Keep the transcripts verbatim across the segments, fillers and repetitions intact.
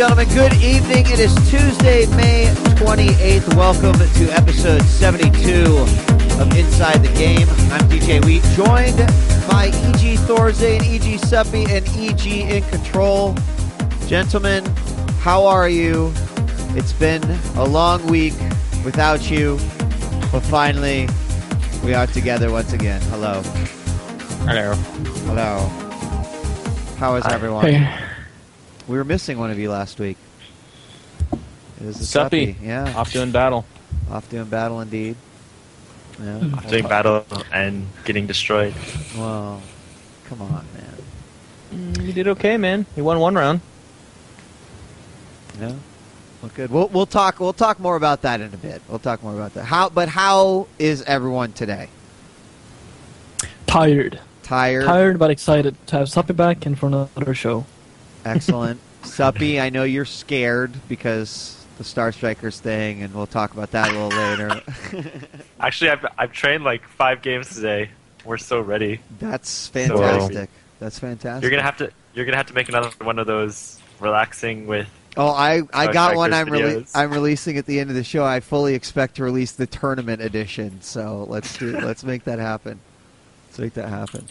gentlemen, good evening. It is Tuesday, May twenty-eighth. Welcome to episode seventy-two of Inside the Game. I'm D J Wheat, joined by E G Thorzane, E G Suppy, and E G in control. Gentlemen, how are you? It's been a long week without you, but finally we are together once again. Hello. Hello. Hello. How is everyone? Hey. We were missing one of you last week. It was the Suppy. Suppy. Yeah. Off doing battle. Off doing battle indeed. Yeah. Off doing battle and getting destroyed. Well, come on, man. Mm, you did okay, man. You won one round. Yeah. Well, good. We'll we'll talk we'll talk more about that in a bit. We'll talk more about that. How but how is everyone today? Tired. Tired. Tired but excited to have Suppy back and for another show. Excellent. Suppy, I know you're scared because the Star Strikers thing, and we'll talk about that a little later. Actually, I've I've trained like five games today. We're so ready. That's fantastic. So, That's fantastic. You're gonna have to you're gonna have to make another one of those relaxing with. Oh, I, I got one. I'm rele- I'm releasing at the end of the show. I fully expect to release the tournament edition. So let's do let's make that happen. Let's make that happen.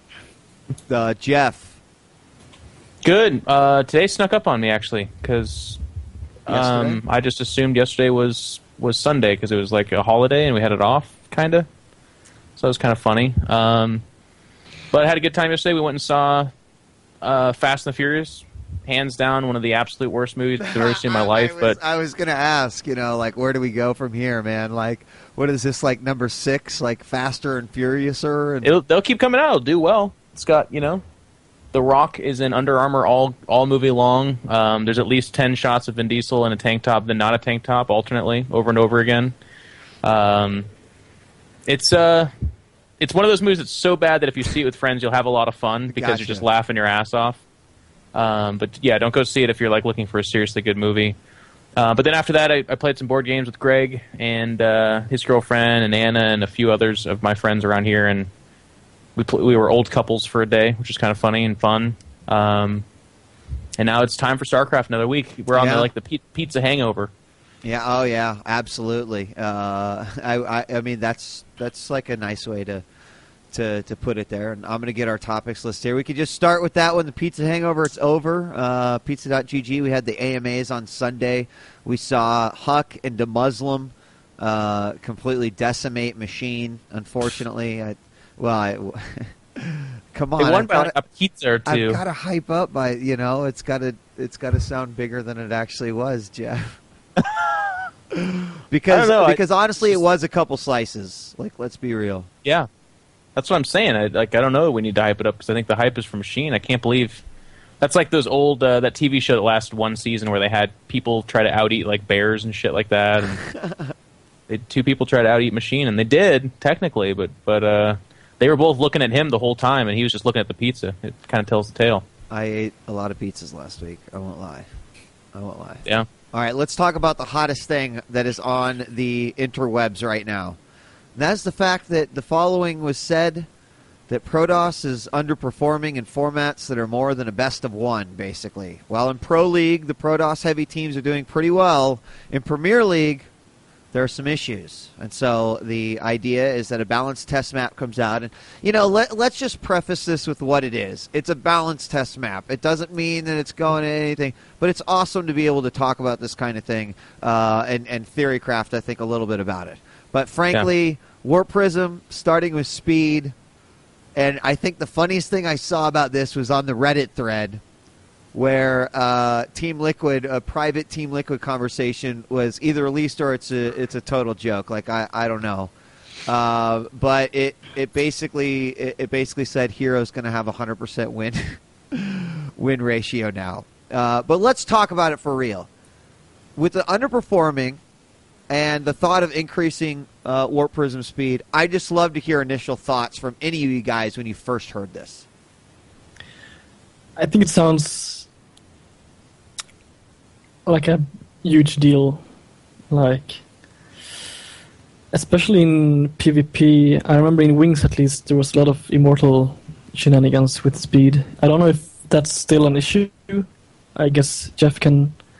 Uh, Jeff. Good. Uh, today snuck up on me actually because um, I just assumed yesterday was was Sunday because it was like a holiday and we had it off, kind of. So it was kind of funny. Um, but I had a good time yesterday. We went and saw uh, Fast and the Furious. Hands down, one of the absolute worst movies I've ever seen in my life. I was, but I was gonna ask, you know, like where do we go from here, man? Like, what is this, like number six, like Faster and Furiouser? And... It'll, they'll keep coming out. It'll do well. It's got, you know, The Rock is in Under Armour all all movie long. Um, there's at least ten shots of Vin Diesel in a tank top, then not a tank top, alternately, over and over again. Um, it's uh, it's one of those movies that's so bad that if you see it with friends, you'll have a lot of fun because Gotcha. you're just laughing your ass off. Um, but yeah, don't go see it if you're like looking for a seriously good movie. Uh, but then after that, I, I played some board games with Greg and uh, his girlfriend and Anna and a few others of my friends around here, and we pl- we were old couples for a day, which is kind of funny and fun. Um, and now it's time for StarCraft another week. We're on Yeah. the, like the p- pizza hangover. Yeah. Oh, yeah. Absolutely. Uh, I, I I mean that's that's like a nice way to. To, to put it there, and I'm going to get our topics list here. We could just start with that one. The pizza hangover, it's over. Uh, pizza dot g g, we had the A M As on Sunday. We saw Huck and the Muslim uh, completely decimate Machine, unfortunately. I, well, I, come on. They won I've by gotta, like a pizza or two. I've got to hype up by, you know, it's got to it's got to sound bigger than it actually was, Jeff. because know, because I, honestly, just, it was a couple slices. Like, let's be real. Yeah. That's what I'm saying. I, like I don't know. We need to hype it up because I think the hype is for Machine. I can't believe that's like those old uh, that T V show that lasted one season where they had people try to out eat like bears and shit like that. And they, two people try to out eat Machine, and they did technically, but but uh, they were both looking at him the whole time, and he was just looking at the pizza. It kind of tells the tale. I ate a lot of pizzas last week. I won't lie. I won't lie. Yeah. All right, let's talk about the hottest thing that is on the interwebs right now. And that's the fact that the following was said, that Protoss is underperforming in formats that are more than a best of one, basically. While in Pro League, the Protoss-heavy teams are doing pretty well. In Premier League, there are some issues. And so the idea is that a balanced test map comes out. And, you know, let, let's just preface this with what it is. It's a balanced test map. It doesn't mean that it's going to anything, but it's awesome to be able to talk about this kind of thing uh, and, and Theorycraft, I think, a little bit about it. But frankly, yeah. Warp Prism, starting with speed, and I think the funniest thing I saw about this was on the Reddit thread where uh, Team Liquid, a private Team Liquid conversation was either released or it's a it's a total joke. Like, I, I don't know. Uh, but it it basically it, it basically said Hero's going to have a one hundred percent win win ratio now. Uh, but let's talk about it for real. With the underperforming and the thought of increasing uh, Warp Prism speed, I just love to hear initial thoughts from any of you guys when you first heard this. I think it sounds like a huge deal. Like, especially in PvP, I remember in Wings at least, there was a lot of Immortal shenanigans with speed. I don't know if that's still an issue. I guess Jeff can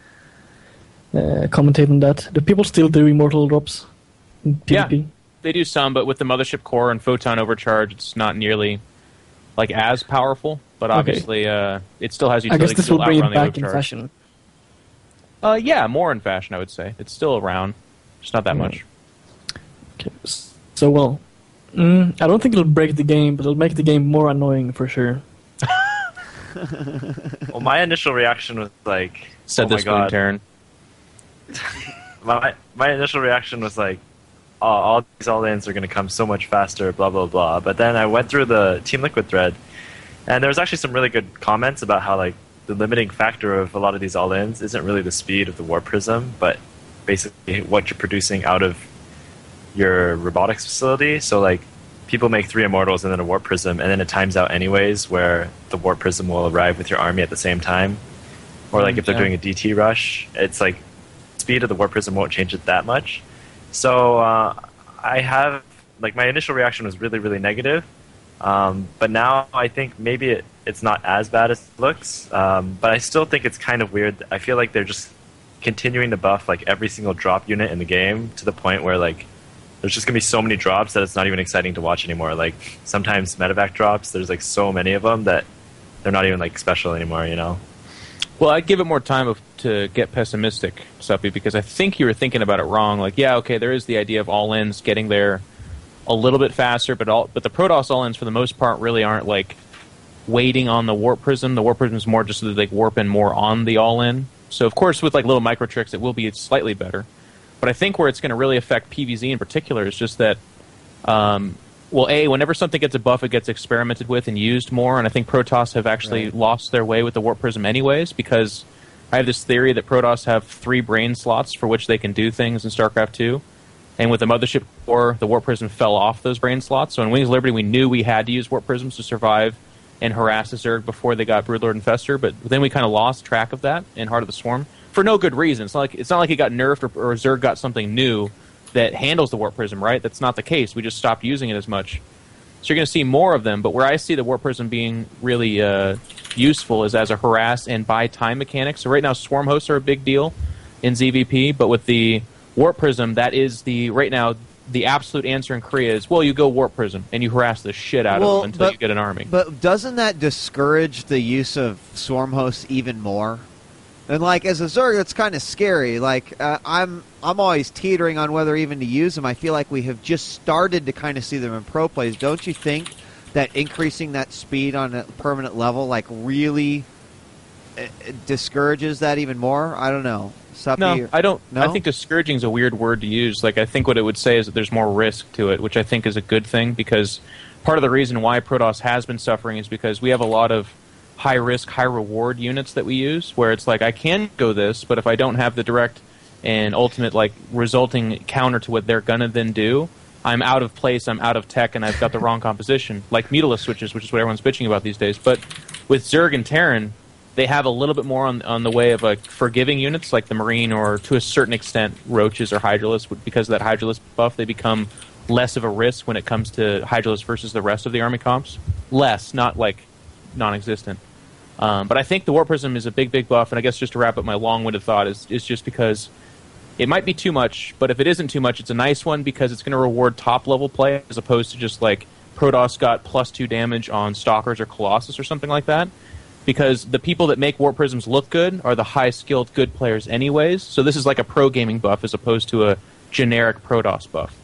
uh, commentate on that. Do people still do immortal drops in PvP? Yeah, they do some, but with the Mothership Core and Photon Overcharge, it's not nearly like as powerful. But obviously, okay. uh, it still has I utility. guess this will bring it back in fashion. Uh, yeah, more in fashion, I would say. It's still around, just not that mm. much. Okay, so well, mm, I don't think it'll break the game, but it'll make the game more annoying for sure. Well, my initial reaction was like, Said oh this my god. Taryn. my, my initial reaction was like, oh, all these all-ins are going to come so much faster, blah, blah, blah. But then I went through the Team Liquid thread, and there was actually some really good comments about how like the limiting factor of a lot of these all-ins isn't really the speed of the Warp Prism, but basically what you're producing out of your robotics facility. So like people make three Immortals and then a Warp Prism, and then it times out anyways where the Warp Prism will arrive with your army at the same time. Or like if they're yeah. doing a D T rush, it's like speed of the Warp Prism won't change it that much. So uh, I have, like my initial reaction was really, really negative. Um, but now I think maybe it, it's not as bad as it looks. Um, but I still think it's kind of weird. I feel like they're just continuing to buff like every single drop unit in the game to the point where like there's just going to be so many drops that it's not even exciting to watch anymore. Like sometimes medevac drops, there's like so many of them that they're not even like special anymore, you know? Well, I'd give it more time of, to get pessimistic, Suppy, because I think you were thinking about it wrong. Like, yeah, okay, there is the idea of all-ins getting there a little bit faster, but all but the Protoss all-ins for the most part really aren't like waiting on the Warp Prism. The Warp Prism is more just so that they warp in more on the all-in. So of course with like little micro tricks it will be slightly better. But I think where it's going to really affect P V Z in particular is just that, um, well, A, whenever something gets a buff, it gets experimented with and used more, and I think Protoss have actually right. lost their way with the Warp Prism anyways, because I have this theory that Protoss have three brain slots for which they can do things in StarCraft two, and with the Mothership Core, the Warp Prism fell off those brain slots, so in Wings of Liberty we knew we had to use Warp Prisms to survive and harass the Zerg before they got Broodlord and Fester, but then we kind of lost track of that in Heart of the Swarm, for no good reason. It's not like, it's not like it got nerfed or, or Zerg got something new that handles the Warp Prism, right? That's not the case. We just stopped using it as much. So you're going to see more of them, but where I see the Warp Prism being really uh, useful is as a harass and buy time mechanic. So right now Swarm Hosts are a big deal in Z V P, but with the Warp Prism, that is the, right now, the absolute answer in Korea is, well, you go Warp Prism, and you harass the shit out well, of them until but, you get an army. But doesn't that discourage the use of Swarm Hosts even more? And like as a Zerg, it's kind of scary. Like uh, I'm, I'm always teetering on whether even to use them. I feel like we have just started to kind of see them in pro plays. Don't you think that increasing that speed on a permanent level, like, really uh, discourages that even more? I don't know. Suppy, no, I don't. No? I think discouraging is a weird word to use. Like I think what it would say is that there's more risk to it, which I think is a good thing, because part of the reason why Protoss has been suffering is because we have a lot of high risk, high reward units that we use, where it's like I can go this, but if I don't have the direct and ultimate like resulting counter to what they're gonna then do, I'm out of place, I'm out of tech, and I've got the wrong composition. Like Mutalisk switches, which is what everyone's bitching about these days. But with Zerg and Terran, they have a little bit more on on the way of like forgiving units, like the Marine, or to a certain extent Roaches or Hydralisks. Because of that Hydralisk buff, they become less of a risk when it comes to Hydralisk versus the rest of the army comps. Less, not like non-existent. Um, but I think the Warp Prism is a big, big buff, and I guess just to wrap up my long-winded thought is, is just because it might be too much, but if it isn't too much, it's a nice one because it's going to reward top-level play as opposed to just like Protoss got plus two damage on Stalkers or Colossus or something like that. Because the people that make Warp Prisms look good are the high-skilled good players anyways, so this is like a pro-gaming buff as opposed to a generic Protoss buff.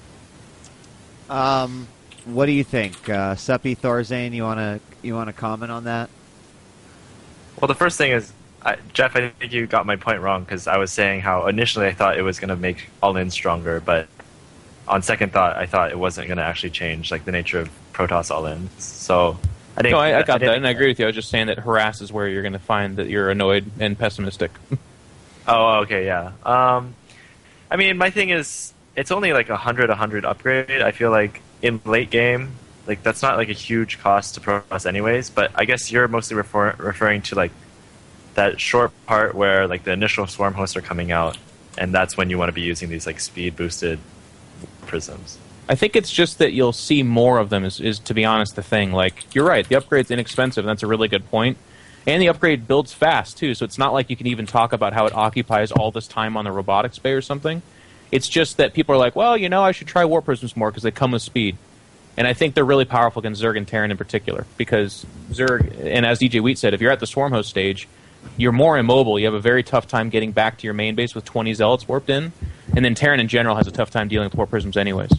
Um, what do you think? Uh, Suppy, Thorzane, you want to you want to comment on that? Well, the first thing is, I, Jeff, I think you got my point wrong, because I was saying how initially I thought it was going to make all-in stronger, but on second thought, I thought it wasn't going to actually change like the nature of Protoss all-ins. So I didn't. No, I, I got I that, and I agree with you. I was just saying that harass is where you're going to find that you're annoyed and pessimistic. Oh, okay, yeah. Um, I mean, my thing is, it's only like a hundred, a hundred upgrade. I feel like in late game, like that's not like a huge cost to Protoss anyways. But I guess you're mostly refer- referring to like that short part where like the initial swarm hosts are coming out, and that's when you want to be using these like speed boosted prisms. I think it's just that you'll see more of them is, is, to be honest, the thing. Like, you're right, the upgrade's inexpensive, and that's a really good point. And the upgrade builds fast, too, so it's not like you can even talk about how it occupies all this time on the robotics bay or something. It's just that people are like, well, you know, I should try Warp Prisms more because they come with speed. And I think they're really powerful against Zerg and Terran in particular, because Zerg, and as D J Wheat said, if you're at the Swarmhost stage, you're more immobile. You have a very tough time getting back to your main base with twenty Zealots warped in, and then Terran in general has a tough time dealing with Warp Prisms anyways.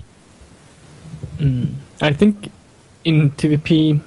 Mm. I think in PvP,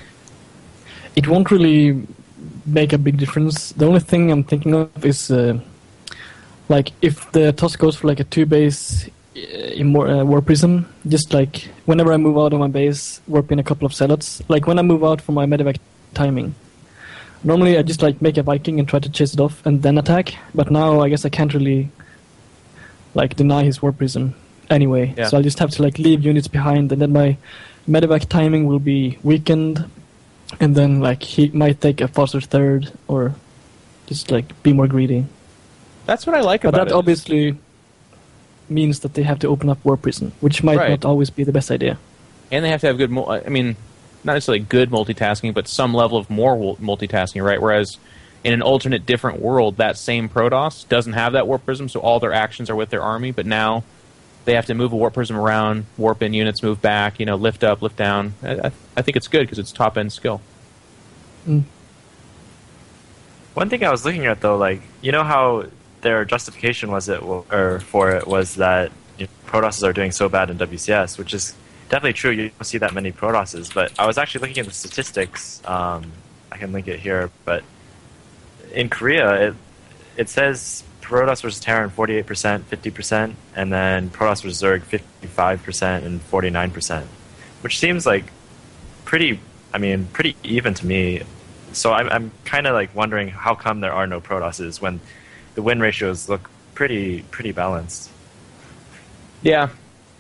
it won't really make a big difference. The only thing I'm thinking of is, uh, like, if the toss goes for like a two-base in more, uh, Warp Prism, just like whenever I move out of my base, warp in a couple of Zealots. Like when I move out for my medevac timing, normally I just like make a Viking and try to chase it off and then attack. But now I guess I can't really like deny his Warp Prism anyway. Yeah. So I'll just have to like leave units behind, and then my medevac timing will be weakened, and then like he might take a faster third or just like be more greedy. That's what I like But about that it. obviously means that they have to open up Warp Prism, which might Right. not always be the best idea. And they have to have good, mul- I mean, not necessarily good multitasking, but some level of more wul- multitasking, right? Whereas in an alternate different world, that same Protoss doesn't have that Warp Prism, so all their actions are with their army, but now they have to move a Warp Prism around, warp in units, move back, you know, lift up, lift down. I, I, I think it's good because it's top-end skill. Mm. One thing I was looking at though, like you know how their justification was it or for it was that you know, Protosses are doing so bad in W C S, which is definitely true. You don't see that many Protosses, but I was actually looking at the statistics. Um, I can link it here, but in Korea, it it says Protoss versus Terran forty-eight percent, fifty percent, and then Protoss versus Zerg fifty-five percent and forty-nine percent, which seems like pretty. I mean, pretty even to me. So I'm I'm kind of like wondering how come there are no Protosses when the win ratios look pretty pretty balanced. Yeah.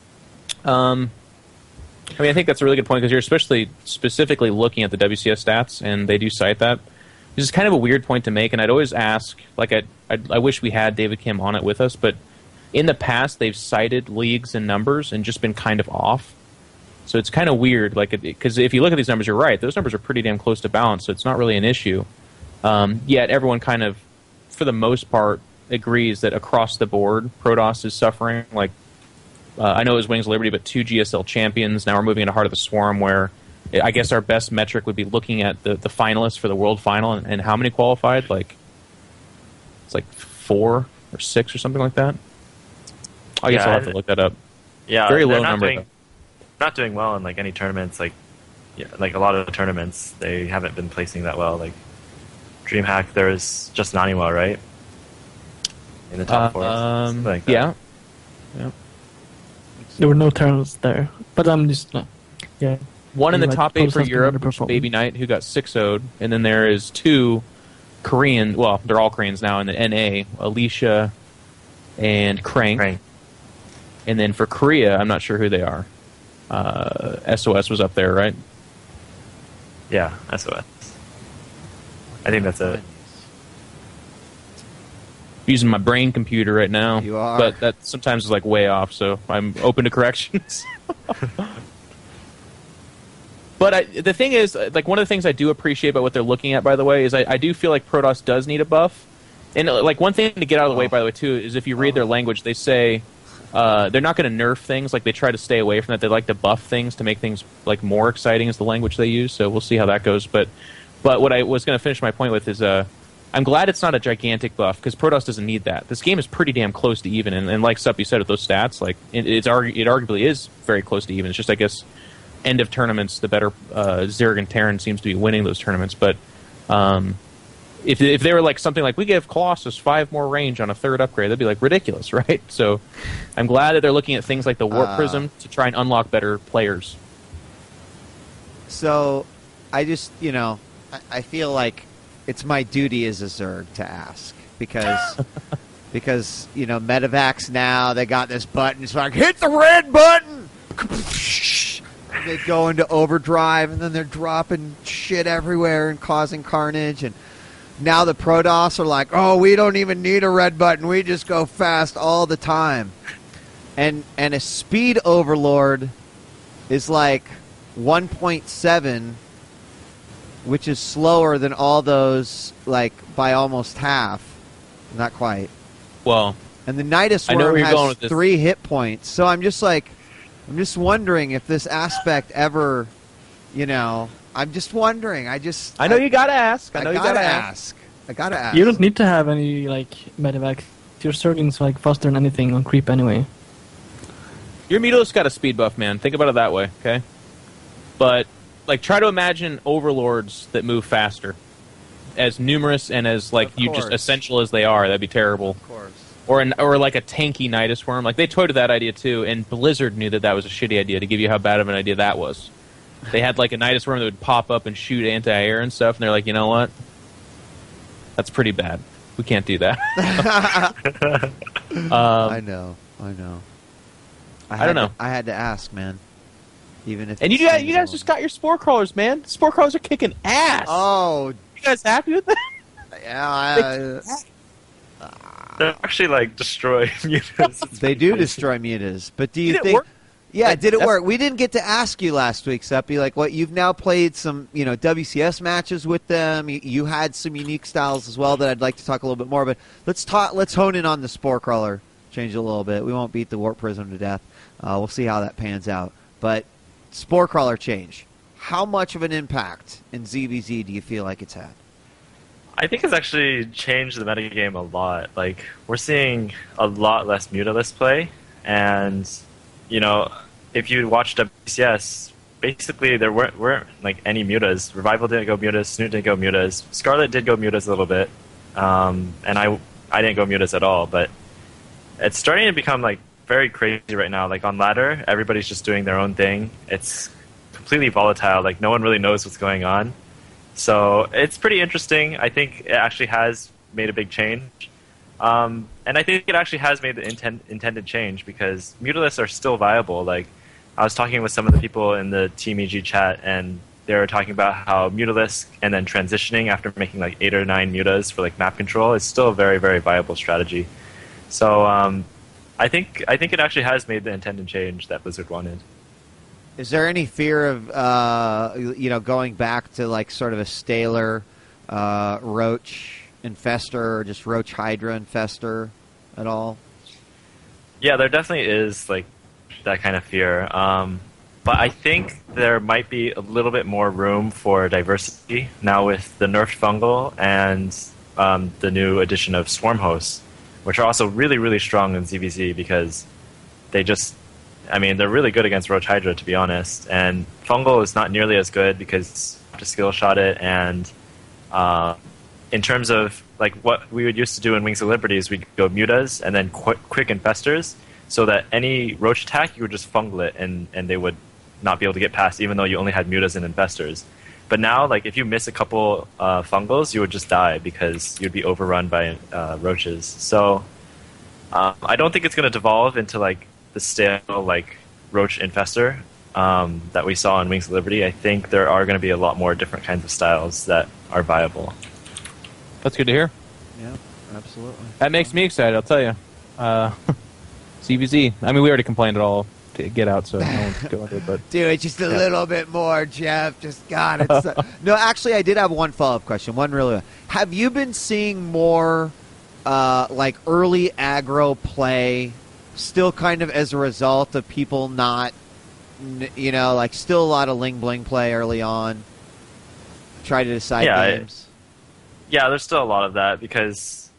Um, I mean, I think that's a really good point because you're especially specifically looking at the W C S stats, and they do cite that. This is kind of a weird point to make, and I'd always ask, like, I I, I wish we had David Kim on it with us, but in the past they've cited leagues and numbers and just been kind of off. So it's kind of weird, like, because if you look at these numbers, you're right; those numbers are pretty damn close to balance, so it's not really an issue. Um, yet everyone kind of, for the most part, agrees that across the board, Protoss is suffering. Like, uh, I know it was Wings of Liberty, but two G S L champions. Now we're moving into Heart of the Swarm, where I guess our best metric would be looking at the, the finalists for the World Final and, and how many qualified. Like, it's like four or six or something like that. I guess Yeah, I'll have to look that up. Yeah, Very they're low not number, Doing, though. not doing well in like any tournaments. Like, yeah, like a lot of the tournaments, they haven't been placing that well. Like DreamHack, there is just Naniwa, right? In the top four, Um, something like that. yeah. Yeah. There were no Terrans there, but I'm just uh, yeah. One in the Like, top eight for Protestants Europe, can which is underperform. Baby Knight, who got six oh'd. And then there is two Korean, well, they're all Koreans now in the N A, Alicia and Crank. Right. And then for Korea, I'm not sure who they are. Uh, S O S was up there, right? Yeah, S O S. I think that's it. Using my brain computer right now. You are. But that sometimes is like way off, so I'm open to corrections. But I, the thing is, like, one of the things I do appreciate about what they're looking at, by the way, is I, I do feel like Protoss does need a buff. And, uh, like, one thing to get out of the way, by the way, too, is if you read their language, they say uh, they're not going to nerf things. Like, they try to stay away from that. They like to buff things to make things, like, more exciting is the language they use. So we'll see how that goes. But but what I was going to finish my point with is uh, I'm glad it's not a gigantic buff, because Protoss doesn't need that. This game is pretty damn close to even. And, and like Suppy said, with those stats, like, it, it's argu- it arguably is very close to even. It's just, I guess, end of tournaments, the better uh, Zerg and Terran seems to be winning those tournaments. But um, if if they were like something like, we give Colossus five more range on a third upgrade, that'd be like ridiculous, right? So I'm glad that they're looking at things like the Warp Uh, Prism to try and unlock better players. So, I just, you know, I, I feel like it's my duty as a Zerg to ask, because because you know, medevacs now, they got this button. It's like, hit the red button. They go into overdrive, and then they're dropping shit everywhere and causing carnage. And now the Protoss are like, oh, we don't even need a red button. We just go fast all the time. And and a speed overlord is like one point seven which is slower than all those, like, by almost half. Not quite. Well, and the Nidus I know Worm where you're going has with this. three hit points. So I'm just like, I'm just wondering if this aspect ever, you know, I'm just wondering. I just. I know you gotta ask. I know you gotta, gotta ask. ask. I gotta ask. You don't need to have any like medevac. Your Surgeon's like faster than anything on creep anyway. Your Mutalisk got a speed buff, man. Think about it that way, okay? But, like, try to imagine overlords that move faster. As numerous and as, like, Of you just course. essential as they are, that'd be terrible. Of course. Or an, or like a tanky Nidus Worm. Like, they toyed with that idea, too, and Blizzard knew that that was a shitty idea, to give you how bad of an idea that was. They had, like, a Nidus Worm that would pop up and shoot anti-air and stuff, and they're like, you know what? That's pretty bad. We can't do that. um, I know. I know. I, I had don't know. To, I had to ask, man. Even if and you it's guys, you guys changeable. just got your Spore Crawlers, man. Spore Crawlers are kicking ass. Oh, You guys happy with that? yeah. I, They actually like destroy mutants. they do destroy mutas, but do you Did it think? work? Yeah, Like, did it that's- work? We didn't get to ask you last week, Seppi. Like, what you've now played some, you know, W C S matches with them. You, you had some unique styles as well that I'd like to talk a little bit more. But let's talk. Let's hone in on the Spore Crawler. Change it a little bit. We won't beat the Warp Prism to death. Uh, we'll see how that pans out. But Spore Crawler change. How much of an impact in Z V Z do you feel like it's had? I think it's actually changed the metagame a lot. Like, we're seeing a lot less Mutalisk play, and, you know, if you watch W C S, basically there weren't, weren't like, any Mutas. Revival didn't go Mutas, Snoot didn't go Mutas, Scarlet did go Mutas a little bit, um, and I, I didn't go Mutas at all, but it's starting to become, like, very crazy right now. Like, on ladder, everybody's just doing their own thing. It's completely volatile. Like, no one really knows what's going on. So it's pretty interesting. I think it actually has made a big change. Um, and I think it actually has made the intent, intended change because Mutalisks are still viable. Like, I was talking with some of the people in the Team E G chat, and they were talking about how Mutalisk and then transitioning after making like eight or nine mutas for like map control is still a very, very viable strategy. So um, I think I think it actually has made the intended change that Blizzard wanted. Is there any fear of, uh, you know, going back to like sort of a Staler, uh, Roach Infester, or just Roach Hydra Infester at all? Yeah, there definitely is like that kind of fear. Um, but I think there might be a little bit more room for diversity now with the nerfed fungal and um, the new addition of Swarm Hosts, which are also really, really strong in Z V Z because they just, I mean, they're really good against Roach Hydra, to be honest. And fungal is not nearly as good because you have to skill shot it. And uh, in terms of like what we would used to do in Wings of Liberty is we'd go mutas and then qu- quick infestors, so that any roach attack you would just fungal it and, and they would not be able to get past, even though you only had mutas and infestors. But now, like if you miss a couple uh, fungals, you would just die because you'd be overrun by uh, roaches. So uh, I don't think it's going to devolve into like the stale like roach infestor um, that we saw in Wings of Liberty. I think there are going to be a lot more different kinds of styles that are viable. That's good to hear. Yeah, absolutely. That makes me excited, I'll tell you. Uh, C V Z. I mean, we already complained it all to get out, so I won't go into it. But Do it just a Yeah. little bit more, Jeff. Just God, it's so- no. Actually, I did have one follow-up question. One really. Have you been seeing more uh, like early aggro play, still kind of as a result of people not, n- you know, like still a lot of Ling Bling play early on, try to decide Yeah, I- games. Yeah, there's still a lot of that because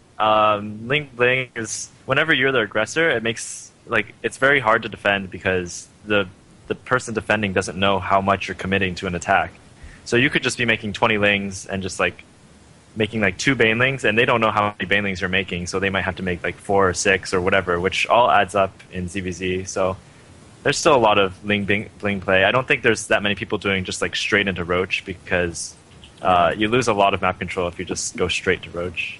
um, Ling Bling is whenever you're the aggressor, it makes like it's very hard to defend because the the person defending doesn't know how much you're committing to an attack. So you could just be making twenty lings and just like making like two banelings, and they don't know how many banelings you're making, so they might have to make like four or six or whatever, which all adds up in Z V Z. So there's still a lot of Ling Bling, Bling play. I don't think there's that many people doing just like straight into Roach because uh, you lose a lot of map control if you just go straight to Roach.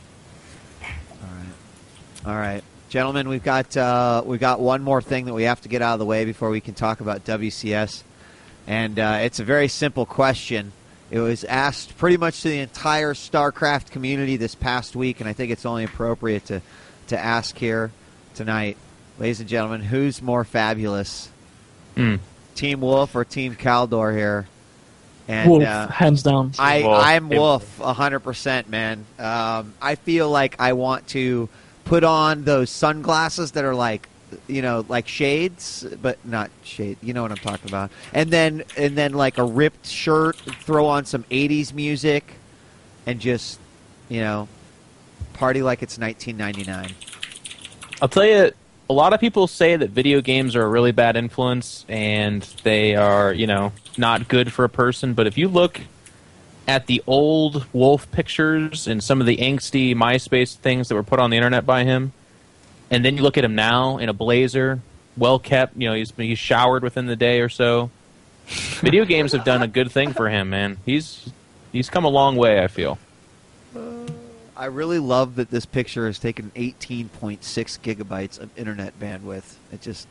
All right, all right, gentlemen. We've got uh, we've got one more thing that we have to get out of the way before we can talk about W C S, and uh, it's a very simple question. It was asked pretty much to the entire StarCraft community this past week, and I think it's only appropriate to to ask here tonight, ladies and gentlemen, who's more fabulous, mm. Team Wolf or Team Kaldor here? And Wolf, uh, hands down. I, Wolf. I'm Hey, Wolf, one hundred percent, man. Um, I feel like I want to put on those sunglasses that are like, you know, like shades, but not shade. You know what I'm talking about. And then, and then like a ripped shirt, throw on some eighties music, and just, you know, party like it's nineteen ninety-nine. I'll tell you, a lot of people say that video games are a really bad influence and they are, you know, not good for a person. But if you look at the old Wolf pictures and some of the angsty MySpace things that were put on the internet by him, and then you look at him now in a blazer, well kept, you know, he's he's showered within the day or so. Video games have done a good thing for him, man. He's he's come a long way, I feel. I really love that this picture has taken eighteen point six gigabytes of internet bandwidth. It just,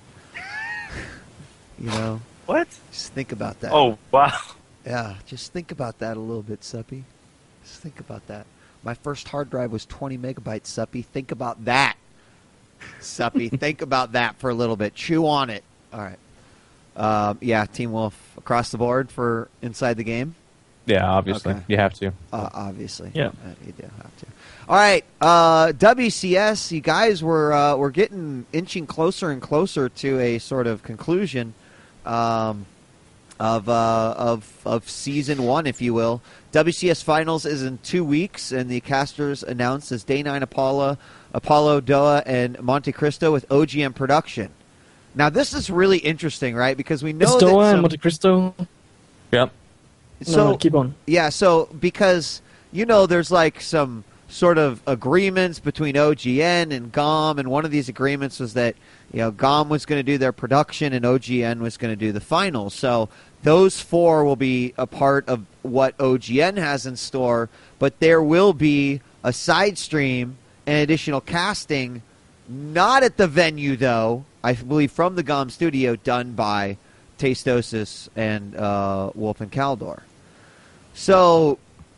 you know, What? just think about that. Oh, wow. Yeah, just think about that a little bit, Suppy. Just think about that. My first hard drive was twenty megabytes, Suppy. Think about that, Suppy. Think about that for a little bit. Chew on it. All right. Um, yeah, Team Wolf across the board for inside the game. Yeah, obviously. Okay. You have to. Uh, obviously. Yeah. Uh, you do have to. All right. Uh, W C S, you guys were uh, we're getting inching closer and closer to a sort of conclusion um, of uh, of of season one, if you will. W C S Finals is in two weeks, and the casters announced as Day Nine Apollo, Apollo, Doa, and Monte Cristo with O G M production. Now, this is really interesting, right? Because we know It's that Doa some- and Monte Cristo. Yep. so no, no, keep on. yeah, so because you know there's like some sort of agreements between O G N and G O M, and one of these agreements was that you know G O M was going to do their production and O G N was going to do the finals. So those four will be a part of what O G N has in store, but there will be a side stream and additional casting, not at the venue though. I believe from the G O M studio, done by Tastosis and uh, Wolf and Caldor. So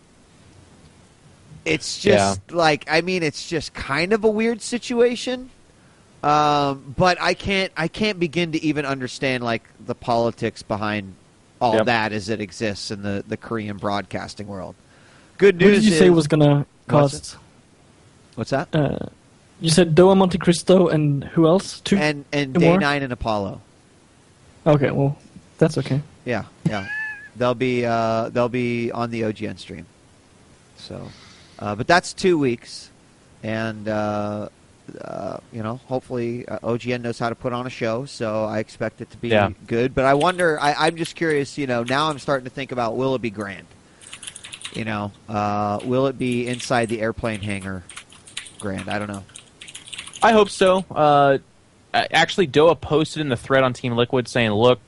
it's just like, I mean, it's just kind of a weird situation. Um, but I can't, I can't begin to even understand like the politics behind all Yep. that as it exists in the, the Korean broadcasting world. Good What news did you is, say was gonna What's cost? what's that? Uh, you said Doa, Monte Cristo, and who else? Two. And and two Day more? Nine and Apollo. Okay, well, that's okay. Yeah, yeah. they'll be uh, they'll be on the O G N stream. So, uh, but that's two weeks, and uh, uh, you know, hopefully uh, O G N knows how to put on a show. So I expect it to be Yeah. good. But I wonder. I, I'm just curious. You know, now I'm starting to think about, will it be grand? You know, uh, will it be inside the airplane hangar grand? I don't know. I hope so. Uh, actually, Doa posted in the thread on Team Liquid saying, look,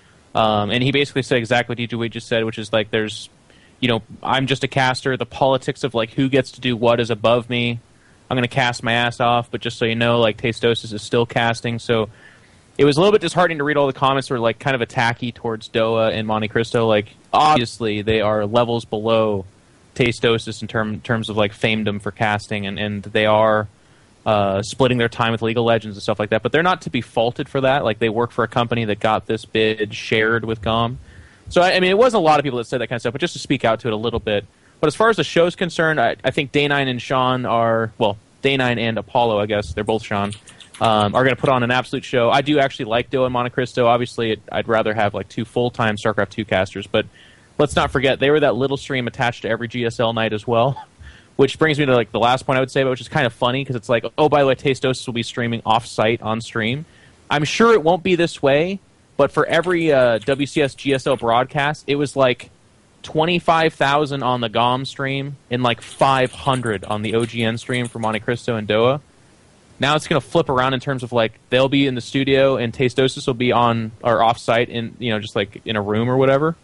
um, and he basically said exactly what D J Wade just said, which is like there's, you know, I'm just a caster. The politics of like who gets to do what is above me. I'm going to cast my ass off, but just so you know, like Tastosis is still casting. So it was a little bit disheartening to read all the comments that were like kind of attacky towards Doa and Monte Cristo. Like obviously they are levels below Tastosis in term, terms of like famedom for casting, and, and they are uh, splitting their time with League of Legends and stuff like that. But they're not to be faulted for that. Like they work for a company that got this bid shared with G O M. So I, I mean, it wasn't a lot of people that said that kind of stuff, but just to speak out to it a little bit. But as far as the show's concerned, I, I think Day Nine and Sean are well, Day Nine and Apollo, I guess they're both Sean, um, are going to put on an absolute show. I do actually like Doa and Monte Cristo. Obviously, it, I'd rather have like two full time StarCraft two casters, but let's not forget they were that little stream attached to every G S L night as well. Which brings me to like the last point I would say, but which is kind of funny because it's like, oh, by the way, Tastosis will be streaming off-site on stream. I'm sure it won't be this way, but for every uh, W C S G S L broadcast, it was like twenty-five thousand on the G O M stream and like five hundred on the O G N stream for Monte Cristo and Doa. Now it's going to flip around in terms of like they'll be in the studio and Tastosis will be on or off-site in, you know, just like in a room or whatever.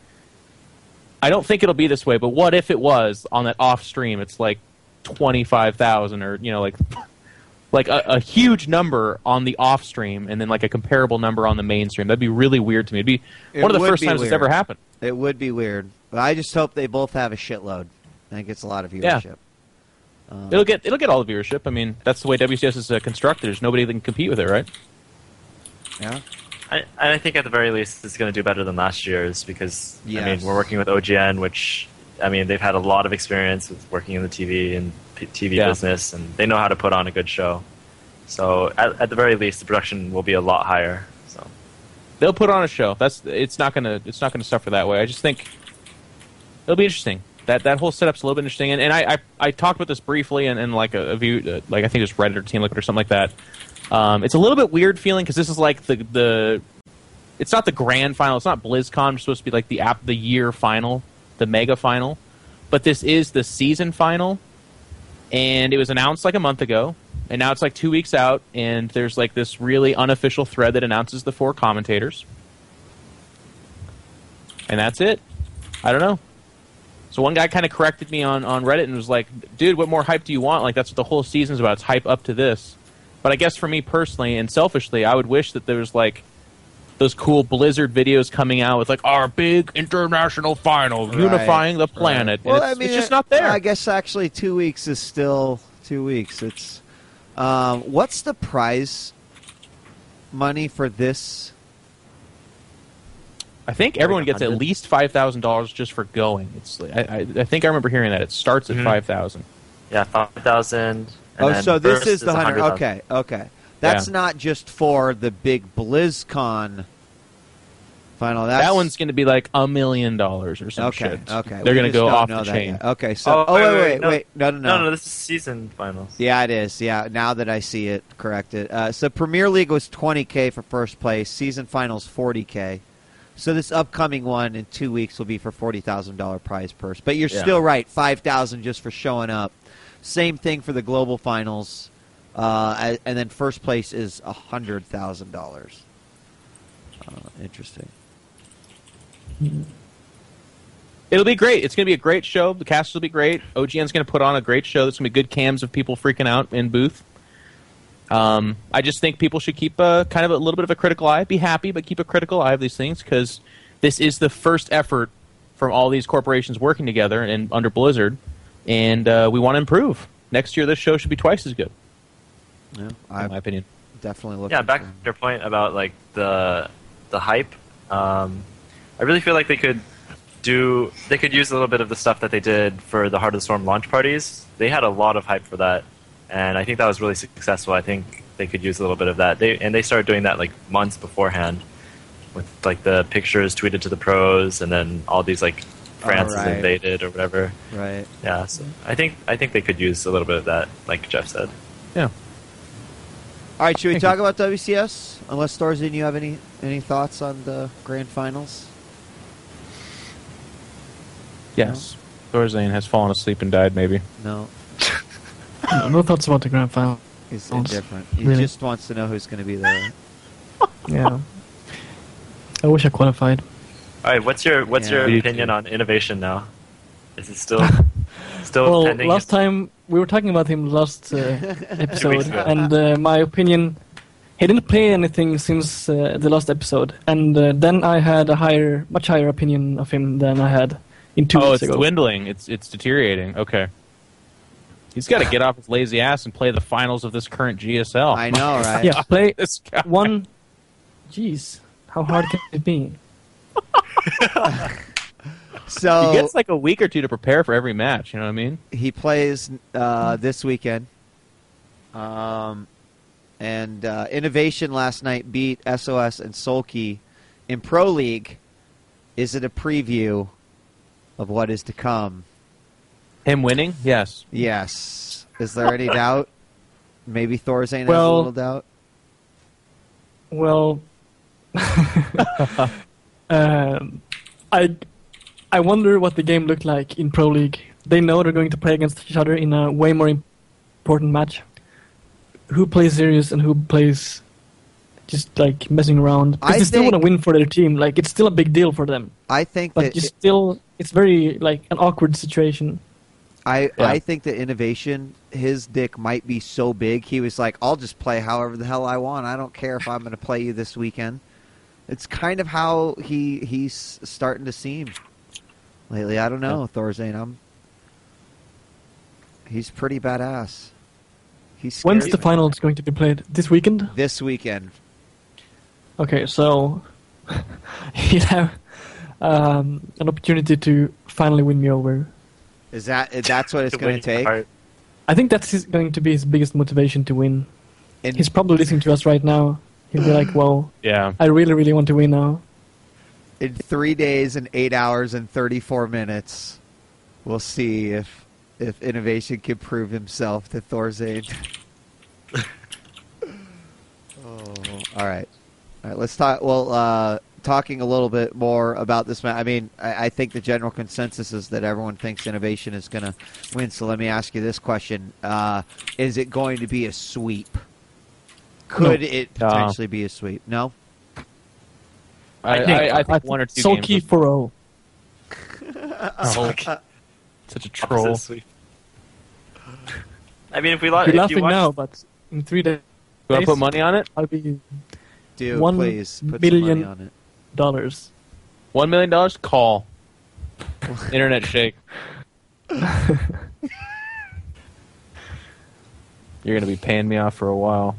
I don't think it'll be this way, but what if it was on that off stream? It's like twenty-five thousand, or you know, like like a, a huge number on the off stream, and then like a comparable number on the main stream. That'd be really weird to me. It'd be It one of the would first be times it's weird. ever happened. It would be weird, but I just hope they both have a shitload. I think it's a lot of viewership. Um, It'll get it'll get all the viewership. I mean, that's the way W C S is uh, constructed. There's nobody that can compete with it, right? Yeah. I, and I think at the very least it's going to do better than last year's because I Yes. mean we're working with O G N, which I mean they've had a lot of experience with working in the T V and P- T V Yeah. business, and they know how to put on a good show. So at, at the very least, the production will be a lot higher. So They'll put on a show. That's it's not gonna it's not gonna suffer that way. I just think it'll be interesting. That that whole setup's a little bit interesting. And, and I, I I talked about this briefly in, in like a, a view, uh, like I think it was Reddit or Team Liquid or something like that. Um, it's a little bit weird feeling because this is like the the. It's not the grand final. It's not BlizzCon. It's supposed to be like the app the year final, the mega final, but this is the season final, and it was announced like a month ago, and now it's like two weeks out, and there's like this really unofficial thread that announces the four commentators, and that's it. I don't know. So one guy kind of corrected me on, on Reddit and was like, dude, what more hype do you want? Like, that's what the whole season's about. It's hype up to this. But I guess for me personally and selfishly, I would wish that there was, like, those cool Blizzard videos coming out with, like, our big international final Right, unifying the planet. Well, and I it's, mean, it's just not there. I guess actually two weeks is still two weeks. It's um, what's the prize money for this? I think everyone gets at one hundred? least five thousand dollars just for going. It's. I, I, I think I remember hearing that. It starts at Mhm. five thousand yeah, five thousand. Oh, so this first is the one hundred. hundred. Okay, okay. That's Yeah. not just for the big BlizzCon final. That's, That one's going to be like a million dollars or some okay. shit. Okay, They're we going to just go don't off know the that chain. yet. Okay, so Oh, oh wait, wait, wait, wait, no. wait, no, no, no, No, no, this is season finals. Yeah, it is. Yeah, now that I see it corrected. Uh, so Premier League was twenty K for first place. Season finals forty K. So this upcoming one in two weeks will be for forty thousand dollar prize purse. But you're Yeah. still right, five thousand just for showing up. Same thing for the global finals, uh, a- and then first place is a hundred thousand dollars. Uh, interesting. It'll be great. It's going to be a great show. The cast will be great. O G N's going to put on a great show. There's going to be good cams of people freaking out in booth. Um, I just think people should keep a, kind of a little bit of a critical eye. Be happy, but keep a critical eye of these things because this is the first effort from all these corporations working together and under Blizzard, and uh, we want to improve. Next year, this show should be twice as good, Yeah, in I my opinion. definitely look. Yeah, back to your point about like the the hype. Um, I really feel like they could do they could use a little bit of the stuff that they did for the Heart of the Storm launch parties. They had a lot of hype for that, and I think that was really successful. I think they could use a little bit of that. They and they started doing that like months beforehand, with like the pictures tweeted to the pros, and then all these like France right. is invaded or whatever. Right. Yeah, so I think I think they could use a little bit of that, like Jeff said. Yeah. All right, should we Thank talk about W C S? Unless Starzine, you have any any thoughts on the grand finals? Yes. Thorzane has fallen asleep and died, maybe. No, No, no thoughts about the grand final. he's Sounds indifferent. He really- just wants to know who's going to be there. Yeah. I wish I qualified. All right, what's your what's Yeah. your Me opinion too. on innovation now? Is it still still Well, pending? last time we were talking about him last uh, episode, ago. and uh, my opinion, he didn't play anything since uh, the last episode, and uh, then I had a higher, much higher opinion of him than I had in two Oh, weeks it's ago. dwindling. It's it's deteriorating. Okay. He's got to get off his lazy ass and play the finals of this current G S L. I know, right? Yeah, play This guy. one. Jeez, how hard can it be? So He gets like a week or two to prepare for every match. You know what I mean? he plays uh, this weekend. Um, and uh, Innovation last night beat S O S and Sulky in Pro League. Is it a preview of what is to come? Him winning? Yes. Yes. Is there any doubt? Maybe Thorzane has a Well- little doubt. Well, um, I I wonder what the game looked like in Pro League. They know they're going to play against each other in a way more important match. Who plays serious and who plays just like messing around? Because I they still think- want to win for their team. Like it's still a big deal for them. I think But that you still, it's very like an awkward situation. I, Yeah. I think that Innovation, his dick might be so big, he was like, I'll just play however the hell I want. I don't care if I'm going to play you this weekend. It's kind of how he he's starting to seem lately. I don't know, Thorzane. I'm, he's pretty badass. He's When's the finals going to be played? This weekend? This weekend. Okay, so he'll have um, an opportunity to finally win me over. Is that that's what it's going to take? Heart. I think that's his, going to be his biggest motivation to win. In, He's probably listening to us right now. He'll be like, "Well, Yeah. I really, really want to win now." in three days and eight hours and thirty-four minutes, we'll see if if Innovation can prove himself to Thorzane. Oh, all right, all right. Let's talk. Well, uh, talking a little bit more about this match. I mean, I, I think the general consensus is that everyone thinks Innovation is going to win. So let me ask you this question: uh, Is it going to be a sweep? Could No. it potentially be a sweep? No. I, I, I, I think one or two Sulky games. for oh. Oh, such a troll. Opposite sweep. I mean, if we lost, You're if laughing you watch, now, but in three days, You want to put money on it? I'll be Do One please put million- some money on it. dollars. One million dollars? Call. Internet shake. You're going to be paying me off for a while.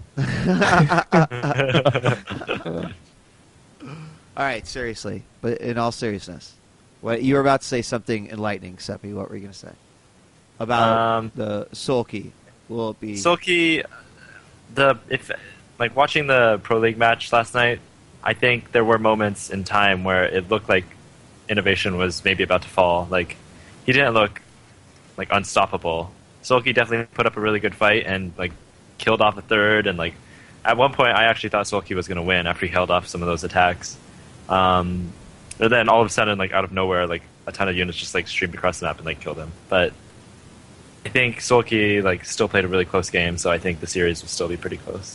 All right, seriously, but in all seriousness, what you were about to say something enlightening, Seppi. What were you going to say about Um, the Sulky? Will it be Sulky, the if like watching the Pro League match last night, I think there were moments in time where it looked like Innovation was maybe about to fall. Like he didn't look like unstoppable. Sulky definitely put up a really good fight and like killed off a third, and like at one point I actually thought Sulky was going to win after he held off some of those attacks. Um, and then all of a sudden, like out of nowhere, like a ton of units just like streamed across the map and like killed him. But I think Sulky like still played a really close game, so I think the series will still be pretty close.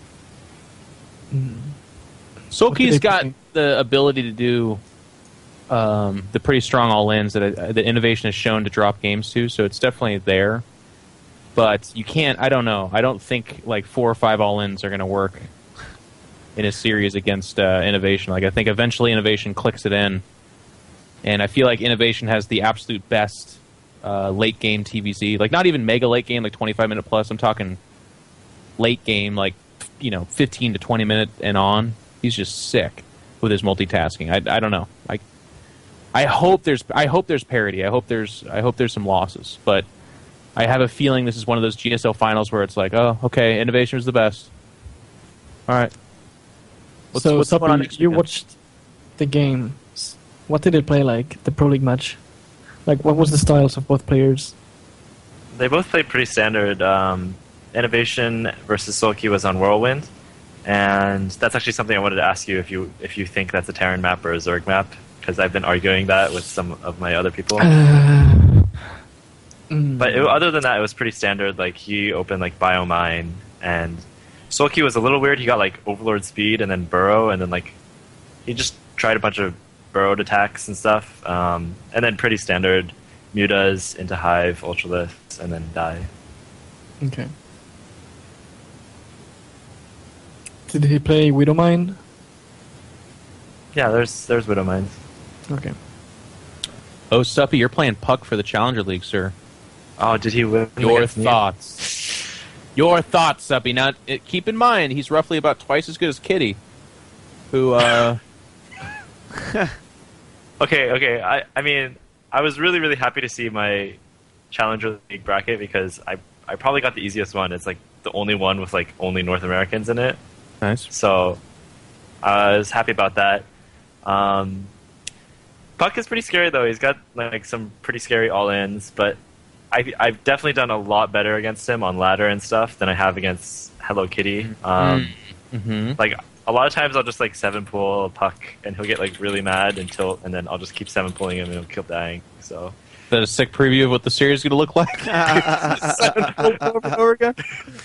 Sulky's Okay, got interesting. the ability to do um, the pretty strong all-ins that uh, the Innovation has shown to drop games to, so it's definitely there. But you can't, I don't know, I don't think like four or five all-ins are going to work in a series against uh, Innovation. Like I think eventually Innovation clicks it in, and I feel like Innovation has the absolute best uh, late-game T V Z. Like not even mega late game, like twenty-five minute plus, I'm talking late game, like you know, fifteen to twenty minute and on. He's just sick with his multitasking. I, I don't know. I I hope there's I hope there's parity. I hope there's I hope there's some losses. But I have a feeling this is one of those G S L finals where it's like, oh, okay, Innovation is the best. All right. What's, so, what's going on Sapi, next you weekend? watched the game. What did it play like? The Pro League match. Like, what was the styles of both players? They both played pretty standard. Um, Innovation versus Sulky was on Whirlwind, and that's actually something I wanted to ask you if you if you think that's a Terran map or a Zerg map, because I've been arguing that with some of my other people. Uh, mm, But it, other than that, it was pretty standard. Like he opened like Biomine, and Sulky was a little weird. He got like Overlord speed and then Burrow, and then like he just tried a bunch of burrowed attacks and stuff. Um, and then pretty standard mutas into Hive, Ultraliths, and then die. okay. Did he play Widowmine? Yeah, there's there's Widow Mines. Okay. Oh, Suppy, you're playing Puck for the Challenger League, sir. Oh, did he win? Your against me? thoughts. Your thoughts, Suppy. Now, it, keep in mind, he's roughly about twice as good as Kitty, who, uh... Okay, okay. I, I mean, I was really, really happy to see my Challenger League bracket because I, I probably got the easiest one. It's like the only one with like only North Americans in it. nice. So I was happy about that. Um, Puck is pretty scary though. He's got like some pretty scary all-ins, but I, I've definitely done a lot better against him on ladder and stuff than I have against Hello Kitty. Um, Mm-hmm. Like a lot of times I'll just like seven pull Puck and he'll get like really mad and tilt, and then I'll just keep seven pulling him and he'll keep dying. So Is that a sick preview of what the series is going to look like? Seven over and over again?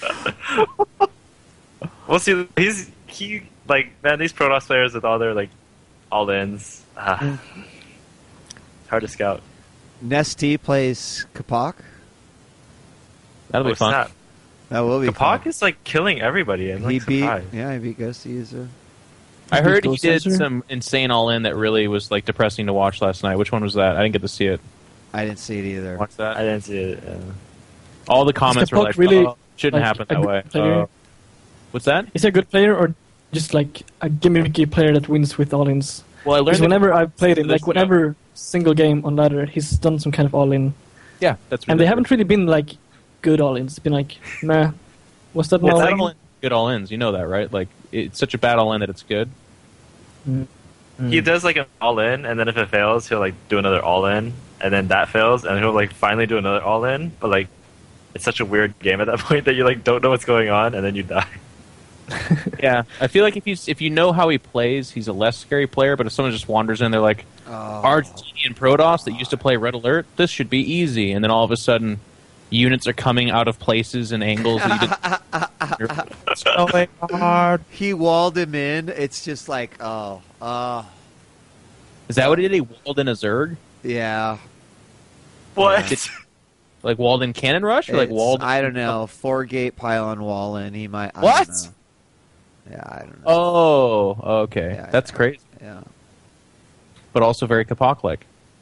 we'll see. He's he like man. These Protoss players with all their like all ins, ah, hard to scout. Nesty plays Kapak? That'll be Oh, fun. snap. That will be Kapak fun. is like killing everybody. I'm He like beat, surprised. yeah, he beat Ghosty. He's a, I heard he Ghost did Sensor? some insane all-in that really was like depressing to watch last night. Which one was that? I didn't get to see it. I didn't see it either. Watch that. I didn't see it. Uh, All the comments were Kapak like, really, oh, shouldn't like, happen a that good way. player? Uh, what's that? Is he a good player, or just like a gimmicky player that wins with all-ins. Well, I learned Because that- whenever I've played him, There's like whenever single game on ladder, he's done some kind of all-in. Yeah, that's And they haven't really been like good all-ins. It's been like, nah, what's that Well, all it's in? all in, good all ins. You know that, right? Like it's such a bad all in that it's good. He does like an all in, and then if it fails, he'll like do another all in, and then that fails, and he'll like finally do another all in. But like, it's such a weird game at that point that you like don't know what's going on, and then you die. Yeah, I feel like if you if you know how he plays, he's a less scary player. But if someone just wanders in, they're like Oh. Argentinian Protoss that used to play Red Alert. This should be easy, and then all of a sudden, units are coming out of places and angles that you didn't. It's going hard. He walled him in. It's just like, oh, uh, Is that what he did? He walled in a Zerg, yeah. What? like walled in Cannon Rush, or like It's- walled. I don't know. Four gate pylon wall in. He might. I What? Don't know. Yeah, I don't know. Oh, okay, Yeah, that's yeah. crazy, Yeah. but also very Kapok-like.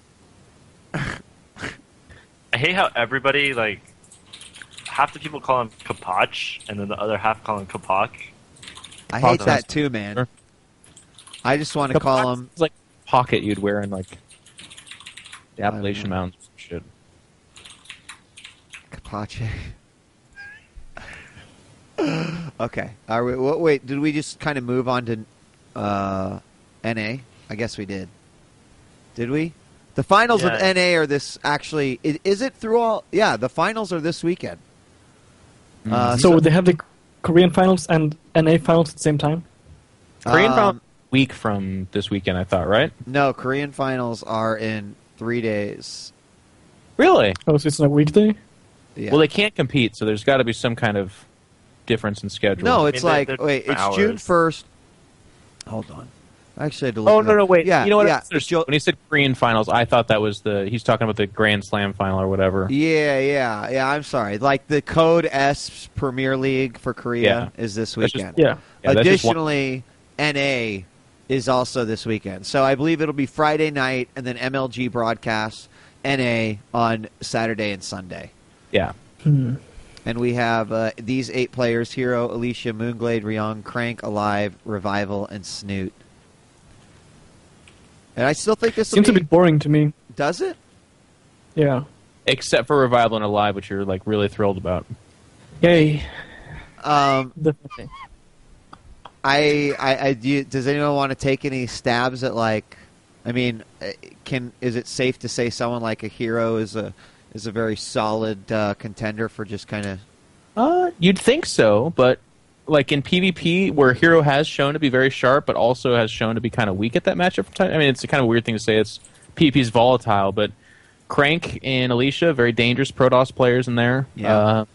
I hate how everybody like half the people call him Kapach, and then the other half call him Kapak. I Kapok hate that sounds- too, man. Sure. I just want to call him. It's like pocket you'd wear in like the I don't Appalachian know. Mountains. Shit. Kapache. Okay. Are we, wait, wait, did we just kind of move on to uh, N A? I guess we did. Did we? The finals of Yeah. N A are this actually. i- Is it through all? Yeah, the finals are this weekend. Uh, So they have the Korean finals and N A finals at the same time? Korean um, found week from this weekend, I thought, right? No, Korean finals are in three days. Really? Oh, so it's on a weekday? Yeah. Well, they can't compete, so there's got to be some kind of difference in schedule. no, it's I mean, like they're- they're wait, it's different June hours. first. Hold on. I actually had to look. Oh it no up. no wait! Yeah, you know what? Yeah, I misunderstood. When he said Korean finals, I thought that was the he's talking about the Grand Slam final or whatever. Yeah, yeah, yeah. I'm sorry. Like the Code S Premier League for Korea Yeah. is this That's just- weekend. Yeah. Yeah, that's just one- Additionally, N A is also this weekend. So I believe it'll be Friday night and then M L G broadcasts N A on Saturday and Sunday. yeah. Hmm. And we have uh, these eight players: Hero, Alicia, Moonglade, Ryong, Crank, Alive, Revival, and Snoot. And I still think this will Seems be... a bit boring to me. Does it? Yeah. Except for Revival and Alive, which you're like really thrilled about. Yay. Um, Definitely. I, I, I do you, does anyone want to take any stabs at like? I mean, uh, can is it safe to say someone like a Hero is a is a very solid uh, contender for just kind of? Uh, you'd think so, but like in PvP, where Hero has shown to be very sharp, but also has shown to be kind of weak at that matchup. Time. I mean, it's a kind of weird thing to say. It's PvP is volatile, but Crank and Alicia, very dangerous Protoss players in there. Yeah. Uh,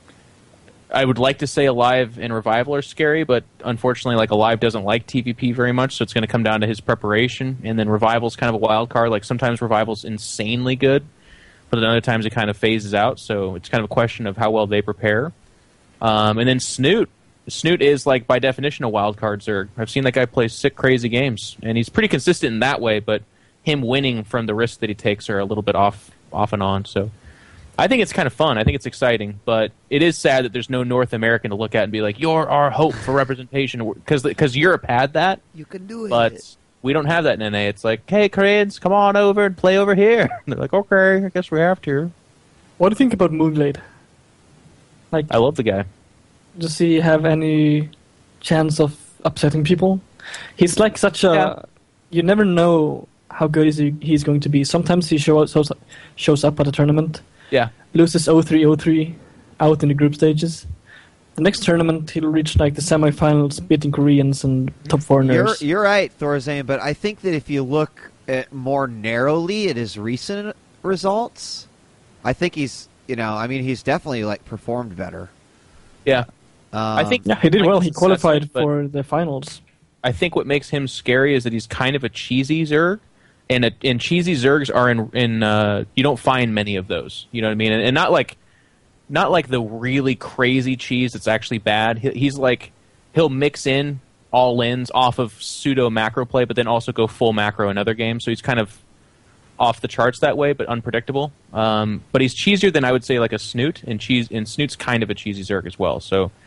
I would like to say Alive and Revival are scary, but unfortunately, like Alive doesn't like T V P very much, so it's going to come down to his preparation. And then Revival's kind of a wild card. Like sometimes Revival's insanely good, but then other times it kind of phases out. So it's kind of a question of how well they prepare. Um, and then Snoot, Snoot is like by definition a wild card Zerg. I've seen that guy play sick, crazy games, and he's pretty consistent in that way. But him winning from the risks that he takes are a little bit off, off and on. So. I think it's kind of fun. I think it's exciting, but it is sad that there's no North American to look at and be like, "You're our hope for representation," because because Europe had that, You can do it. but we don't have that in N A. It's like, "Hey, Koreans, come on over and play over here." And they're like, "Okay, I guess we have to." What do you think about Moonglade? Like, I love the guy. does he have any chance of upsetting people? He's like such a... Yeah. You never know how good is he, he's going to be. Sometimes he show, shows, shows up at a tournament, Yeah, loses oh three oh three out in the group stages. The next tournament, he'll reach like the semifinals, beating Koreans and top You're, foreigners. you're right, Thorazane, but I think that if you look at more narrowly at his recent results, I think he's, you know, I mean, he's definitely like performed better. yeah. Um, I think Yeah, he did like well. He his qualified assessment, but for the finals. I think what makes him scary is that he's kind of a cheesy Zerg. And, a, and cheesy Zergs are in in uh, you don't find many of those. You know what I mean? And, and not like not like the really crazy cheese that's actually bad. He, he's like he'll mix in all ins off of pseudo macro play, but then also go full macro in other games. So he's kind of off the charts that way, but unpredictable. Um, but he's cheesier than I would say like a Snoot, and cheese and Snoot's kind of a cheesy Zerg as well. So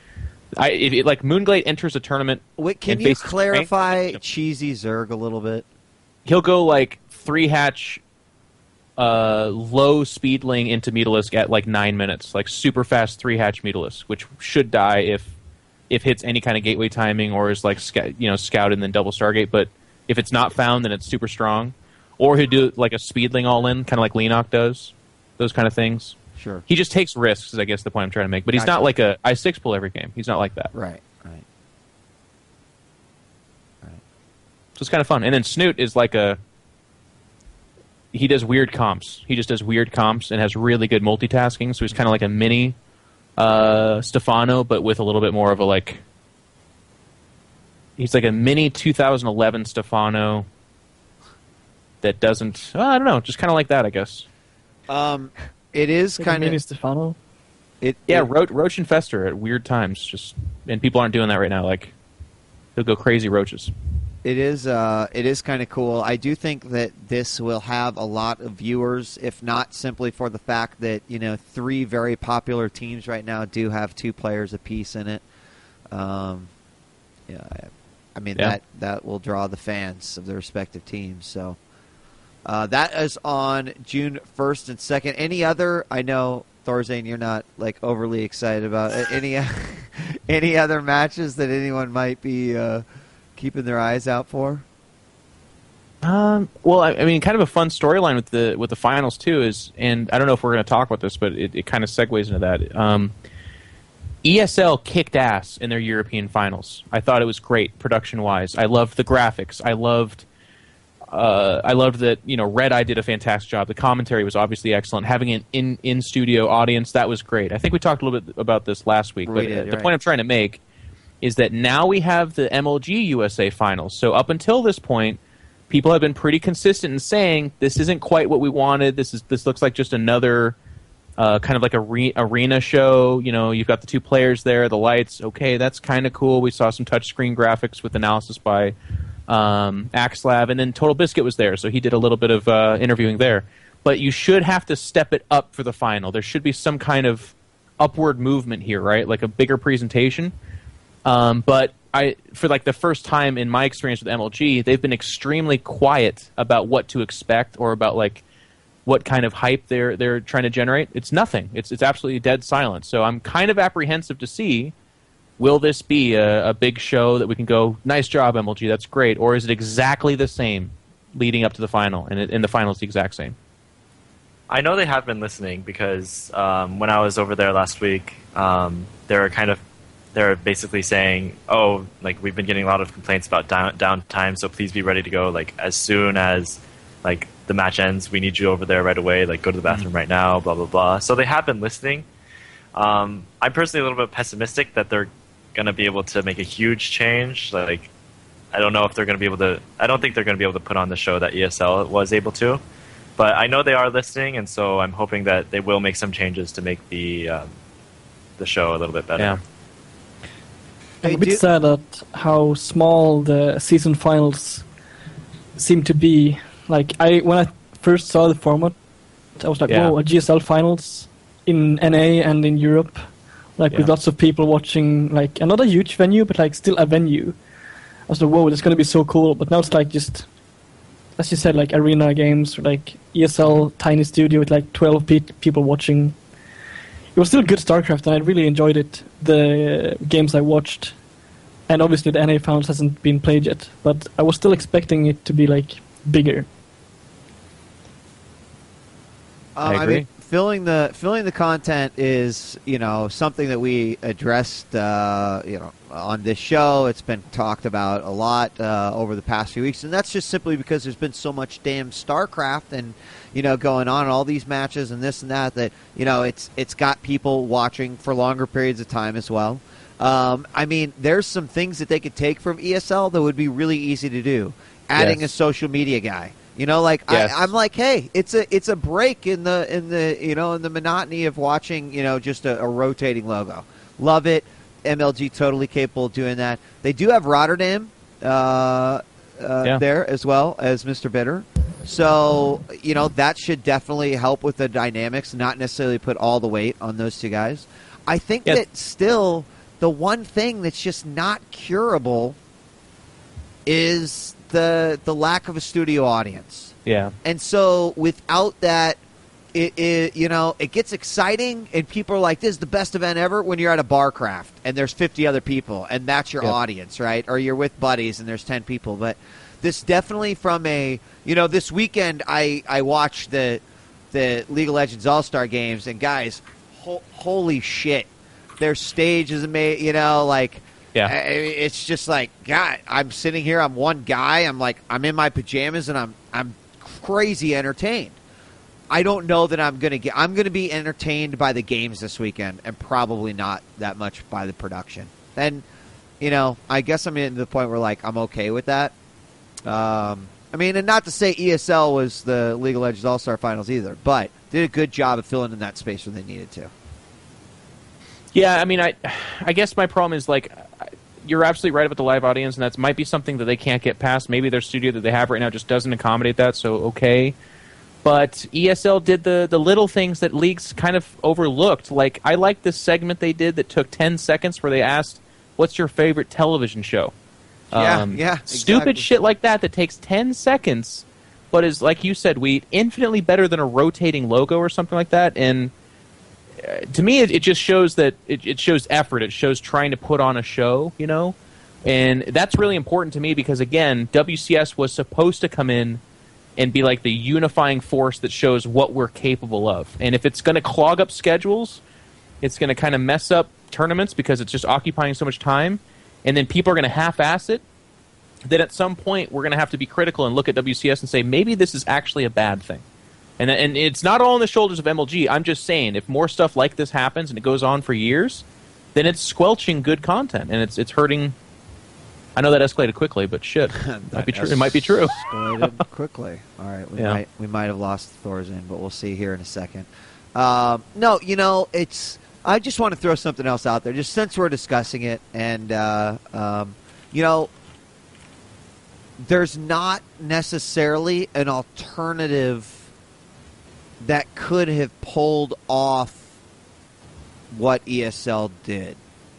I if it, like Moonglade enters a tournament. Wait, can and you faces clarify Frank, Cheesy Zerg a little bit? He'll go like three hatch, uh, low speedling into Mutalisk at like nine minutes, like super fast three hatch Mutalisk, which should die if if hits any kind of gateway timing or is like sc- you know scouted and then double Stargate. But if it's not found, then it's super strong. Or he'll do like a speedling all in, kind of like Leenock does, those kind of things. Sure. He just takes risks, is I guess the point I'm trying to make. But he's Gotcha. not like a I six pull every game. He's not like that. Right. Right. Right. So it's kind of fun. And then Snoot is like a he does weird comps. He just does weird comps and has really good multitasking. So he's kind of like a mini uh, Stefano, but with a little bit more of a like. He's like a mini two thousand eleven Stefano that doesn't. Oh, I don't know, just kind of like that, I guess. Um, it is Like kind mini of Stefano. it. Yeah, it- Roach, Roach and Fester at weird times, just and people aren't doing that right now. Like they'll go crazy roaches. It is. Uh, it is kind of cool. I do think that this will have a lot of viewers, if not simply for the fact that you know three very popular teams right now do have two players apiece in it. Um, yeah, I, I mean Yeah. that that will draw the fans of the respective teams. So uh, that is on June first and second. Any other? I know Thorzane, you're not like overly excited about it. any any other matches that anyone might be. Uh, keeping their eyes out for? Um, well, I, I mean, kind of a fun storyline with the with the finals too is, and I don't know if we're going to talk about this, but it, it kind of segues into that. Um, E S L kicked ass in their European finals. I thought it was great production wise. I loved the graphics. I loved, uh, I loved that you know Red Eye did a fantastic job. The commentary was obviously excellent. Having an in in studio audience, that was great. I think we talked a little bit about this last week, We but did, uh, the right. point I'm trying to make is that now we have the M L G U S A finals. So up until this point, people have been pretty consistent in saying this isn't quite what we wanted. This is this looks like just another uh, kind of like a re- arena show. You know, you've got the two players there, the lights. Okay, that's kind of cool. We saw some touchscreen graphics with analysis by um, Axlab, and then Total Biscuit was there, so he did a little bit of uh, interviewing there. But you should have to step it up for the final. There should be some kind of upward movement here, right? Like a bigger presentation. Um, but I, for like the first time in my experience with M L G, they've been extremely quiet about what to expect or about like what kind of hype they're they're trying to generate. It's nothing. It's it's absolutely dead silent. So I'm kind of apprehensive to see, will this be a, a big show that we can go, nice job M L G, that's great, or is it exactly the same leading up to the final, and it, and the final is the exact same? I know they have been listening because um, when I was over there last week, um, they were kind of they're basically saying, "Oh, like we've been getting a lot of complaints about down downtime, so please be ready to go. Like as soon as like the match ends, we need you over there right away. Like go to the bathroom right now. Blah blah blah." So they have been listening. Um, I'm personally a little bit pessimistic that they're going to be able to make a huge change. Like I don't know if they're going to be able to. I don't think they're going to be able to put on the show that E S L was able to. But I know they are listening, and so I'm hoping that they will make some changes to make the um, the show a little bit better. Yeah. I'm Hey, a bit do- sad at how small the season finals seem to be. Like I, when I first saw the format, I was like, Yeah. "Whoa, a G S L finals in N A and in Europe, like with Yeah. lots of people watching, like and not a huge venue, but like still a venue." I was like, "Whoa, that's gonna be so cool!" But now it's like just, as you said, like arena games, like E S L tiny studio with like twelve pe- people watching. It was still good StarCraft, and I really enjoyed it. The games I watched, and obviously the N A finals hasn't been played yet, but I was still expecting it to be like bigger. Um, I agree. mean, filling the filling the content is you know something that we addressed uh, you know on this show. It's been talked about a lot uh, over the past few weeks, and that's just simply because there's been so much damn StarCraft and you know going on all these matches and this and that that you know it's it's got people watching for longer periods of time as well. Um, I mean, there's some things that they could take from E S L that would be really easy to do. Adding Yes. a social media guy. You know, like Yes. I, I'm like, hey, it's a it's a break in the in the you know in the monotony of watching you know just a, a rotating logo. Love it. M L G totally capable of doing that. They do have Rotterdam uh, uh, Yeah. there as well as Mister Bitter. So you know that should definitely help with the dynamics. Not necessarily put all the weight on those two guys. I think Yeah. that still the one thing that's just not curable is the the lack of a studio audience. Yeah. And so without that, it, it you know, it gets exciting and people are like, this is the best event ever when you're at a Barcraft and there's fifty other people and that's your Yep. audience, right? Or you're with buddies and there's ten people. But this definitely from a, you know, this weekend I, I watched the the League of Legends All-Star games, and guys, ho- holy shit. Their stage is amazing, you know, like, Yeah. I, it's just like, God, I'm sitting here, I'm one guy, I'm like, I'm in my pajamas, and I'm I'm crazy entertained. I don't know that I'm going to get, I'm going to be entertained by the games this weekend, and probably not that much by the production. And, you know, I guess I'm in the point where, like, I'm okay with that. Um, I mean, and not to say E S L was the League of Legends All-Star Finals either, but did a good job of filling in that space when they needed to. Yeah, I mean, I, I guess my problem is, like, you're absolutely right about the live audience, and that might be something that they can't get past. Maybe their studio that they have right now just doesn't accommodate that, so okay. But E S L did the, the little things that leagues kind of overlooked. Like, I like this segment they did that took ten seconds where they asked, what's your favorite television show? Yeah, um, yeah, Stupid exactly. shit like that that takes ten seconds, but is, like you said, Wheat, infinitely better than a rotating logo or something like that. And uh, to me, it, it just shows that it, it shows effort. It shows trying to put on a show, you know? And that's really important to me because, again, W C S was supposed to come in and be like the unifying force that shows what we're capable of. And if it's going to clog up schedules, it's going to kind of mess up tournaments because it's just occupying so much time, and then people are going to half-ass it, then at some point we're going to have to be critical and look at W C S and say, maybe this is actually a bad thing. And and it's not all on the shoulders of M L G. I'm just saying, if more stuff like this happens and it goes on for years, then it's squelching good content, and it's it's hurting. I know that escalated quickly, but shit, might be true. It might be true. Escalated quickly. All right, we Yeah. might we might have lost Thorzan, but we'll see here in a second. Um, no, you know, it's. I just want to throw something else out there, just since we're discussing it, and uh, um, you know, there's not necessarily an alternative that could have pulled off what E S L did.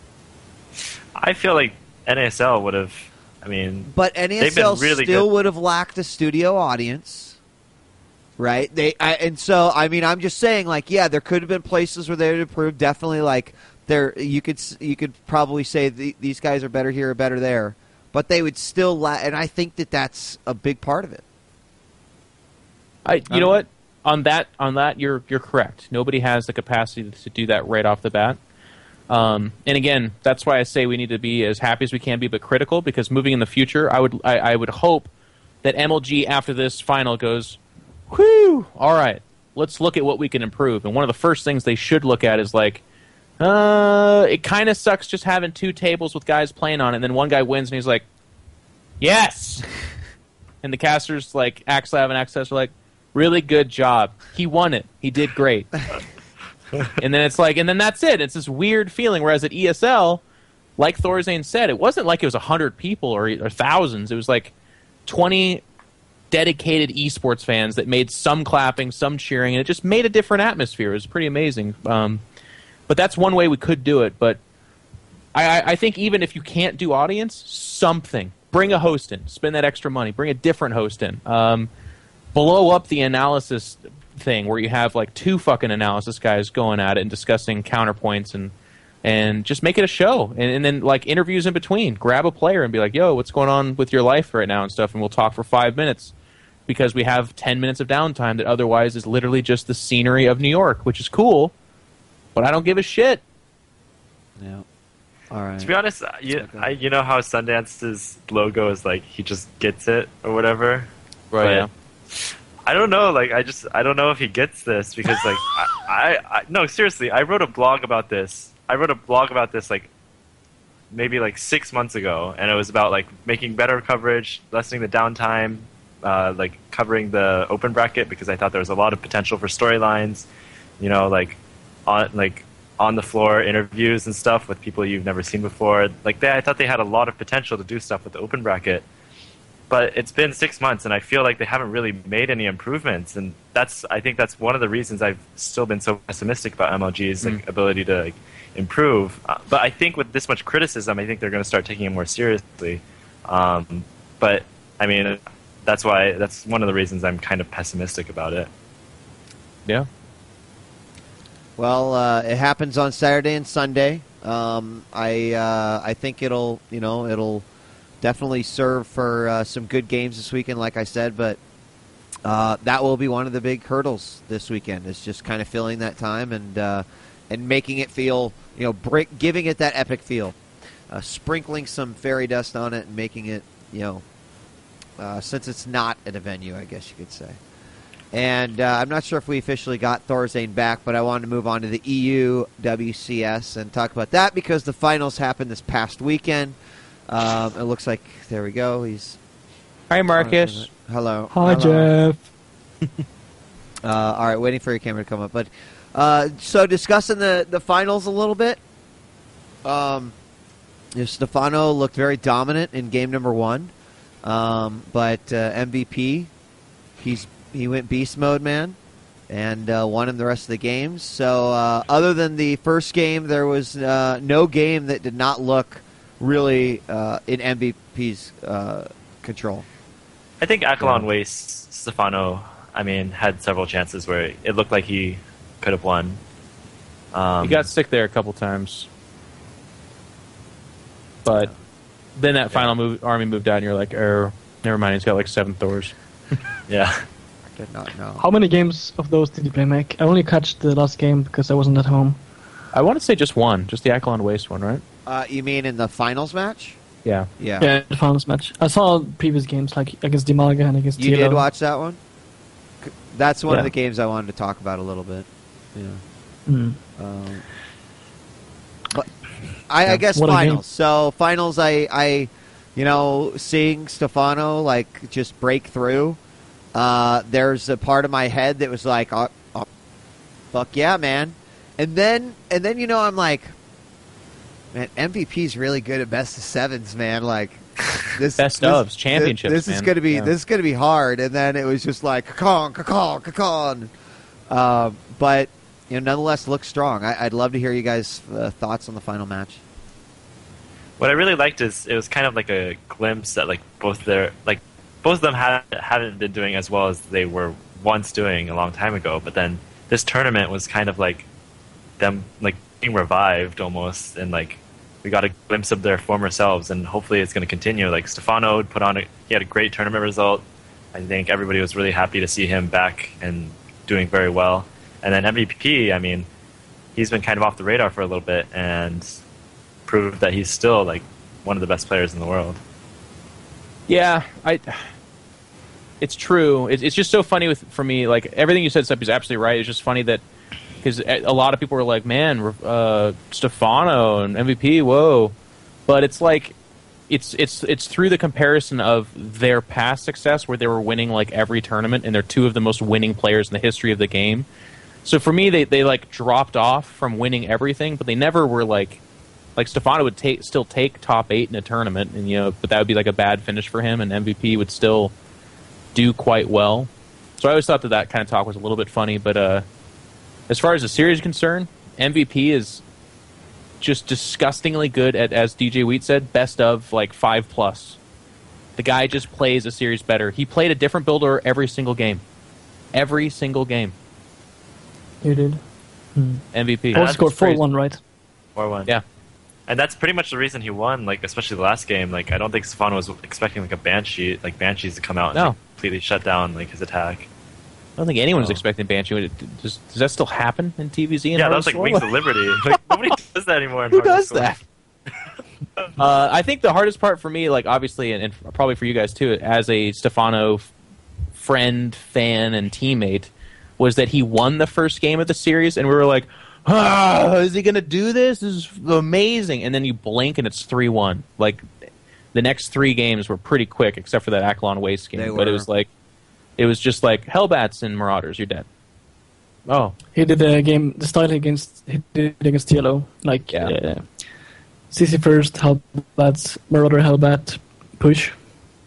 I feel like N A S L would have. I mean, But N A S L they've been really still good. would have lacked a studio audience, right? They I, and so I mean, I'm just saying, like, yeah, there could have been places where they would improve. Definitely, like there, you could s- you could probably say the, these guys are better here or better there, but they would still la- and I think that that's a big part of it. I, you know what? On that, on that, you're you're correct. Nobody has the capacity to do that right off the bat. Um, and again, that's why I say we need to be as happy as we can be, but critical. Because moving in the future, I would I, I would hope that M L G after this final goes, whew, all right, let's look at what we can improve. And one of the first things they should look at is like, uh, it kind of sucks just having two tables with guys playing on it, and then one guy wins, and he's like, yes. And the casters like Axelav and Access are like, really good job. He won it. He did great. And then it's like, and then that's it. It's this weird feeling. Whereas at E S L, like Thorzane said, it wasn't like it was a hundred people or, or thousands. It was like twenty dedicated esports fans that made some clapping, some cheering, and it just made a different atmosphere. It was pretty amazing. Um, but that's one way we could do it. But I, I, I think even if you can't do audience, something. Bring a host in. Spend that extra money. Bring a different host in. Um, blow up the analysis thing where you have like two fucking analysis guys going at it and discussing counterpoints and and just make it a show and, and then like interviews in between. Grab a player and be like, yo, what's going on with your life right now and stuff, and we'll talk for five minutes because we have ten minutes of downtime that otherwise is literally just the scenery of New York, which is cool, but I don't give a shit. Yeah. All right. To be honest, uh, you, Okay. I, you know how Sundance's logo is like he just gets it or whatever. Right, But yeah. I don't know. Like I just I don't know if he gets this because like I, I, I no seriously I wrote a blog about this. I wrote a blog about this like maybe like six months ago, and it was about like making better coverage, lessening the downtime, uh, like covering the open bracket because I thought there was a lot of potential for storylines. You know, like on like on the floor interviews and stuff with people you've never seen before. Like they, I thought they had a lot of potential to do stuff with the open bracket. but it's been six months, and I feel like they haven't really made any improvements. And that's I think that's one of the reasons I've still been so pessimistic about M L G's like, Mm. ability to like, improve. Uh, but I think with this much criticism, I think they're going to start taking it more seriously. Um, but I mean, that's why that's one of the reasons I'm kind of pessimistic about it. Yeah. Well, uh, it happens on Saturday and Sunday. Um, I uh, I think it'll you know it'll definitely serve for uh, some good games this weekend, like I said. But uh, that will be one of the big hurdles this weekend. Is just kind of filling that time and uh, and making it feel you know break, giving it that epic feel, uh, sprinkling some fairy dust on it and making it you know uh, since it's not at a venue, I guess you could say. And uh, I'm not sure if we officially got Thorzane back, but I wanted to move on to the E U W C S and talk about that because the finals happened this past weekend. Um, it looks like, there we go. He's Hi, Marcus. Hello. Hi, Hello. Jeff. Uh, all right, waiting for your camera to come up. But uh, so discussing the, the finals a little bit. Um, you know, Stefano looked very dominant in game number one, um, but uh, M V P, he's he went beast mode, man, and uh, won him the rest of the games. So uh, other than the first game, there was uh, no game that did not look really uh, in M V P's uh, control. I think Akalon Yeah. Waste, Stefano, I mean, had several chances where it looked like he could have won. Um, He got sick there a couple times. But then that final move, army moved out, and you're like, oh, never mind, he's got like seven Thors. yeah. I did not know. How many games of those did you play, Mac? I only catched the last game because I wasn't at home. I want to say just one, just the Akalon Waste one, right? Uh, you mean in the finals match? Yeah. Yeah. Yeah, the finals match. I saw previous games like against Dimaga and against You Tilo. did watch that one? C- That's one Yeah. of the games I wanted to talk about a little bit. Yeah. Mm. Um, but I, I Yeah, guess what a game. finals. So finals, I, I, you know, seeing Stefano like just break through. Uh, there's a part of my head that was like, oh, oh, "Fuck yeah, man!" And then, and then you know, I'm like, "Man, M V P's really good at best of sevens, man." Like this Best this, ofs, championships, This, this is man. gonna be Yeah. this is gonna be hard. And then it was just like, "Kakon, kakon, kakon." Uh, but you know, nonetheless, looks strong. I, I'd love to hear you guys' uh, thoughts on the final match. What I really liked is it was kind of like a glimpse at like both their like both of them had, haven't been doing as well as they were once doing a long time ago. But then this tournament was kind of like them like being revived almost, and like we got a glimpse of their former selves, and hopefully it's going to continue. Like Stefano put on a, he had a great tournament result. I think everybody was really happy to see him back and doing very well. And then M V P, I mean, he's been kind of off the radar for a little bit and proved that he's still like one of the best players in the world. Yeah, I. It's true. It's, it's just so funny with for me. Like everything you said, Steph, is absolutely right. It's just funny that because a lot of people were like, "Man, uh, Stefano and M V P, whoa!" But it's like, it's it's it's through the comparison of their past success, where they were winning like every tournament, and they're two of the most winning players in the history of the game. So for me, they they like dropped off from winning everything, but they never were like. Like Stefano would take still take top eight in a tournament, and you know, but that would be like a bad finish for him, and M V P would still do quite well. So I always thought that that kind of talk was a little bit funny. But uh, as far as the series is concerned, M V P is just disgustingly good at, as D J Wheat said, best of like five plus. The guy just plays a series better. He played a different builder every single game, every single game. You did. Hmm. M V P. Yeah, Oh, that's scored four crazy. one, right? four one. Yeah. And that's pretty much the reason he won, like especially the last game. Like I don't think Stefano was expecting like a Banshee, like Banshees to come out and No. like, completely shut down like his attack. I don't think anyone was Oh. expecting Banshee. Does, does that still happen in T V Z? And Yeah, that Heart was of like Swarm? Wings of Liberty. Like nobody does that anymore. In Who Heart of does Swarm. that? uh, I think the hardest part for me, like obviously, and, and probably for you guys too, as a Stefano f- friend, fan, and teammate, was that he won the first game of the series, and we were like, ah, is he going to do this? This is amazing. And then you blink, and it's three one. Like, the next three games were pretty quick, except for that Akalon Waste game. They But it were. was like, it was just like, Hellbats and Marauders, you're dead. Oh, He did a game, the style against he did against Tilo, like Yeah. uh, C C first, Hellbat, Marauder, Hellbat, push.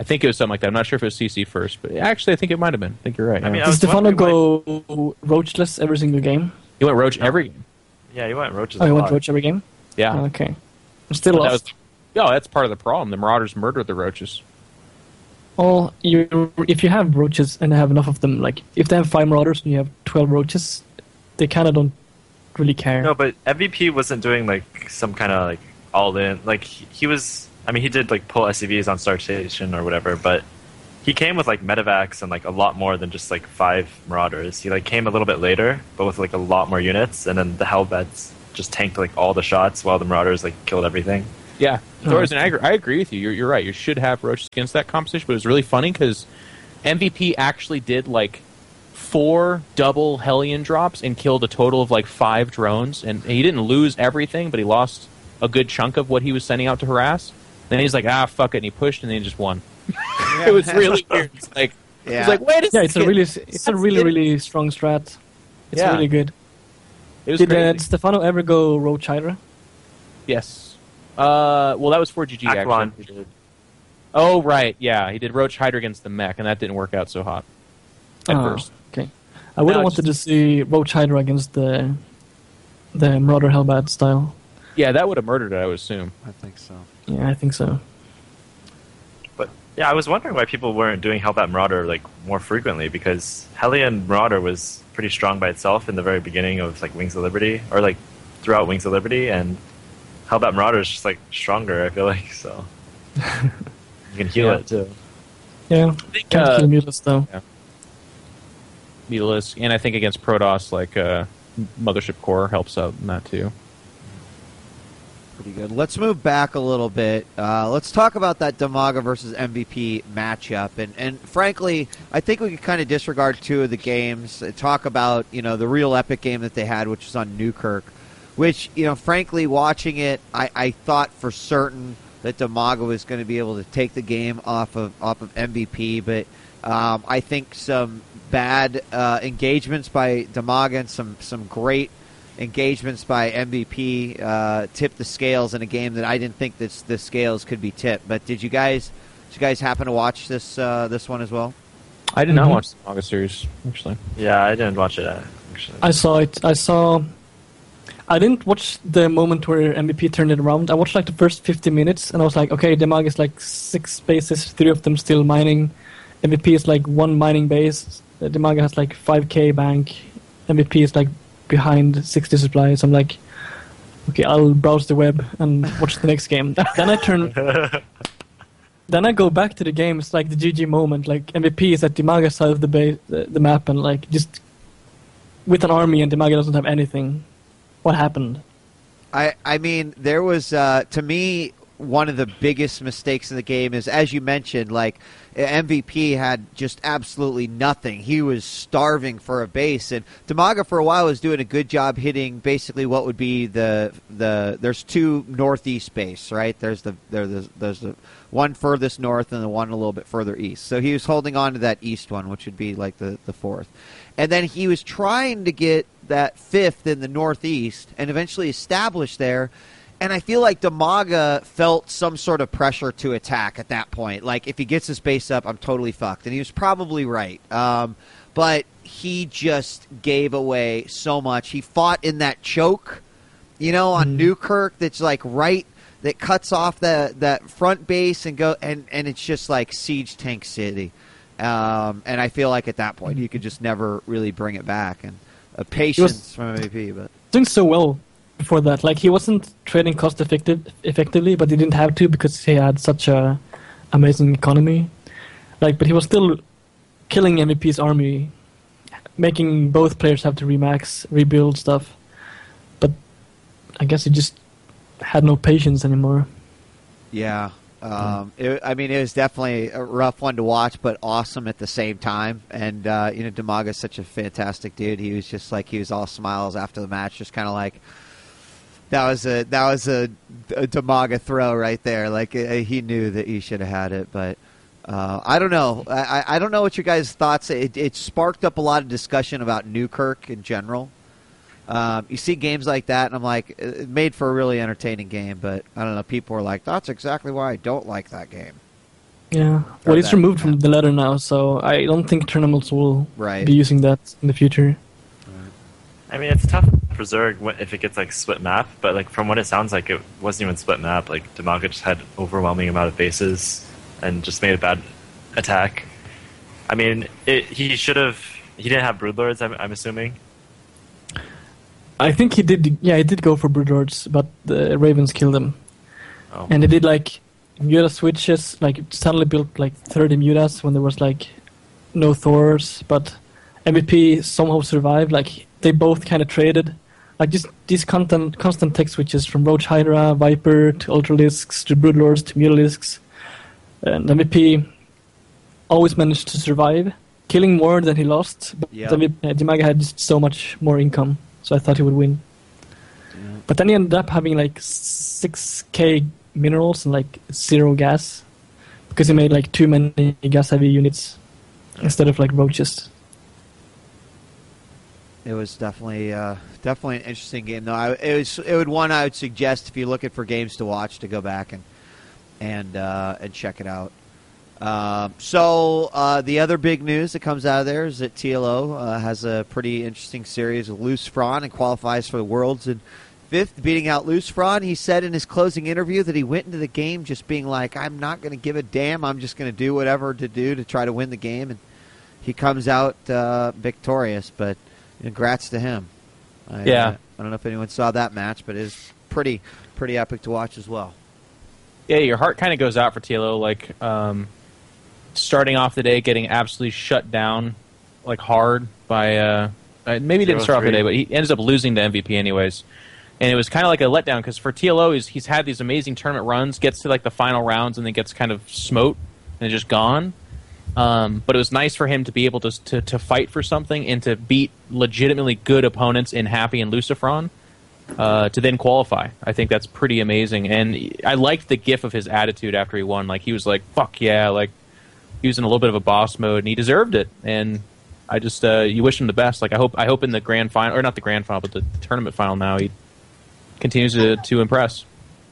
I think it was something like that. I'm not sure if it was C C first, but actually, I think it might have been. I think you're right. I yeah. mean, I Did was Stefano wondering go roachless every single game? He went roach every game. Yeah, he went roaches. Oh, a he went lot. roach every game? Yeah. Oh, okay. I'm still But that lost. was, yeah, that's part of the problem. The Marauders murdered the roaches. Well, you, if you have roaches and have enough of them, like if they have five marauders and you have twelve roaches, they kind of don't really care. No, but M V P wasn't doing like some kind of like all in. Like he, he was. I mean, he did like pull S C Vs on Star Station or whatever, but he came with like medevacs and like a lot more than just like five marauders. He like came a little bit later, but with like a lot more units, and then the Hellbats just tanked like all the shots while the marauders like killed everything. Yeah, Oh. Thor's an agri- I agree with you. You're, you're right. You should have roaches against that composition, but it was really funny because M V P actually did like four double Hellion drops and killed a total of like five drones, and he didn't lose everything, but he lost a good chunk of what he was sending out to harass. Then he's like, ah, fuck it, and he pushed, and then he just won. It was really weird. It's like, Yeah. it's like, wait a Yeah, it's a second. really, it's a really, really strong strat. It's Yeah. really good. It was Did uh, crazy. Stefano ever go Roach Hydra? Yes. Uh, well, that was for G G, Aquilon. actually. Oh, right, yeah. He did Roach Hydra against the mech, and that didn't work out so hot at Oh, first. okay. I would have No, wanted just- to see Roach Hydra against the the Marauder Hellbat style. Yeah, that would have murdered it, I would assume. I think so. Yeah, I think so. But yeah, I was wondering why people weren't doing Hellbat Marauder like more frequently, because Hellion Marauder was pretty strong by itself in the very beginning of like Wings of Liberty, or like throughout Wings of Liberty, and Hellbat Marauder is just like stronger. I feel like so you can heal Yeah. it too. Yeah, can't uh, kill Mutas though. Mutalisk, and I think against Protoss, like uh, Mothership Core helps out in that too. Pretty good. Let's move back a little bit. Uh, let's talk about that Damaga versus M V P matchup. And, and frankly, I think we could kind of disregard two of the games. and Talk about, you know, the real epic game that they had, which was on Newkirk. Which, you know, frankly, watching it, I, I thought for certain that Damaga was going to be able to take the game off of off of M V P. But um, I think some bad uh, engagements by Damaga and some, some great engagements by M V P uh, tipped the scales in a game that I didn't think this the scales could be tipped. But did you guys did you guys happen to watch this uh, this one as well? I did not Mhm. watch the manga series, actually. Yeah, I didn't watch it uh, actually. I saw it. I saw. I didn't watch the moment where M V P turned it around. I watched like the first fifty minutes, and I was like, okay, Damag is like six bases, three of them still mining. M V P is like one mining base. Damag has like five K bank. M V P is like behind sixty supplies. I'm like, okay, I'll browse the web and watch the next game. Then I turn. Then I go back to the game. It's like the G G moment. Like M V P is at Dimaga's side of the base, the, the map, and like just with an army, and Dimaga doesn't have anything. What happened? I I mean there was uh, to me one of the biggest mistakes in the game is, as you mentioned, like M V P had just absolutely nothing. He was starving for a base, and Damaga for a while was doing a good job hitting basically what would be the the. There's two northeast base, right? There's the there's the, there's the one furthest north and the one a little bit further east. So he was holding on to that east one, which would be like the the fourth, and then he was trying to get that fifth in the northeast and eventually establish there. And I feel like Damaga felt some sort of pressure to attack at that point. Like, if he gets his base up, I'm totally fucked. And he was probably right. Um, but he just gave away so much. He fought in that choke, you know, on Mm. Newkirk that's like right, that cuts off the, that front base and go, and, and it's just like Siege Tank City. Um, and I feel like at that point, you could just never really bring it back. And uh, patience from M V P, but Doing so well before that. Like he wasn't trading cost effective effectively, but he didn't have to because he had such a amazing economy. Like, but he was still killing M V P's army, making both players have to remax, rebuild stuff. But I guess he just had no patience anymore. yeah. Um, it, I mean, it was definitely a rough one to watch, but awesome at the same time. And, uh, you know, Damaga's such a fantastic dude. He was just like, he was all smiles after the match, just kind of like, that was a, that was a, a Damaga throw right there. Like, uh, he knew that he should have had it, but, uh, I don't know. I, I don't know what your guys' thoughts. It, it sparked up a lot of discussion about Newkirk in general. Um, you see games like that, and I'm like, it made for a really entertaining game, but I don't know. People are like, that's exactly why I don't like that game. Yeah. Or Well, it's that- removed from the letter now, so I don't think tournaments will Right. be using that in the future. I mean, it's tough for Zerg wh- if it gets like split map, but like from what it sounds like, it wasn't even split map. Like Demaga just had overwhelming amount of bases and just made a bad attack. I mean, it, he should have. He didn't have Broodlords. I'm, I'm assuming. I think he did. Yeah, he did go for Broodlords, but the Ravens killed him. Oh. And he did like Muta switches. Like suddenly built like thirty Mutas when there was like no Thors, but M V P somehow survived. Like they both kind of traded. Like just these constant constant tech switches from Roach Hydra, Viper to Ultralisks to Broodlords to Mutalisks, and M V P always managed to survive, killing more than he lost. But Yeah. M V P, uh, Demaga had just so much more income, so I thought he would win. Yeah. But then he ended up having like six K minerals and like zero gas because he made like too many gas heavy units instead of like roaches. It was definitely uh, definitely an interesting game. though. I, it was it would one I would suggest if you're looking for games to watch to go back and and uh, and check it out. Um, so uh, the other big news that comes out of there is that T L O uh, has a pretty interesting series with Loose Fraud and qualifies for the Worlds in fifth, beating out Loose Fraud. He said in his closing interview that he went into the game just being like, "I'm not going to give a damn. I'm just going to do whatever to do to try to win the game," and he comes out uh, victorious. But congrats to him. I, Yeah. uh, I don't know if anyone saw that match, but it's pretty pretty epic to watch as well. Yeah, your heart kind of goes out for T L O. Like, um, starting off the day, getting absolutely shut down, like hard by. Uh, uh, maybe he didn't start off the day, but he ends up losing to M V P anyways. And it was kind of like a letdown because for T L O, he's, he's had these amazing tournament runs, gets to like the final rounds, and then gets kind of smote and just gone. Um, but it was nice for him to be able to, to to fight for something and to beat legitimately good opponents in Happy and Lucifron uh, to then qualify. I think that's pretty amazing. And I liked the gif of his attitude after he won. Like he was like, "Fuck yeah!" Like he was in a little bit of a boss mode, and he deserved it. And I just uh, you wish him the best. Like I hope I hope in the grand final, or not the grand final, but the tournament final now, he continues to to impress.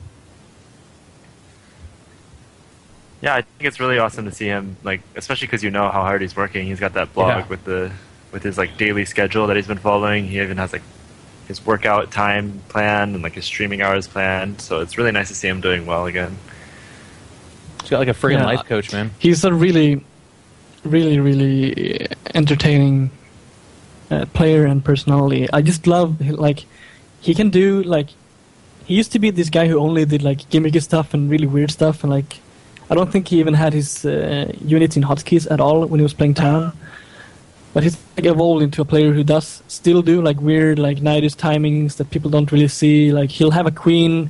Yeah, I think it's really awesome to see him, like, especially because you know how hard he's working. He's got that blog Yeah. with the with his like daily schedule that he's been following. He even has like his workout time planned and like his streaming hours planned. So it's really nice to see him doing well again. He's got like a friggin' Yeah. life coach, man. He's a really, really, really entertaining uh, player and personality. I just love like he can do like he used to be this guy who only did like gimmicky stuff and really weird stuff, and like I don't think he even had his uh, units in hotkeys at all when he was playing Town. But he's like evolved into a player who does still do like weird like nidus timings that people don't really see. Like he'll have a queen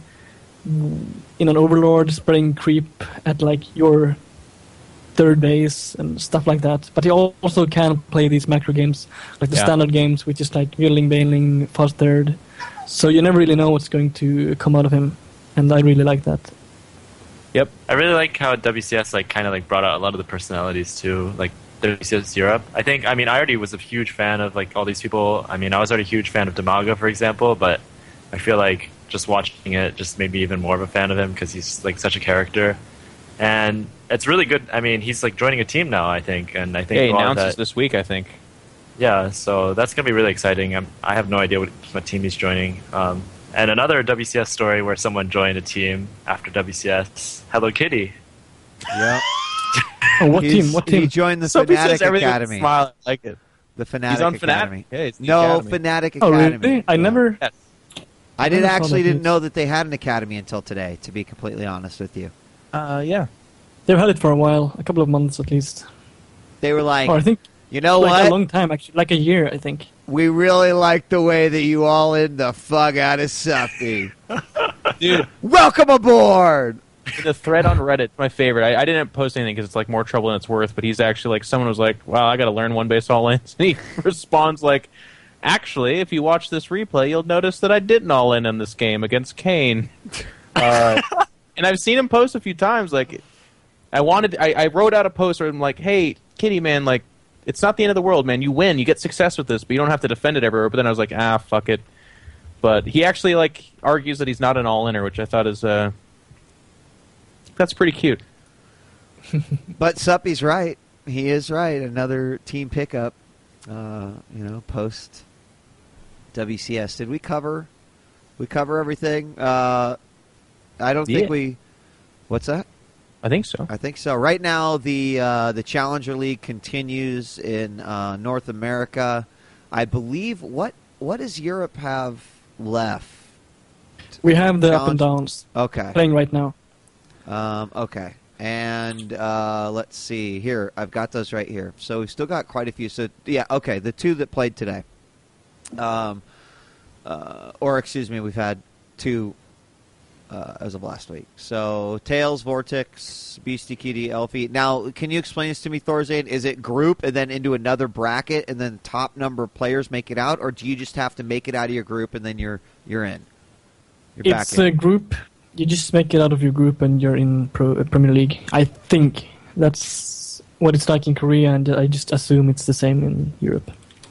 in an overlord spreading creep at like your third base and stuff like that. But he also can play these macro games like the Yeah. standard games, which is like Mutiling, Baneling, fast third. So you never really know what's going to come out of him, and I really like that. Yep. I really like how W C S like kind of like brought out a lot of the personalities too, like W C S Europe. I think I mean I already was a huge fan of like all these people. I mean I was already a huge fan of Demaga, for example, but I feel like just watching it just made me even more of a fan of him because he's like such a character, and it's really good. I mean he's like joining a team now, I think, and I think Yeah, he a lot of announces that, this week, I think. yeah, so that's gonna be really exciting. I'm, I have no idea what, what team he's joining. Um, and another W C S story where someone joined a team after W C S. Hello Kitty. Yeah. Oh, what He's- team? What He team? joined the Somebody Fnatic says everything with a Academy. smile. I like it. The Fnatic He's on Academy. Fnatic. Yeah, it's the no, Academy. Fnatic Oh, Academy. really? I Yeah. never. Yes. I did never saw actually that didn't news. know that they had an academy until today. To be completely honest with you, Uh, yeah. They've had it for a while, a couple of months at least. they were like, Or I think you know like what? a long time actually, like a year, I think. We really like the way that you all in the fuck out of Suppy. Dude, Welcome aboard. the thread on Reddit, my favorite. I, I didn't post anything because it's like more trouble than it's worth. But he's actually like, someone was like, "Wow, I got to learn one base all ins." And he responds like, "Actually, if you watch this replay, you'll notice that I didn't all in in this game against Kane." Uh, and I've seen him post a few times. Like, I wanted, I, I wrote out a post where I'm like, "Hey, Kitty man, like, it's not the end of the world, man. You win, you get success with this, but you don't have to defend it everywhere." But then I was like, "Ah, fuck it." But he actually like argues that he's not an all-inner, which I thought is uh, that's pretty cute. But Suppy's right. He is right. Another team pickup, uh, you know, post W C S. Did we cover we cover everything? Uh, I don't Yeah. think we What's that? I think so. I think so. Right now, the uh, the Challenger League continues in uh, North America. I believe what what does Europe have left? We have the up and Challenge- downs Okay. playing right now. Um, okay. And uh, let's see here. I've got those right here. So we've still got quite a few. So yeah, okay. The two that played today, um, uh, or excuse me, we've had two uh, as of last week. So Tails, Vortex, Beastie Kitty, Elfie. Now, can you explain this to me, Thorzane? Is it group and then into another bracket, and then top number of players make it out, or do you just have to make it out of your group and then you're you're in? You're It's back in. a group. You just make it out of your group and you're in Pro uh, Premier League. I think that's what it's like in Korea, and I just assume it's the same in Europe.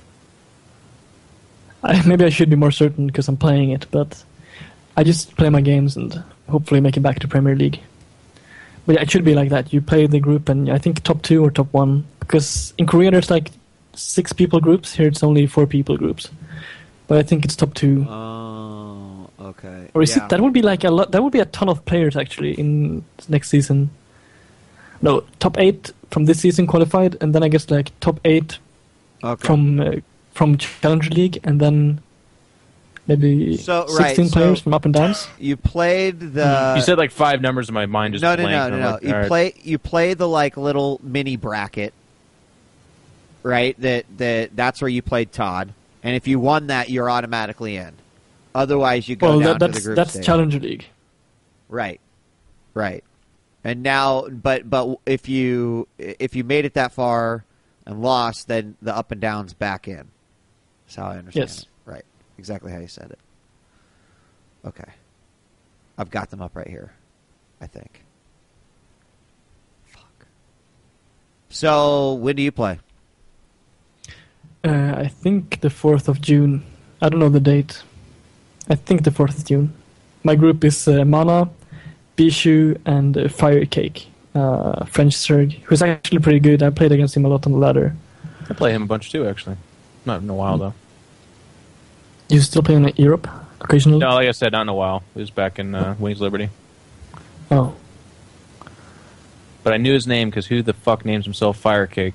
I, maybe I should be more certain because I'm playing it, but I just play my games and hopefully make it back to Premier League. But yeah, it should be like that. You play the group, and I think top two or top one. Because in Korea there's like six people groups. Here it's only four people groups. But I think it's top two. Oh, okay. Or is Yeah. it? That would be like a lot. That would be a ton of players actually in next season. No, top eight from this season qualified, and then I guess like top eight Okay. from uh, from Challenger League, and then maybe So, right, sixteen players so- from up and downs. You played the. you said like five numbers in my mind just no, no, blanked, no, and no, I'm no. like, You all right. play. You play the like little mini bracket, right? That that that's where you played Todd, and if you won that, you're automatically in. Otherwise, you go Well, down that, to that's the group that's stage. Challenger League. Right, right. And now, but but if you if you made it that far and lost, then the up and downs back in. That's how I understand Yes. it. Right, exactly how you said it. Okay, I've got them up right here. I think. Fuck. So when do you play? Uh, I think the fourth of June. I don't know the date. I think the fourth of June. My group is uh, Mana, Bishu, and uh, Firecake. Uh, French Serg, who's actually pretty good. I played against him a lot on the ladder. I play him a bunch too, actually. Not in a while though. You still play in Europe occasionally? No, like I said, not in a while. He was back in uh, Wings Liberty. Oh, But I knew his name because who the fuck names himself Firecake?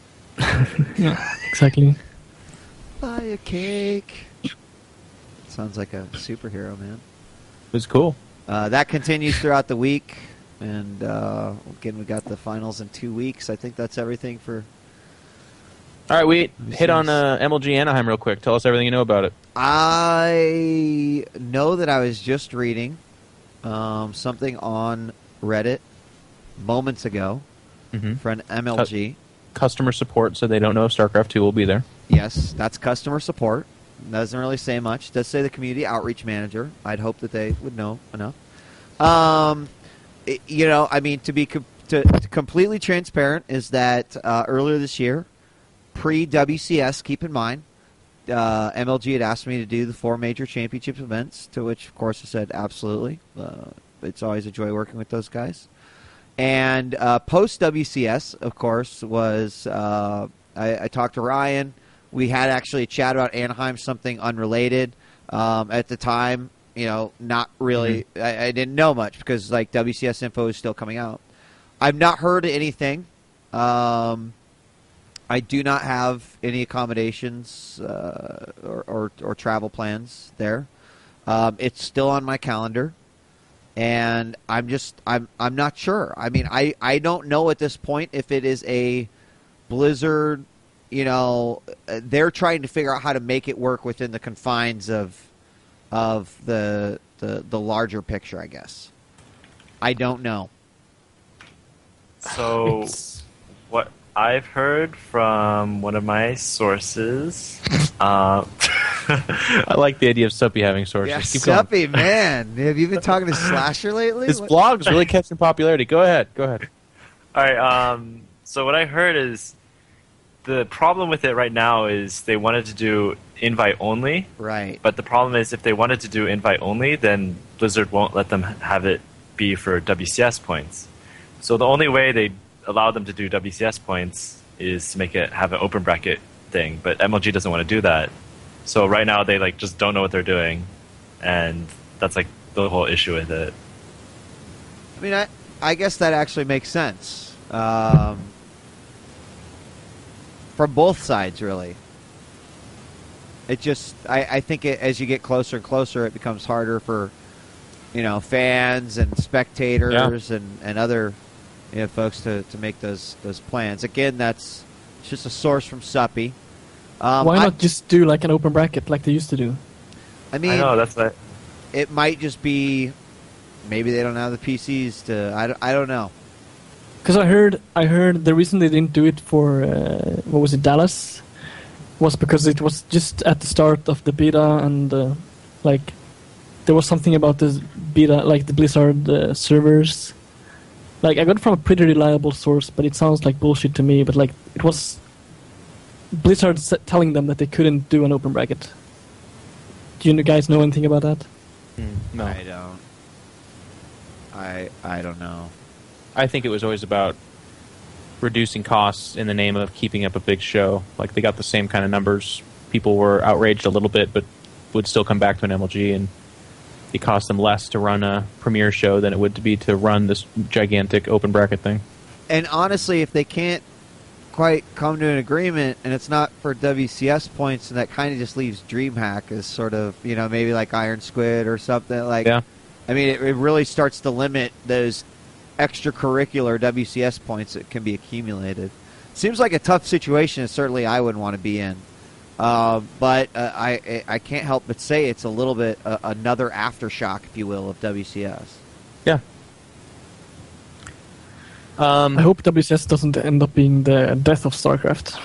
yeah, exactly. Fire cake. Sounds like a superhero, man. It was cool. Uh, that continues throughout the week, and uh, again, we got the finals in two weeks. I think that's everything for. All right, we me hit see on this. uh, M L G Anaheim real quick. Tell us everything you know about it. I know that I was just reading um, something on Reddit moments ago Mm-hmm. for an M L G. Customer support said they don't know if StarCraft two will be there. Yes, that's customer support. Doesn't really say much. Does say the community outreach manager. I'd hope that they would know enough. Um, it- you know, I mean, to be com- to, to completely transparent, is that uh, earlier this year, pre W C S, keep in mind, uh, M L G had asked me to do the four major championship events, to which, of course, I said absolutely. Uh, it's always a joy working with those guys. And uh, post W C S, of course, was uh, I, I talked to Ryan. We had actually a chat about Anaheim, something unrelated. Um, at the time, you know, not really. I, I didn't know much because like W C S info is still coming out. I've not heard anything. Um, I do not have any accommodations uh, or, or or travel plans there. Um, it's still on my calendar. And I'm just I'm I'm not sure. I mean, I, I don't know at this point if it is a Blizzard, you know, uh, they're trying to figure out how to make it work within the confines of of the the, the larger picture, I guess. I don't know. So, It's- what I've heard from one of my sources, uh, I like the idea of Suppy having sources. Yeah, Keep going. Suppy, man. Have you been talking to Slasher lately? His What- blog's really catching popularity. Go ahead. Go ahead. all right. Um, so what I heard is the problem with it right now is they wanted to do invite only, Right. but the problem is if they wanted to do invite only, then Blizzard won't let them have it be for W C S points. So the only way they allow them to do W C S points is to make it have an open bracket thing, but M L G doesn't want to do that. So right now they like just don't know what they're doing, and that's like the whole issue with it. I mean, I, I guess that actually makes sense. Um, from both sides, really. It just, I, I think it, as you get closer and closer, it becomes harder for, you know, fans and spectators yeah. and, and other, you know, folks to, to make those those plans. Again, that's just a source from Suppy. Um, Why not I, just do like an open bracket like they used to do? I mean, I know that's what. It might just be, maybe they don't have the P Cs to. I don't, I don't know. Because I heard, I heard the reason they didn't do it for uh, what was it, Dallas, was because it was just at the start of the beta, and uh, like there was something about the beta, like the Blizzard uh, servers. Like I got it from a pretty reliable source, but it sounds like bullshit to me. But like it was Blizzard telling them that they couldn't do an open bracket. Do you guys know anything about that? Mm, no, I don't. I I don't know. I think it was always about reducing costs in the name of keeping up a big show. Like they got the same kind of numbers. People were outraged a little bit, but would still come back to an M L G, and it cost them less to run a premiere show than it would to be to run this gigantic open bracket thing. And honestly, if they can't quite come to an agreement, and it's not for W C S points, and that kind of just leaves DreamHack as sort of, you know, maybe like Iron Squid or something. Like, yeah. I mean, it, it really starts to limit those extracurricular W C S points that can be accumulated. Seems like a tough situation, and certainly I wouldn't want to be in. Uh, but uh, I I can't help but say it's a little bit uh, another aftershock, if you will, of W C S. Yeah. Um, I hope W C S doesn't end up being the death of StarCraft.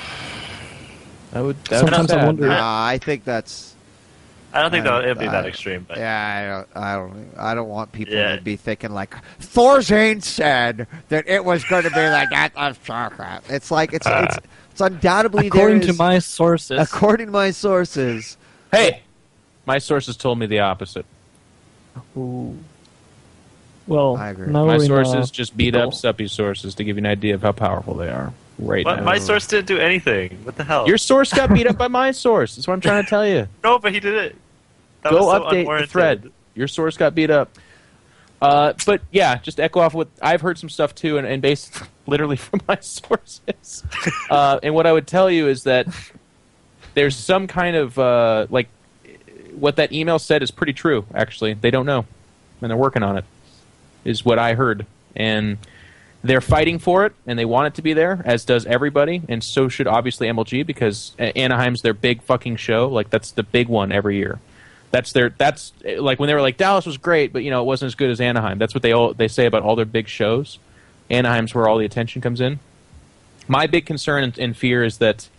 I would. That Sometimes would I wonder. Uh, I think that's. I don't think I, it'll be I, that extreme, but yeah, I don't, I don't, I don't want people Yeah. to be thinking like Thorzane said that it was going to be like that of StarCraft. It's like it's it's it's undoubtedly According there to is- my sources. according to my sources. Hey, my sources told me the opposite. Ooh. Well, I agree. now My we're in sources a just beat pickle. up Suppy's sources to give you an idea of how powerful they are right What? now. My source didn't do anything. What the hell? Your source got beat up by my source. That's what I'm trying to tell you. No, but he did it. That Go was so update the unwarranted. thread. Your source got beat up. Uh, but yeah, just echo off what I've heard some stuff too, and, and based literally from my sources. uh, and what I would tell you is that there's some kind of uh, like what that email said is pretty true. Actually, they don't know, and they're working on it. Is what I heard, and they're fighting for it, and they want it to be there, as does everybody, and so should obviously M L G, because Anaheim's their big fucking show. Like that's the big one every year. That's their. That's like when they were like Dallas was great, but you know it wasn't as good as Anaheim. That's what they all they say about all their big shows. Anaheim's where all the attention comes in. My big concern and, and fear is that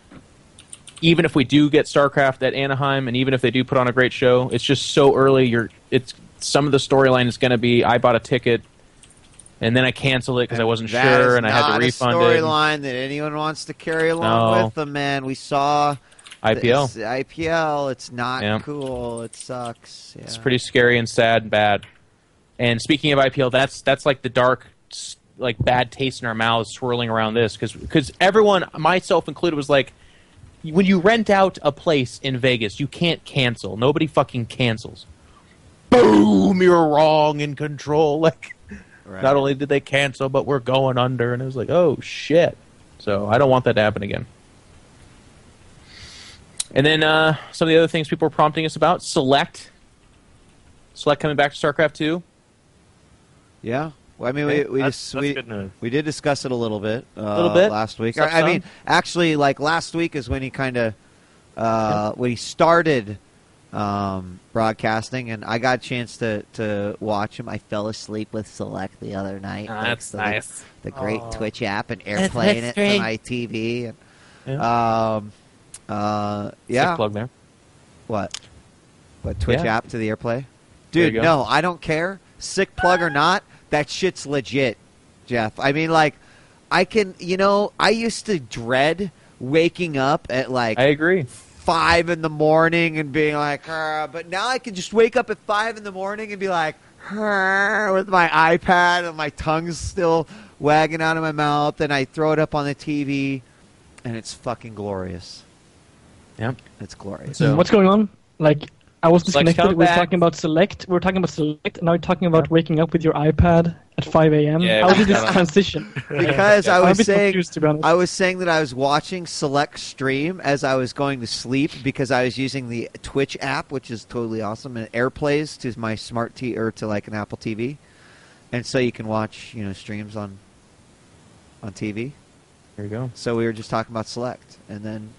even if we do get StarCraft at Anaheim, and even if they do put on a great show, it's just so early. You're it's some of the storyline is going to be I bought a ticket and then I canceled it because I wasn't That sure is and I had to not refund a it. storyline that anyone wants to carry along No. with them, man. We saw I P L. this I P L. It's not Yeah. cool. It sucks. Yeah. It's pretty scary and sad and bad. And speaking of I P L, that's that's like the dark, like bad taste in our mouths swirling around this because everyone, myself included, was like, when you rent out a place in Vegas, you can't cancel. Nobody fucking cancels. Boom! You're wrong in control. Like, Right. not only did they cancel, but we're going under, and it was like, oh shit. So I don't want that to happen again. And then uh, some of the other things people were prompting us about: Select, Select coming back to StarCraft two. Yeah. Well, I mean, Okay. we we, That's, just, that's we, good news. we did discuss it a little bit. Uh, A little bit? last week. Stuff I, I mean, done? actually, like last week is when he kind of uh, when he started um, broadcasting, and I got a chance to, to watch him. I fell asleep with Select the other night. Ah, thanks that's to nice. The, the great Aw. Twitch app and That's- airplaying that's it great. to my T V. And, Yeah. um, uh, Sick yeah. plug there. What? What Twitch Yeah. app to the AirPlay? There you Dude, go. no, I don't care. Sick plug or not, that shit's legit, Jeff. I mean, like, I can, you know, I used to dread waking up at like I agree. five in the morning and being like, "Arr," but now I can just wake up at five in the morning and be like, "Arr," with my iPad and my tongue's still wagging out of my mouth, and I throw it up on the T V, and it's fucking glorious. Yep. It's glorious. So- What's going on? Like, I was Select's disconnected. coming We were back. talking about Select. We were talking about Select, and now we're talking about waking up with your iPad at five a.m. Yeah, How we did this got on. transition? Because I I'm a was bit saying, confused, to be honest. I was saying that I was watching Select stream as I was going to sleep because I was using the Twitch app, which is totally awesome, and it airplays to my smart T or to like an Apple T V, and so you can watch you know streams on on T V. There you go. So we were just talking about Select, and then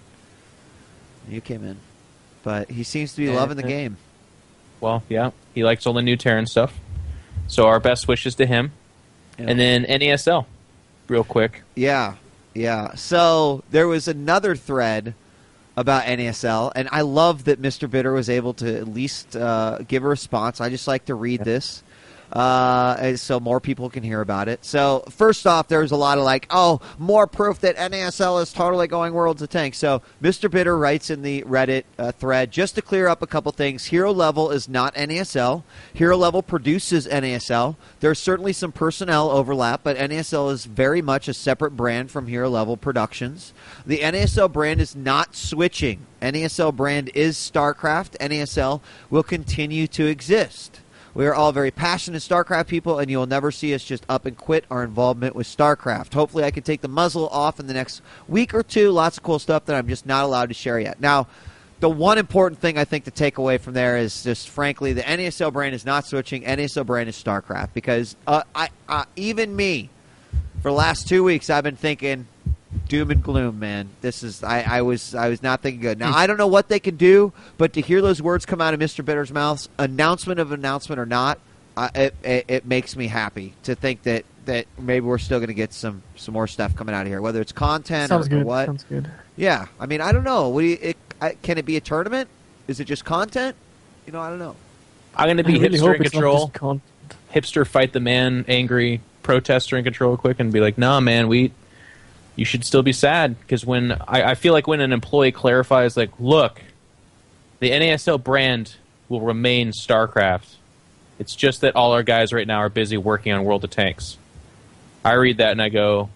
you came in, but he seems to be Yeah, loving the yeah. game. Well, yeah, he likes all the new Terran stuff. So our best wishes to him. Yeah. And then N E S L, real quick. Yeah, yeah. So there was another thread about N A S L, and I love that Mister Bitter was able to at least uh, give a response. I just like to read this uh, and so more people can hear about it. So first off, there's a lot of like, oh, more proof that N A S L is totally going Worlds of Tanks. So Mister Bitter writes in the Reddit uh, thread, just to clear up a couple things, Hero Level is not N A S L. Hero Level produces N A S L. There's certainly some personnel overlap, but N A S L is very much a separate brand from Hero Level Productions. The N A S L brand is not switching. N A S L brand is StarCraft. N A S L will continue to exist. We are all very passionate StarCraft people, and you will never see us just up and quit our involvement with StarCraft. Hopefully I can take the muzzle off in the next week or two. Lots of cool stuff that I'm just not allowed to share yet. Now, the one important thing I think to take away from there is just, frankly, the N A S L brand is not switching. N A S L brand is StarCraft. Because uh, I, uh, even me, for the last two weeks, I've been thinking doom and gloom, man. This is I, I was I was not thinking good. Now I don't know what they can do, but to hear those words come out of Mister Bitter's mouth, announcement of announcement or not, uh, it, it it makes me happy to think that, that maybe we're still going to get some, some more stuff coming out of here, whether it's content Sounds or, good. or what. Sounds good. Yeah, I mean I don't know. What do you, it, I, can it be a tournament? Is it just content? You know, I don't know. I'm going to be I really hipster hope in it's not control. just con- Hipster fight the man, angry protester in control quick and be like, nah, man, we... You should still be sad because when I, I feel like when an employee clarifies, like, look, the N A S L brand will remain StarCraft. It's just that all our guys right now are busy working on World of Tanks. I read that and I go,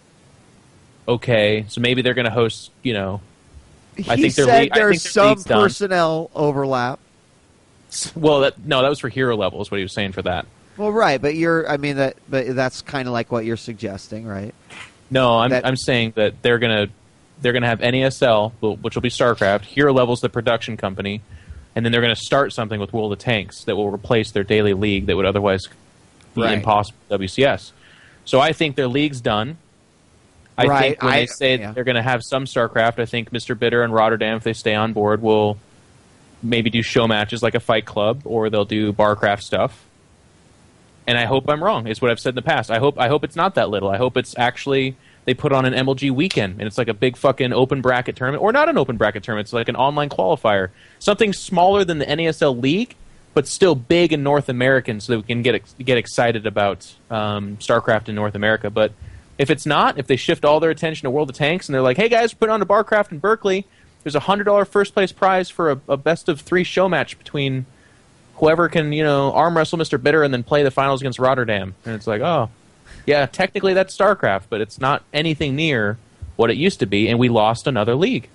okay, so maybe they're going to host, you know. I he think their said league- I there's think their some league's done. personnel overlap. Well, that, no, that was for hero level, is what he was saying for that. Well, right, but you're. I mean that, but that's kind of like what you're suggesting, right? No, I'm That- I'm saying that they're gonna they're gonna have N A S L, which will be StarCraft. Hero Level's the production company, and then they're gonna start something with World of Tanks that will replace their daily league that would otherwise be Right. impossible with W C S. So I think their league's done. I Right, think when I- they say yeah. they're going to have some StarCraft, I think Mister Bitter and Rotterdam, if they stay on board, will maybe do show matches like a Fight Club, or they'll do Barcraft stuff. And I hope I'm wrong. Is what I've said in the past. I hope I hope it's not that little. I hope it's actually they put on an M L G weekend and it's like a big fucking open bracket tournament, or not an open bracket tournament. It's like an online qualifier, something smaller than the N A S L league, but still big and North American, so that we can get ex- get excited about um, StarCraft in North America. But if it's not, if they shift all their attention to World of Tanks and they're like, hey guys, we're putting on a Barcraft in Berkeley. There's a hundred dollar first place prize for a, a best of three show match between whoever can, you know, arm wrestle Mister Bitter and then play the finals against Rotterdam. And it's like, oh, yeah, technically that's StarCraft, but it's not anything near what it used to be, and we lost another league.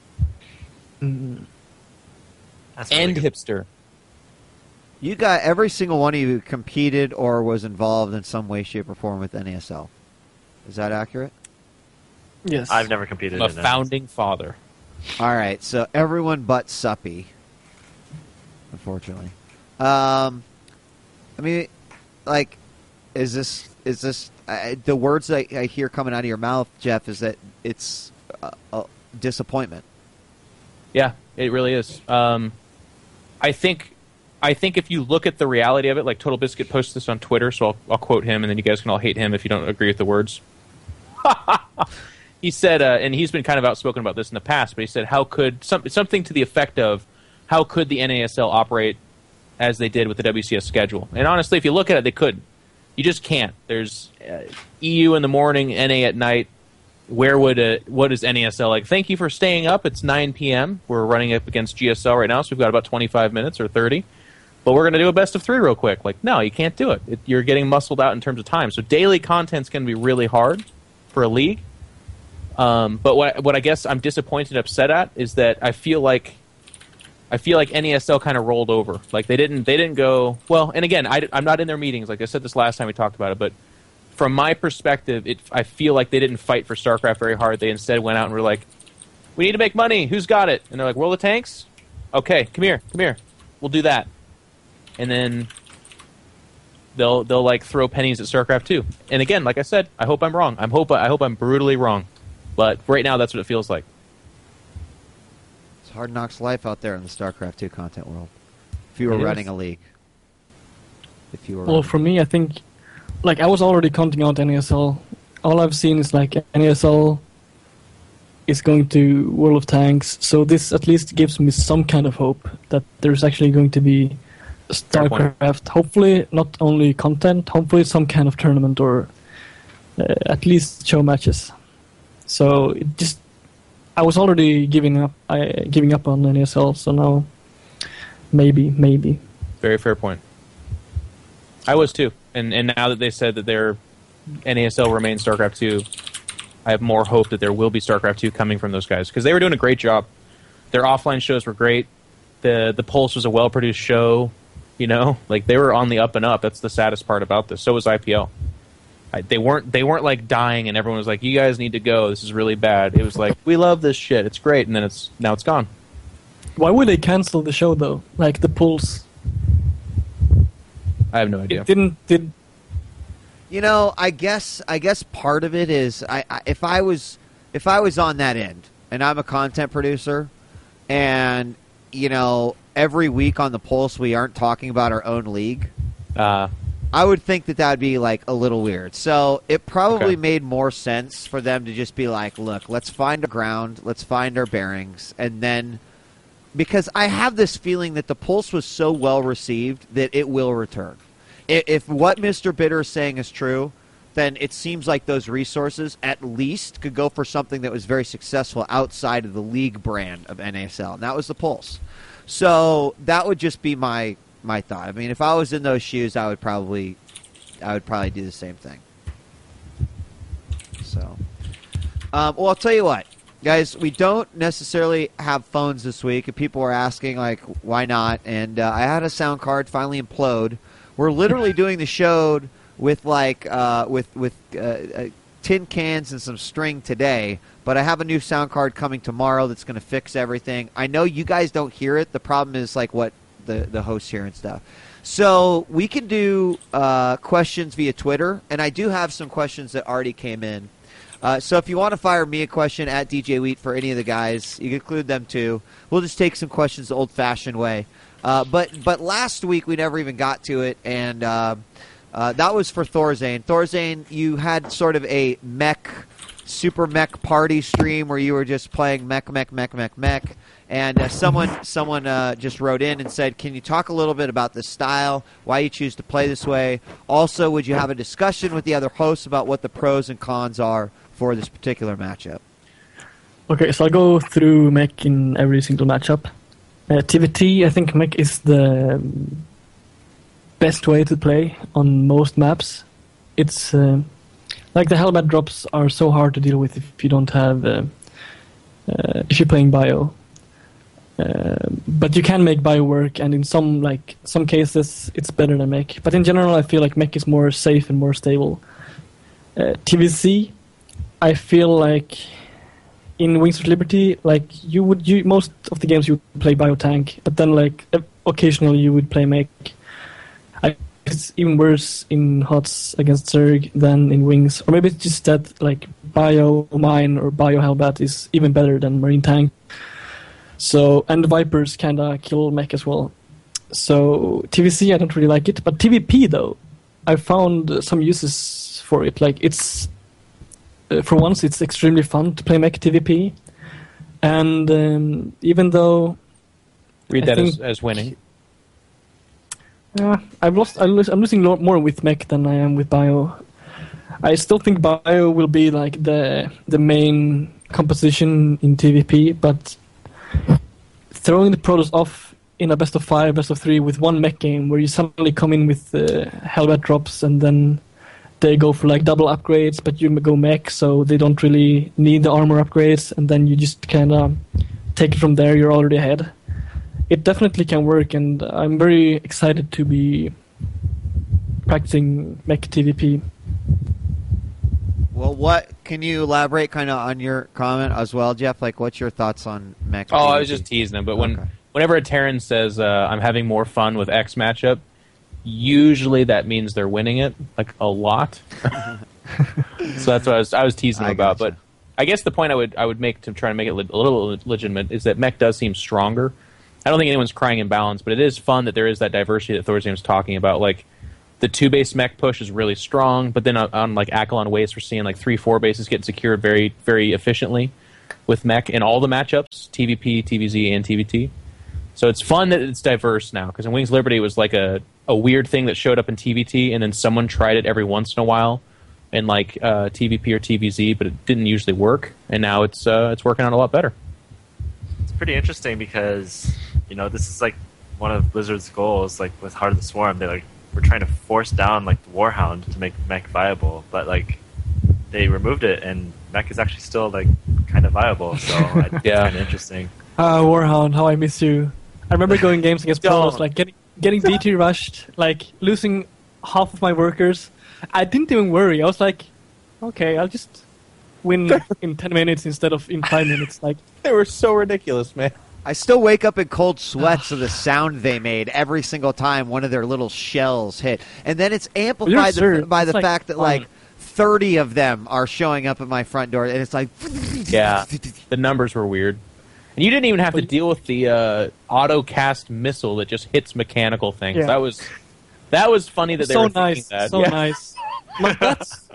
That's really And good. hipster. You got every single one of you competed or was involved in some way, shape, or form with N A S L. Is that accurate? Yes. I've never competed I'm a in it. founding father. All right, so everyone but Suppy, unfortunately. Um, I mean, like, is this is this uh, the words I, I hear coming out of your mouth, Jeff? Is that it's a, a disappointment? Yeah, it really is. Um, I think, I think if you look at the reality of it, like Total Biscuit posts this on Twitter, so I'll, I'll quote him, and then you guys can all hate him if you don't agree with the words. He said, uh, and he's been kind of outspoken about this in the past, but he said, "How could some, something to the effect of, how could the N A S L operate as they did with the W C S schedule?" And honestly, if you look at it, they couldn't. You just can't. There's uh, E U in the morning, N A at night. Where would a, what is N A S L like? Thank you for staying up. It's nine p.m. We're running up against G S L right now, so we've got about twenty-five minutes or thirty. but we're going to do a best of three real quick. Like, no, you can't do it. it. You're getting muscled out in terms of time. So daily content's going to be really hard for a league. Um, but what what I guess I'm disappointed and upset at is that I feel like I feel like N A S L kind of rolled over. Like they didn't they didn't go well. And again, I, I'm not in their meetings. Like I said this last time we talked about it. But from my perspective, it, I feel like they didn't fight for StarCraft very hard. They instead went out and were like, "We need to make money. Who's got it?" And they're like, "World of Tanks. Okay, come here, come here. We'll do that." And then they'll they'll like throw pennies at StarCraft two. And again, like I said, I hope I'm wrong. I'm hope I hope I'm brutally wrong. But right now, that's what it feels like. It's hard knocks life out there in the StarCraft two content world. If you were It running is. a league. If you were Well, running- for me, I think, like, I was already counting out N A S L. All I've seen is, like, N A S L is going to World of Tanks, so this at least gives me some kind of hope that there's actually going to be Fair point. StarCraft. Hopefully, not only content, hopefully some kind of tournament or uh, at least show matches. So it just, I was already giving up, I, giving up on N A S L, so now maybe, maybe. Very fair point. I was too. And and now that they said that their N A S L remains StarCraft two, I have more hope that there will be StarCraft two coming from those guys. Because they were doing a great job. Their offline shows were great. The the Pulse was a well-produced show. You know? Like, they were on the up and up. That's the saddest part about this. So was I P L. I, they weren't they weren't like dying and everyone was like, "You guys need to go. This is really bad." It was like, "We love this shit. It's great." And then it's now it's gone. Why would they cancel the show, though? Like, the Pulse. I have no idea. It didn't, did, You know, I guess I guess part of it is I, I if I was if I was on that end and I'm a content producer and you know every week on the Pulse we aren't talking about our own league, Uh, I would think that that would be like a little weird. So it probably Okay. made more sense for them to just be like, look, let's find a ground, let's find our bearings, and then because I have this feeling that the Pulse was so well received that it will return. I- If what Mister Bitter is saying is true, then it seems like those resources at least could go for something that was very successful outside of the league brand of N A S L, and that was the Pulse. So that would just be my my thought. I mean, if I was in those shoes, I would probably I would probably do the same thing. So, um, well, I'll tell you what, guys, we don't necessarily have phones this week, and people were asking like, why not? And uh, I had a sound card finally implode. We're literally doing the show with like uh, with with uh, uh, tin cans and some string today, but I have a new sound card coming tomorrow that's going to fix everything. I know you guys don't hear it. The problem is like what the the hosts hear and stuff. So we can do uh, questions via Twitter, and I do have some questions that already came in. Uh, so if you want to fire me a question at D J Wheat for any of the guys, you can include them too. We'll just take some questions the old-fashioned way. Uh, but but last week we never even got to it, and uh, uh, that was for Thorzane. Thorzane, you had sort of a mech, super mech party stream where you were just playing mech, mech, mech, mech, mech. And uh, someone someone uh, just wrote in and said, can you talk a little bit about this style, why you choose to play this way? Also, would you have a discussion with the other hosts about what the pros and cons are for this particular matchup? Okay, so I'll go through mech in every single matchup. Uh, T V T, I think mech is the best way to play on most maps. It's uh, like the helmet drops are so hard to deal with if you don't have uh, uh, if you're playing bio. Uh, but you can make bio work, and in some like some cases it's better than mech. But in general, I feel like mech is more safe and more stable. Uh, T V C, I feel like in Wings of Liberty, like you would, you most of the games you would play bio tank, but then like occasionally you would play mech. I it's even worse in Hots against Zerg than in Wings, or maybe it's just that like bio mine or bio Hellbat is even better than Marine tank. So, and the Vipers kinda kill mech as well. So, T V C, I don't really like it. But T V P, though, I found uh, some uses for it. Like, it's, uh, for once, it's extremely fun to play mech T V P. And um, even though... Read I that as, think- as winning. Uh, I've lost, I'm los- I'm losing lo- more with mech than I am with bio. I still think bio will be, like, the the main composition in T V P, but... throwing the Protoss off in a best of five, best of three with one mech game where you suddenly come in with uh, Hellbat drops and then they go for like double upgrades, but you go mech, so they don't really need the armor upgrades, and then you just kind of take it from there. You're already ahead. It definitely can work, and I'm very excited to be practicing mech T V P. Well, what can you elaborate kind of on your comment as well, Jeff? Like, what's your thoughts on mech? Oh, P V P? I was just teasing him. But when Okay. whenever a Terran says uh, I'm having more fun with X matchup, usually that means they're winning it like a lot. So that's what I was I was teasing him I about. gotcha. But I guess the point I would I would make to try to make it le- a little legitimate is that mech does seem stronger. I don't think anyone's crying imbalance, but it is fun that there is that diversity that Thorstein was talking about. Like the two base mech push is really strong, but then on, on like Akalon Waste, we're seeing like three four bases get secured very very efficiently with mech in all the matchups, T V P, T V Z, and T V T. So it's fun that it's diverse now, because in Wings Liberty it was like a, a weird thing that showed up in T V T, and then someone tried it every once in a while in like uh, T V P or T V Z, but it didn't usually work, and now it's uh, it's working out a lot better. It's pretty interesting because, you know, this is like one of Blizzard's goals, like with Heart of the Swarm. They like we're trying to force down like the Warhound to make mech viable, but like they removed it, and mech is actually still like kind of viable. So I think Yeah. it's kind of interesting. Ah, Warhound, how I miss you. I remember going games against pros, Don't. like getting getting D T rushed, like losing half of my workers. I didn't even worry. I was like, okay, I'll just win in ten minutes instead of in five minutes. Like, They were so ridiculous, man. I still wake up in cold sweats of the sound they made every single time one of their little shells hit. And then it's amplified You're the, absurd. by the It's like fact that, fun. like, thirty of them are showing up at my front door, and it's like... Yeah, the numbers were weird. And you didn't even have to deal with the uh, auto-cast missile that just hits mechanical things. Yeah. That was that was funny that they so were thinking nice, that. so Yeah. nice. Like, that's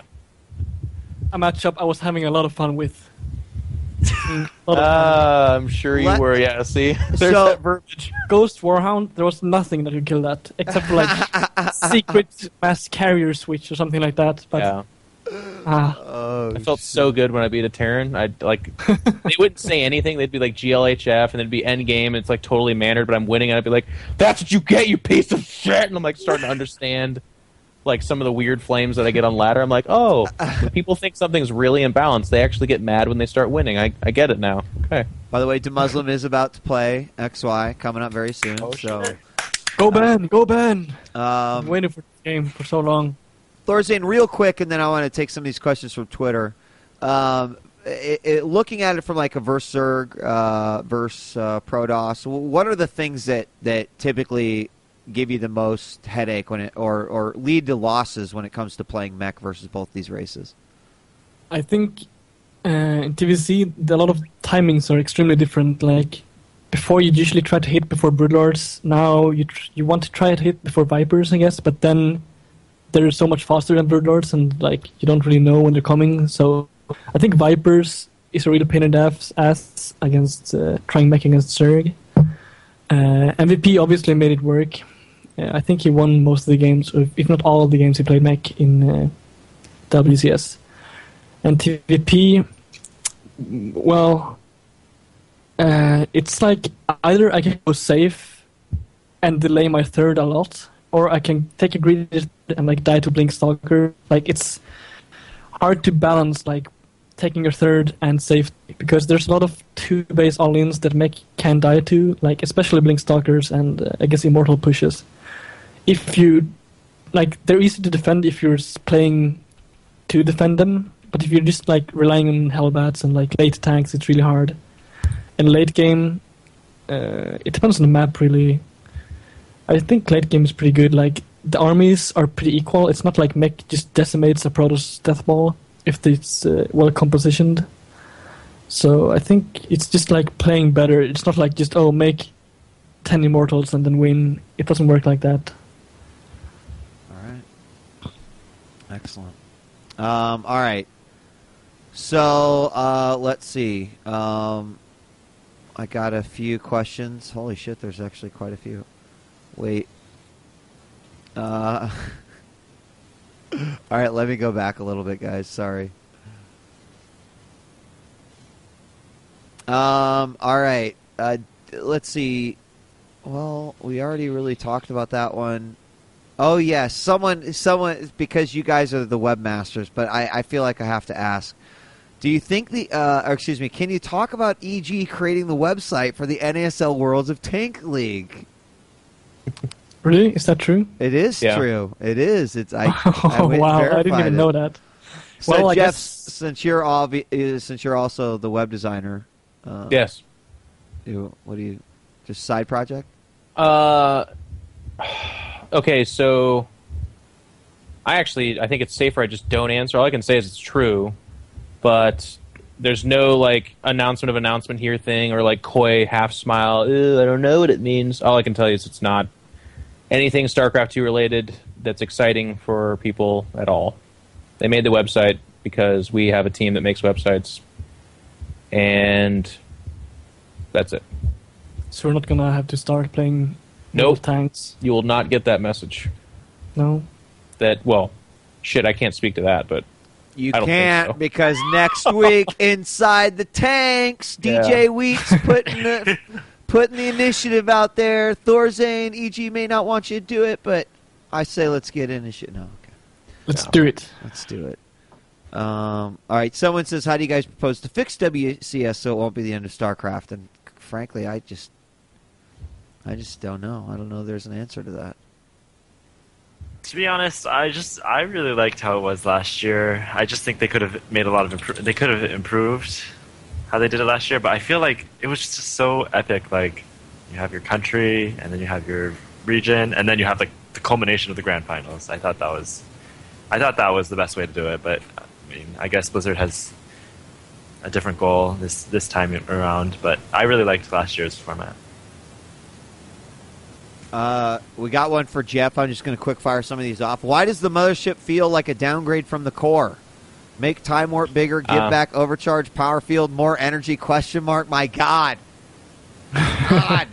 a matchup I was having a lot of fun with. Mm, a lot of fun. Uh, I'm sure you Let- were, yeah, see? There's So- that verbiage. Ghost Warhound, there was nothing that could kill that except for like secret mass carrier switch or something like that. But Yeah. ah, Oh, I felt so good when I beat a Terran. I'd like they wouldn't say anything. They'd be like G L H F, and then it'd be end game. And it's like totally mannered, but I'm winning, and I'd be like, "That's what you get, you piece of shit!" And I'm like starting to understand like some of the weird flames that I get on ladder. I'm like, "Oh, when people think something's really imbalanced, they actually get mad when they start winning." I I get it now. Okay. By the way, DeMuslim is about to play X Y coming up very soon. Oh, so, shit. go Ben, go Ben! I'm um, waiting for this game for so long. Thorstein, real quick, and then I want to take some of these questions from Twitter. Um, it, it, looking at it from like a verse Zerg, uh, verse uh, Protoss, what are the things that, that typically give you the most headache when it, or, or lead to losses when it comes to playing mech versus both these races? I think uh, in T V C, a lot of timings are extremely different. Like, before you usually try to hit before Broodlords, now you tr- you want to try to hit before Vipers, I guess, but then they're so much faster than Broodlords, and like you don't really know when they're coming. So I think Vipers is a real pain in the ass- ass against uh, trying mech against Zerg. Uh, M V P obviously made it work. Uh, I think he won most of the games, or if not all of the games he played mech in uh, W C S. And T V P, well, uh, it's like either I can go safe and delay my third a lot, or I can take a greedy and like die to Blink Stalker. Like, it's hard to balance like taking your third and safety, because there's a lot of two base all-ins that mech can die to, like especially Blink Stalkers and uh, I guess Immortal pushes. If you like, they're easy to defend if you're s- playing to defend them, but if you're just like relying on Hellbats and like late tanks, it's really hard. In late game, uh, it depends on the map really. I think late game is pretty good. Like, the armies are pretty equal. It's not like mech just decimates a Protoss death ball if it's uh, well compositioned. So I think it's just like playing better. It's not like just, oh, make ten Immortals and then win. It doesn't work like that. All right. Excellent. Um, all right. So, uh, let's see. Um, I got a few questions. Holy shit, there's actually quite a few. Wait. Uh, all right, let me go back a little bit, guys. Sorry. Um, all right. Uh, let's see. Well, we already really talked about that one. Oh yes, someone, someone, because you guys are the webmasters, but I, I feel like I have to ask. Do you think the, uh, or excuse me, can you talk about E G creating the website for the N A S L Worlds of Tank League? Really? Is that true? It is Yeah. true. It is. It's. I, Oh, I went and wow, I didn't verified even it. know that. So Well, I Jeff, guess- since you're obvi- uh, since you're also the web designer, uh, Yes. you, what do you, just side project? Uh, okay, so I actually I think it's safer I just don't answer. All I can say is it's true, but there's no like announcement of announcement here thing or like coy half smile. Ew, I don't know what it means. All I can tell you is it's not anything StarCraft two related that's exciting for people at all. They made the website because we have a team that makes websites, and that's it. So we're not gonna have to start playing Nope. World of Tanks? You will not get that message. No? That well, shit, I can't speak to that, but You I don't think can't so. because next week inside the tanks, D J Yeah. Wheat's putting the putting the initiative out there. Thorzane, E G may not want you to do it, but I say let's get in and shit. No, okay, Let's No. do it. let's do it. Um, all right. Someone says, "How do you guys propose to fix W C S so it won't be the end of StarCraft?" And frankly, I just, I just don't know. I don't know. There's an answer to that. To be honest, I just I really liked how it was last year. I just think they could have made a lot of impro- they could have improved how they did it last year. But I feel like it was just so epic. Like you have your country, and then you have your region, and then you have like the culmination of the grand finals. I thought that was I thought that was the best way to do it. But I mean, I guess Blizzard has a different goal this this time around. But I really liked last year's format. Uh, we got one for Jeff. I'm just going to quick fire some of these off. Why does the mothership feel like a downgrade from the core? Make time warp bigger, give Uh. back overcharge power field, more energy? Question mark. My God. God.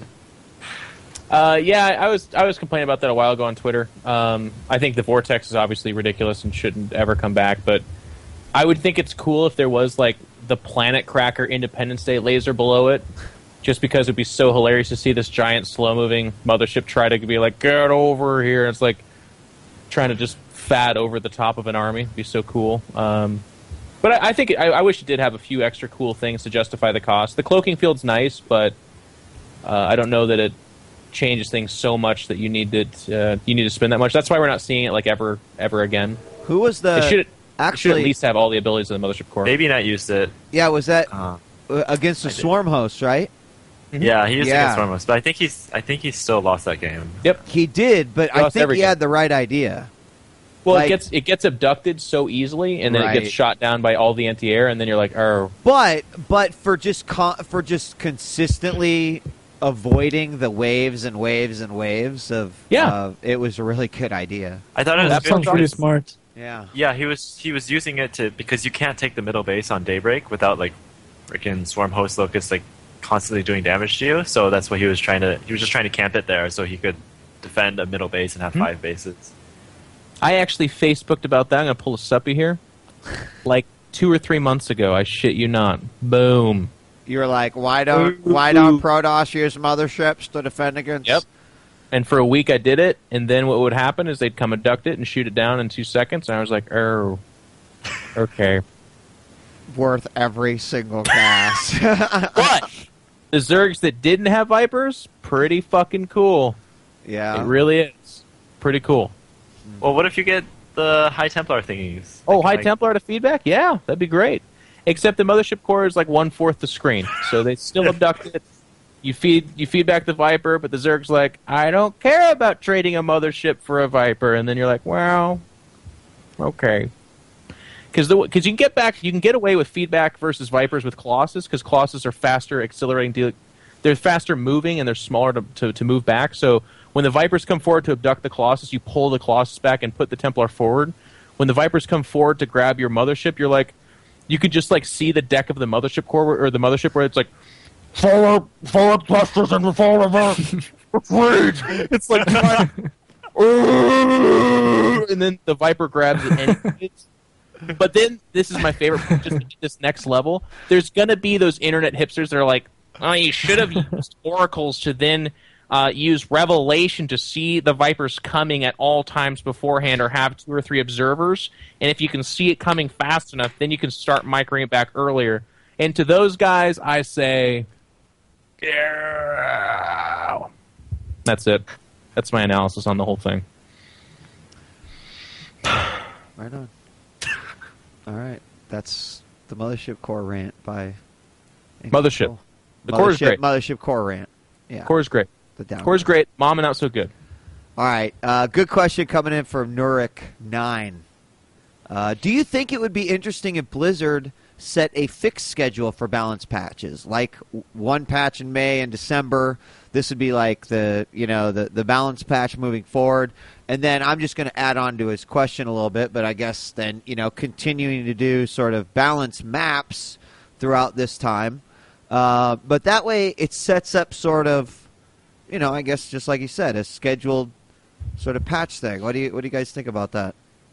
Uh, yeah, I was I was complaining about that a while ago on Twitter. Um, I think the Vortex is obviously ridiculous and shouldn't ever come back, but I would think it's cool if there was like the Planet Cracker Independence Day laser below it, just because it'd be so hilarious to see this giant slow-moving mothership try to be like, get over here. And it's like trying to just fat over the top of an army. It'd be so cool. Um, but I, I think it, I, I wish it did have a few extra cool things to justify the cost. The cloaking field's nice, but uh, I don't know that it changes things so much that you need to uh, you need to spend that much. That's why we're not seeing it like ever ever again. Who was the It should, it should actually? at least have all the abilities of the mothership core. Maybe not used it. yeah, was that Uh, uh, against the I did. Swarm host, right? yeah, he used Yeah. it against Stormos, but I think he's I think he still lost that game. Yep. He did, but He I lost think every he game. had the right idea. Well, Like- it gets it gets abducted so easily, and then Right. it gets shot down by all the anti-air, and then you're like, oh, But but for just con- for just consistently avoiding the waves and waves and waves of Yeah. uh, it was a really good idea. I thought it was That good sounds really because- smart. Yeah. Yeah, he was he was using it to because you can't take the middle base on Daybreak without like freaking Swarm Host Locust like constantly doing damage to you. So that's what he was trying to. He was just trying to camp it there so he could defend a middle base and have Hmm. five bases. I actually Facebooked about that. I'm gonna pull a suppy here. Like two or three months ago, I shit you not. Boom. You were like, why don't why don't Protoss use motherships to defend against? Yep. And for a week I did it, and then what would happen is they'd come abduct it and shoot it down in two seconds, and I was like, oh, okay. Worth every single gas. But the Zergs that didn't have Vipers, pretty fucking cool. yeah. It really is. Pretty cool. Well, what if you get the High Templar thingies? Oh, Like, High like- Templar to feedback? Yeah, that'd be great. Except the mothership core is like one fourth the screen, so they still abduct it. You feed you feed back the Viper, but the Zerg's like, I don't care about trading a mothership for a Viper, and then you're like, well, okay, because because you can get back, you can get away with feedback versus Vipers with Colossus, because Colossus are faster accelerating, deal, they're faster moving and they're smaller to, to to move back. So when the Vipers come forward to abduct the Colossus, you pull the Colossus back and put the Templar forward. When the Vipers come forward to grab your mothership, you're like, you could just like see the deck of the mothership core where, or the mothership where it's like, forward, forward thrusters and forward reverse, retreat. It's like, and then the Viper grabs it. And it's, but then this is my favorite. Just to get this next level, there's gonna be those internet hipsters that are like, oh, you should have used oracles to then uh, use Revelation to see the Vipers coming at all times beforehand, or have two or three observers. And if you can see it coming fast enough, then you can start microing it back earlier. And to those guys, I say, yeah. That's it. That's my analysis on the whole thing. Right on. All right. That's the Mothership Core rant by... Mothership. The Mothership, core is great. Mothership Core rant. Yeah. Core is great. The down Core is great. Mom and not so good. All right. Uh, good question coming in from Nurik nine. Uh, do you think it would be interesting if Blizzard set a fixed schedule for balance patches, like one patch in May and December? This would be like the you know the the balance patch moving forward. And then I'm just going to add on to his question a little bit, but I guess then you know continuing to do sort of balance maps throughout this time. Uh, but that way it sets up sort of, you know, I guess just like you said, a scheduled sort of patch thing. What do you what do you guys think about that?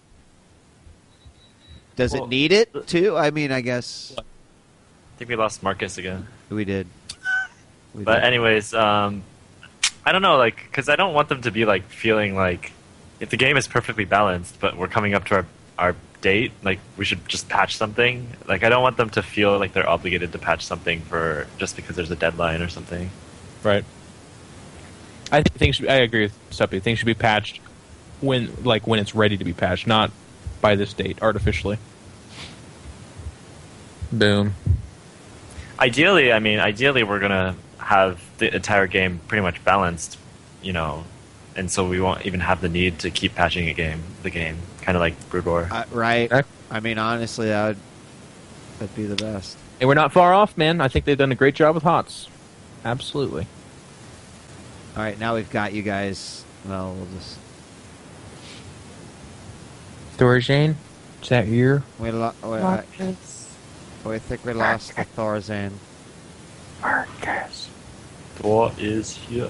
Does Well, it need it too? I mean, I guess I think we lost Marcus again. we did. We But did. anyways, um, I don't know, like, because I don't want them to be like feeling like if the game is perfectly balanced, but we're coming up to our our date, like we should just patch something. Like I don't want them to feel like they're obligated to patch something for just because there's a deadline or something. Right. I think things should, I agree with Suppy. Things should be patched when, like, when it's ready to be patched, not by this date artificially. Boom. Ideally, I mean, ideally we're gonna have the entire game pretty much balanced, you know, and so we won't even have the need to keep patching a game, the game, kind of like Brugor. Uh, right. Okay. I mean, honestly, that would that'd be the best. And we're not far off, man. I think they've done a great job with H O T S. Absolutely. All right, now we've got you guys. Well, we'll just Thorazane, is that your? we lo- we, I, we think we lost the Thorazane. Marcus. Thor is here.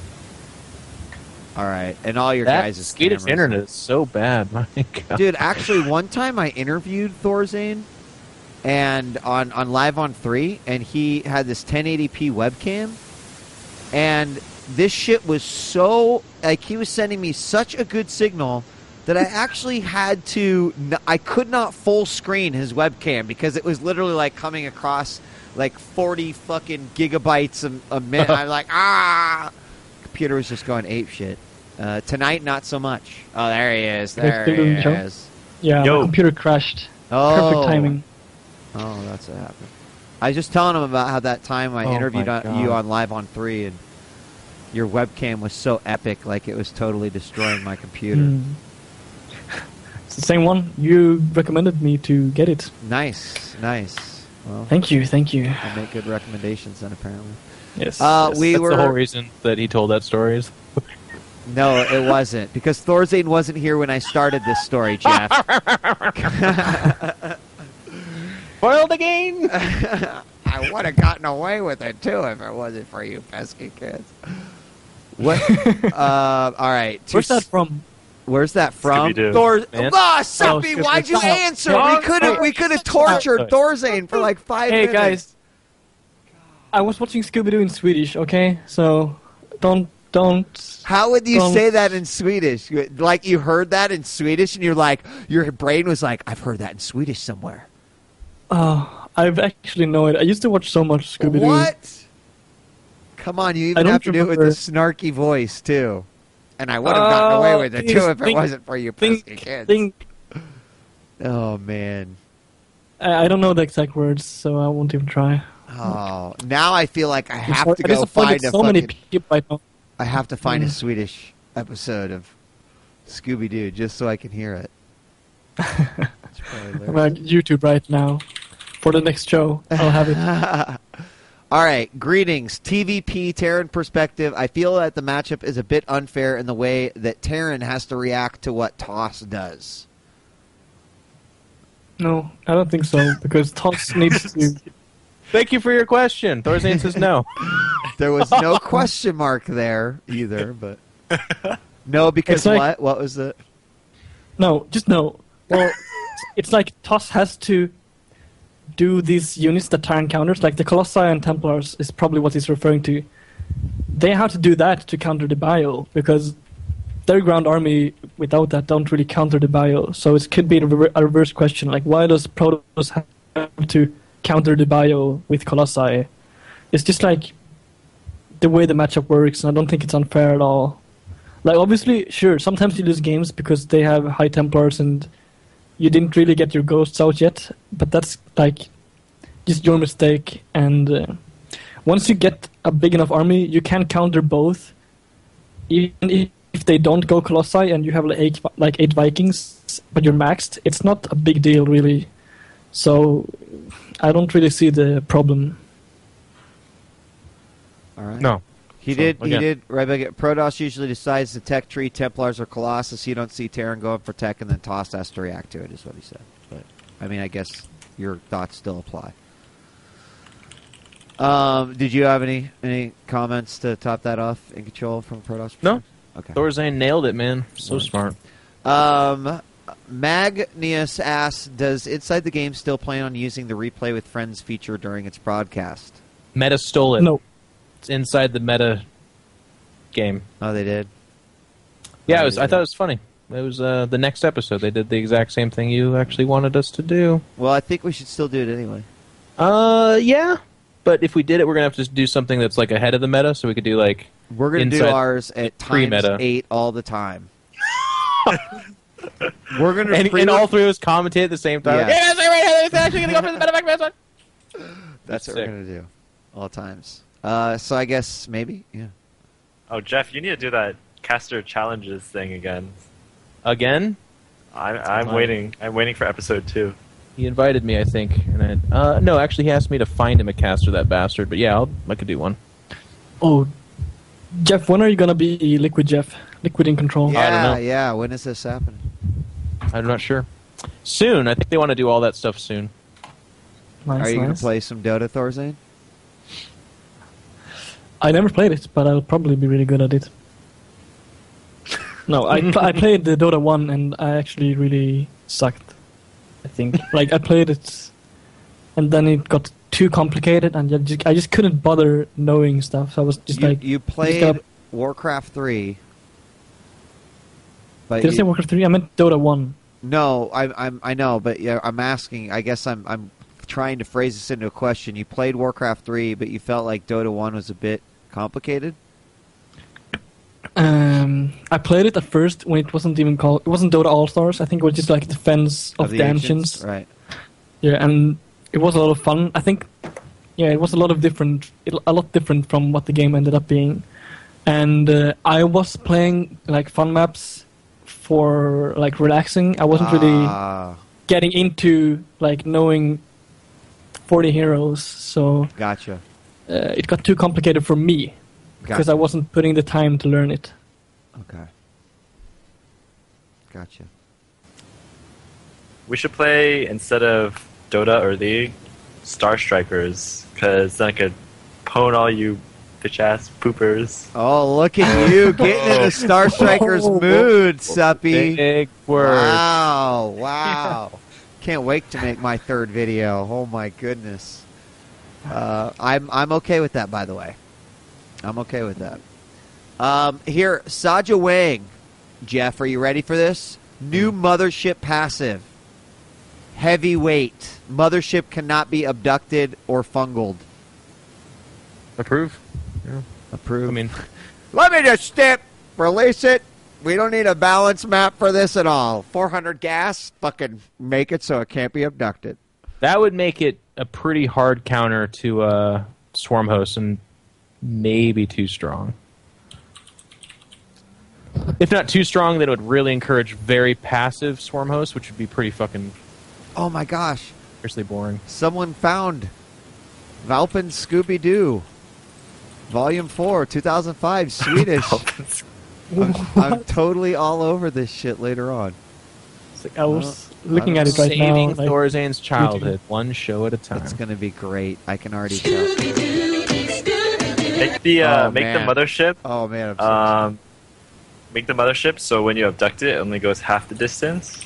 All right, and all your That guys' Swedish cameras. internet is so bad. My God. Dude, actually, one time I interviewed Thorazane, and on on Live on three, and he had this ten eighty p webcam, and this shit was so like he was sending me such a good signal that I actually had to n- I could not full screen his webcam because it was literally like coming across like forty fucking gigabytes a, a minute. I'm like, ah, computer was just going ape shit. Uh, tonight, not so much. Oh, there he is. There Still doing he the show? is. Yeah, Yo. my computer crashed. Oh. Perfect timing. Oh, that's what happened. I was just telling him about how that time I Oh interviewed my on, God. you on Live on three, and your webcam was so epic, like it was totally destroying my computer. Mm. It's the same one. You recommended me to get it. Nice, nice. Well, Thank you, thank you. I make good recommendations then, apparently. Yes. Uh, Yes, we that's were the whole reason that he told that story. Is no, it wasn't because Thorazane wasn't here when I started this story, Jeff. Foiled again. I would have gotten away with it too if it wasn't for you pesky kids. What? uh, all right. Where's two that from? Where's that from? Scooby-Doo. Thor. Man. Ah, Oh, Suppy, Scooby- why'd you Stop. answer? Oh, we could have. hey, We could have stop. tortured Thorazane for like five Hey minutes. guys, I was watching Scooby Doo in Swedish. Okay, so don't don't. How would you Don't- say that in Swedish? You- Like you heard that in Swedish, and you're like, your brain was like, I've heard that in Swedish somewhere. Oh, I've actually know it. I used to watch so much Scooby Doo. What? Come on, you I even don't have to do it with remember. a snarky voice too. And I would have gotten away Oh, with it please too if it think- wasn't for you Think, pesky kids. think. Oh man. I, I don't know the exact words, so I won't even try. Oh, now I feel like I I'm have sorry, to I go disappointed find a so many fucking. people right now. I have to find a Mm. Swedish episode of Scooby Doo just so I can hear it. It's probably I'm at YouTube right now. For the next show, I'll have it. All right, greetings. T V P Terran perspective. I feel that the matchup is a bit unfair in the way that Terran has to react to what Toss does. No, I don't think so, because Toss needs to... Thank you for your question. Thorazane says no. There was no question mark there either, but no, because It's like- what? What was it? No, just no. Well, it's like Toss has to do these units that Terran counters, like the Colossi and Templars is probably what he's referring to. they have to do that to counter the bio, because their ground army without that don't really counter the bio. So it could be a, rever- a reverse question, like why does Protoss have to counter the bio with Colossi? It's just like the way the matchup works, and I don't think it's unfair at all. Like, obviously, sure, sometimes you lose games because they have high Templars and you didn't really get your ghosts out yet, but that's like just your mistake. And uh, once you get a big enough army, you can counter both. Even if they don't go Colossi and you have like eight, like eight Vikings, but you're maxed, it's not a big deal really. So I don't really see the problem. All right. No. He So, did. He again- did. Right. But Protoss usually decides the tech tree, Templars or Colossus. You don't see Terran going for tech, and then Toss has to react to it. Is what he said. But I mean, I guess your thoughts still apply. Um, did you have any any comments to top that off in control from Protoss? No. Okay. Thorzane nailed it, man. So Right. smart. Um, Magnius asks, "Does Inside the Game still plan on using the Replay with Friends feature during its broadcast?" Meta stole it. No. It's inside the meta game. Oh, they did. Yeah, Oh, it was, they I did. thought it was funny. It was uh, the next episode. They did the exact same thing you actually wanted us to do. Well, I think we should still do it anyway. Uh, yeah. But if we did it, we're gonna have to do something that's like ahead of the meta, so we could do like We're gonna do Inside- ours at times pre-meta. eight all the time. We're gonna and, pre- and all three of us commentate at the same time. Yeah. Yeah, that's right. It's actually gonna go for the meta back best one. That's what Sick. we're gonna do all times. Uh, so I guess maybe, yeah. Oh, Jeff, you need to do that caster challenges thing again. Again, I, I'm Fine. waiting. I'm waiting for episode two. he invited me, I think, and I, uh, no, actually, he asked me to find him a caster, that bastard. But yeah, I'll, I could do one. Oh, Jeff, when are you gonna be Liquid Jeff? Liquid in control? Yeah, I don't know. yeah. When does this happen? I'm not sure. Soon, I think they want to do all that stuff soon. Nice, Are you gonna nice. play some Dota, Thorzane? I never played it, but I'll probably be really good at it. No, I pl- I played the Dota one and I actually really sucked. I think like I played it, and then it got too complicated, and I just, I just couldn't bother knowing stuff. So I was just you, like, you played gotta- Warcraft three. But did I you- say Warcraft three? I meant Dota one. No, I'm, I'm, I know, but yeah, I'm asking. I guess I'm, I'm trying to phrase this into a question. You played Warcraft three, but you felt like Dota one was a bit complicated. Um, I played it at first when it wasn't even called. It wasn't Dota All Stars. I think it was just like Defense of, the, Ancients. right? Yeah, and it was a lot of fun. I think, yeah, it was a lot of different, a lot different from what the game ended up being. And uh, I was playing like fun maps for like relaxing. I wasn't really Ah, getting into like knowing forty heroes, so gotcha. uh, it got too complicated for me because Gotcha. I wasn't putting the time to learn it. Okay. Gotcha. We should play, instead of Dota or League, Star Strikers, because then I could pwn all you bitch-ass poopers. Oh, look at you getting in the Star Strikers mood, Suppy. Big word. Wow, wow. Can't wait to make my third video. Oh my goodness. Uh, I'm I'm okay with that, by the way. I'm okay with that. Um, here, Saja Wang. Jeff, are you ready for this? New mothership passive. Heavyweight. Mothership cannot be abducted or fungled. Approve. Approved. I mean, Let me just step, release it. We don't need a balance map for this at all. four hundred gas, fucking make it so it can't be abducted. that would make it a pretty hard counter to uh, Swarm Host, and maybe too strong. If not too strong, then it would really encourage very passive Swarm Hosts, which would be pretty fucking Oh my gosh. seriously boring. Someone found Valpen Scooby-Doo. Volume four, two thousand five, Swedish. I'm, I'm totally all over this shit later on. It's like I was Uh, looking at it right now. Saving Like, Thorzane's childhood, one show at a time. It's going to be great. I can already tell. Make the uh, Oh, make man. the mothership. Oh, man. I'm so Um, make the mothership so when you abduct it, it only goes half the distance.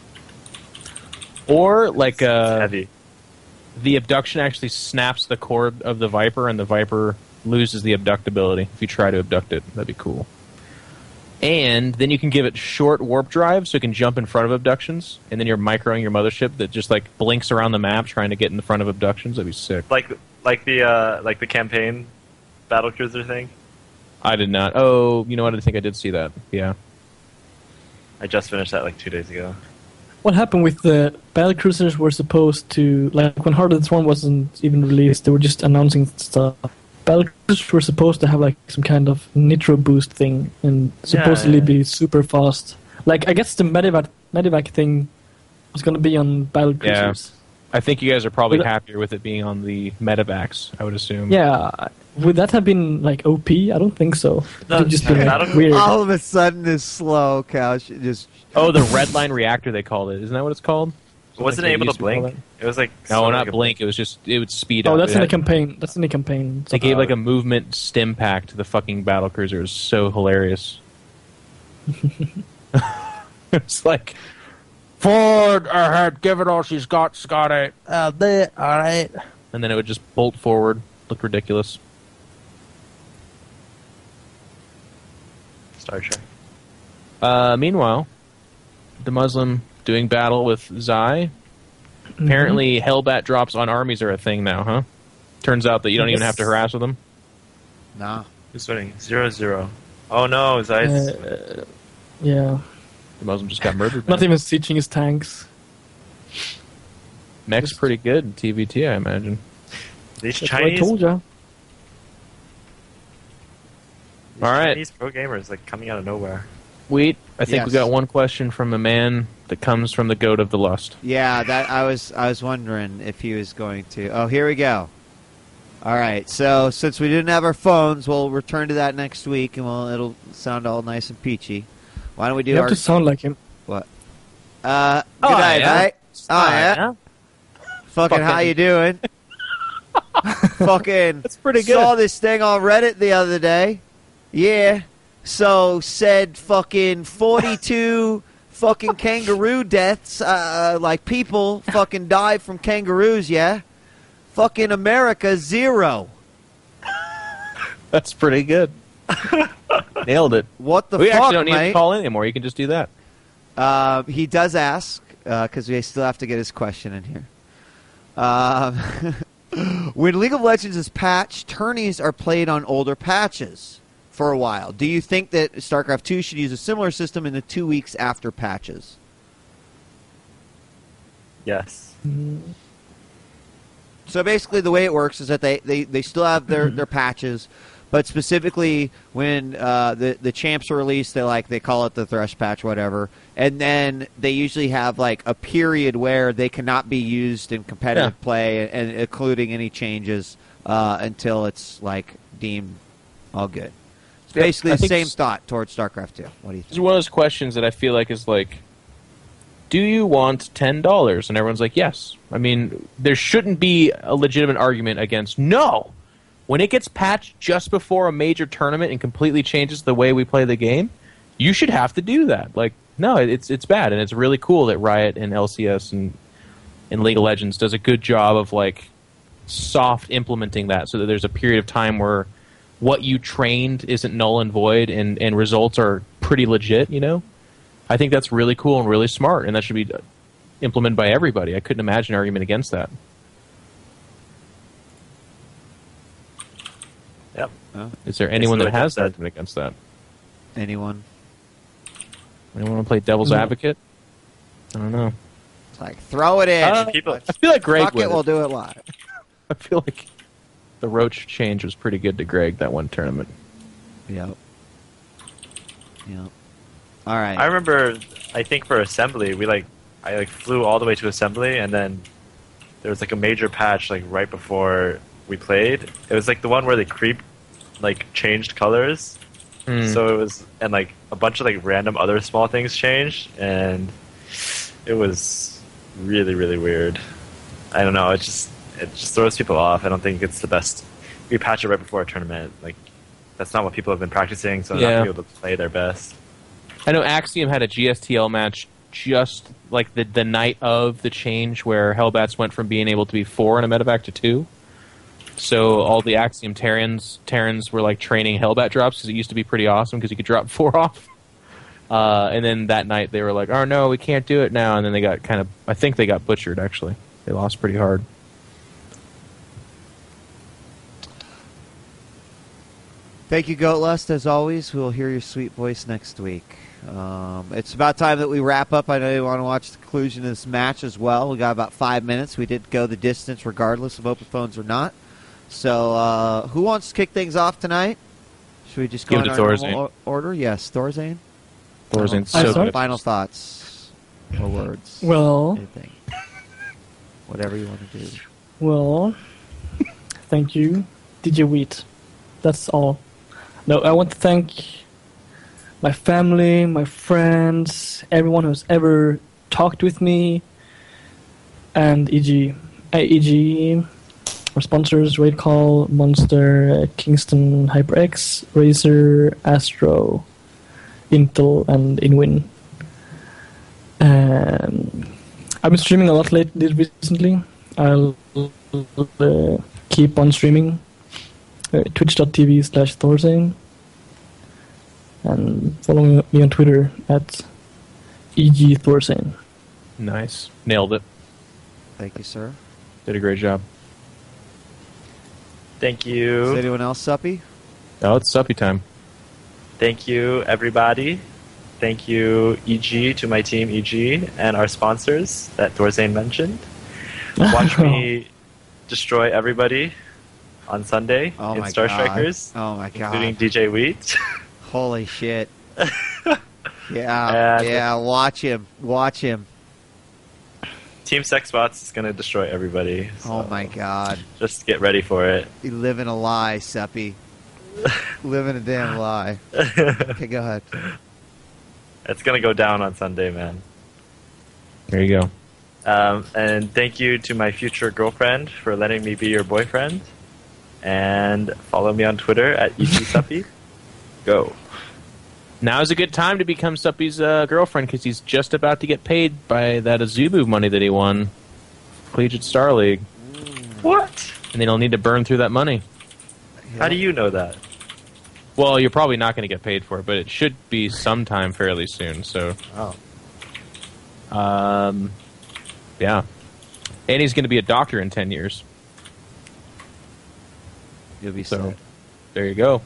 Or like It's uh, heavy. the abduction actually snaps the cord of the Viper, and the Viper loses the abductability if you try to abduct it. That'd be cool. And then you can give it short warp drive so it can jump in front of abductions, and then you're microing your mothership that just like blinks around the map trying to get in the front of abductions. That'd be sick. Like like the uh, like the campaign battlecruiser thing. I did not. Oh, you know what? I think I did see that. Yeah. I just finished that like two days ago. What happened with the battlecruisers were supposed to, like when Heart of the Swarm wasn't even released, they were just announcing stuff. Battlecruisers were supposed to have like some kind of nitro boost thing and supposedly yeah, yeah. be super fast. Like I guess the Medivac Medivac thing was going to be on battlecruisers. I think you guys are probably But- happier with it being on the Medivacs, I would assume. Yeah, would that have been like O P? I don't think so. No, it would just been like, Battle- weird. All of a sudden, this slow couch just. Oh, the red line reactor they called it. Isn't that what it's called? Wasn't Something it able they to used call blink? it? It was like No, sort of not like a- blink. It was just it would speed up. Oh, that's It in the had- campaign. That's in the campaign. They gave like a movement stim pack to the fucking battlecruiser. It was so hilarious. It's like forward ahead, give it all she's got, Scotty. Uh, there, all right. And then it would just bolt forward. Looked ridiculous. Star Trek. Uh, meanwhile, the Muslim doing battle with Zai. Mm-hmm. Apparently, Hellbat drops on armies are a thing now, huh? Turns out that you don't even Yes. have to harass with them. Nah. Who's winning? Zero zero. Oh no, Zeiss. Uh, yeah, The Muslim just got murdered. not man. even sieging his tanks. Mech's pretty good in T V T, I imagine. These That's what I Chinese, told ya. these All right. Chinese pro gamers like coming out of nowhere. Wheat, I think Yes. we got one question from a man that comes from the goat of the lust. Yeah, that I was I was wondering if he was going to. Oh, here we go. All right, so since we didn't have our phones, we'll return to that next week, and we'll it'll sound all nice and peachy. Why don't we do You our have to sound like him. what? Uh, good Oh, night, yeah. mate. Oh yeah. Fucking, how Fucking- you doing? Fucking. That's pretty good. Saw this thing on Reddit the other day. Yeah. So said fucking forty-two fucking kangaroo deaths. Uh, like people fucking died from kangaroos. Yeah. Fucking America zero. That's pretty good. Nailed it. What the we fuck, actually don't need mate? to call in anymore. You can just do that. Uh, he does ask, because we still have to get his question in here. Um, when League of Legends is patched, tourneys are played on older patches for a while. Do you think that StarCraft two should use a similar system in the two weeks after patches? Yes. So basically the way it works is that they, they, they still have their, their patches, but specifically when uh, the, the champs are released, they like they call it the Thresh patch, whatever, and then they usually have like a period where they cannot be used in competitive Yeah. play, and including any changes uh, until it's like deemed all good. It's Yeah, basically I the think same s- thought towards StarCraft two. What do you This think? is one of those questions that I feel like is like, do you want ten dollars? And everyone's like, yes. I mean, there shouldn't be a legitimate argument against no. When it gets patched just before a major tournament and completely changes the way we play the game, you should have to do that. Like, no, it's it's bad, and it's really cool that Riot and L C S and and League of Legends does a good job of like soft implementing that, so that there's a period of time where what you trained isn't null and void, and and results are pretty legit. You know, I think that's really cool and really smart, and that should be implemented by everybody. I couldn't imagine an argument against that. Yep. Is there anyone that Basically what has Jeff an said. argument against that? Anyone? Anyone want to play devil's No. advocate? I don't know. It's like throw it in. Uh, People, I feel like Greg Fuck would. it, we'll do it live. I feel like the Roach change was pretty good to Greg that one tournament. Yep. Yep. All right. I remember, I think for assembly, we like, I like flew all the way to assembly, and then there was like a major patch like right before we played. It was like the one where the creep like changed colors. Hmm. So it was, and like a bunch of like random other small things changed, and it was really really weird. I don't know. It just it just throws people off. I don't think it's the best. We patch it right before a tournament. Like that's not what people have been practicing, so they're Yeah. not gonna be able to play their best. I know Axiom had a G S T L match just like the the night of the change, where Hellbats went from being able to be four in a medevac to two. So all the Axiom Terrans, Terrans were like training Hellbat drops because it used to be pretty awesome because you could drop four off. Uh, and then that night they were like, oh no, we can't do it now. And then they got kind of, I think they got butchered actually. They lost pretty hard. Thank you, Goatlust. As always, we'll hear your sweet voice next week. Um, it's about time that we wrap up. I know you want to watch the conclusion of this match as well. We got about five minutes. We did go the distance regardless of open phones or not. So uh, who wants to kick things off tonight? Should we just go Give in it to our Thorzane. normal order? Yes, Thorzane. Thorzane's Final, so good. final thoughts or words? Well, Anything. Whatever you want to do. well, thank you, D J Wheat. That's all. No, I want to thank my family, my friends, everyone who's ever talked with me, and E G. Uh, E G, our sponsors, Raid Call, Monster, uh, Kingston, HyperX, Razer, Astro, Intel, and Inwin. Um, I've been streaming a lot lately, recently. I'll uh, keep on streaming. Uh, Twitch.tv slash Thorzane. And follow me on Twitter at E G Thorzane. Nice. Nailed it. Thank you, sir. Did a great job. Thank Is you. anyone else suppy? Oh, it's suppy time. Thank you, everybody. Thank you, E G, to my team, E G, and our sponsors that Thorzane mentioned. Watch me destroy everybody on Sunday Oh in my Star God. Strikers, Oh my god. including D J Wheat. Holy shit. Yeah, And- yeah, watch him. Watch him. Team Sexbots is going to destroy everybody. Oh so my god. Just get ready for it. You live in a lie, Seppi. Live in a damn lie. Okay, go ahead. It's going to go down on Sunday, man. There you go. Um, and thank you to my future girlfriend for letting me be your boyfriend. And follow me on Twitter at E G Suppy. Go. Now is a good time to become Suppy's uh, girlfriend because he's just about to get paid by that Azubu money that he won. Collegiate Star League. What? And then he'll need to burn through that money. How do you know that? Well, you're probably not going to get paid for it, but it should be sometime fairly soon. So, Oh. um, yeah. And he's going to be a doctor in ten years. You'll be So, set. there you go.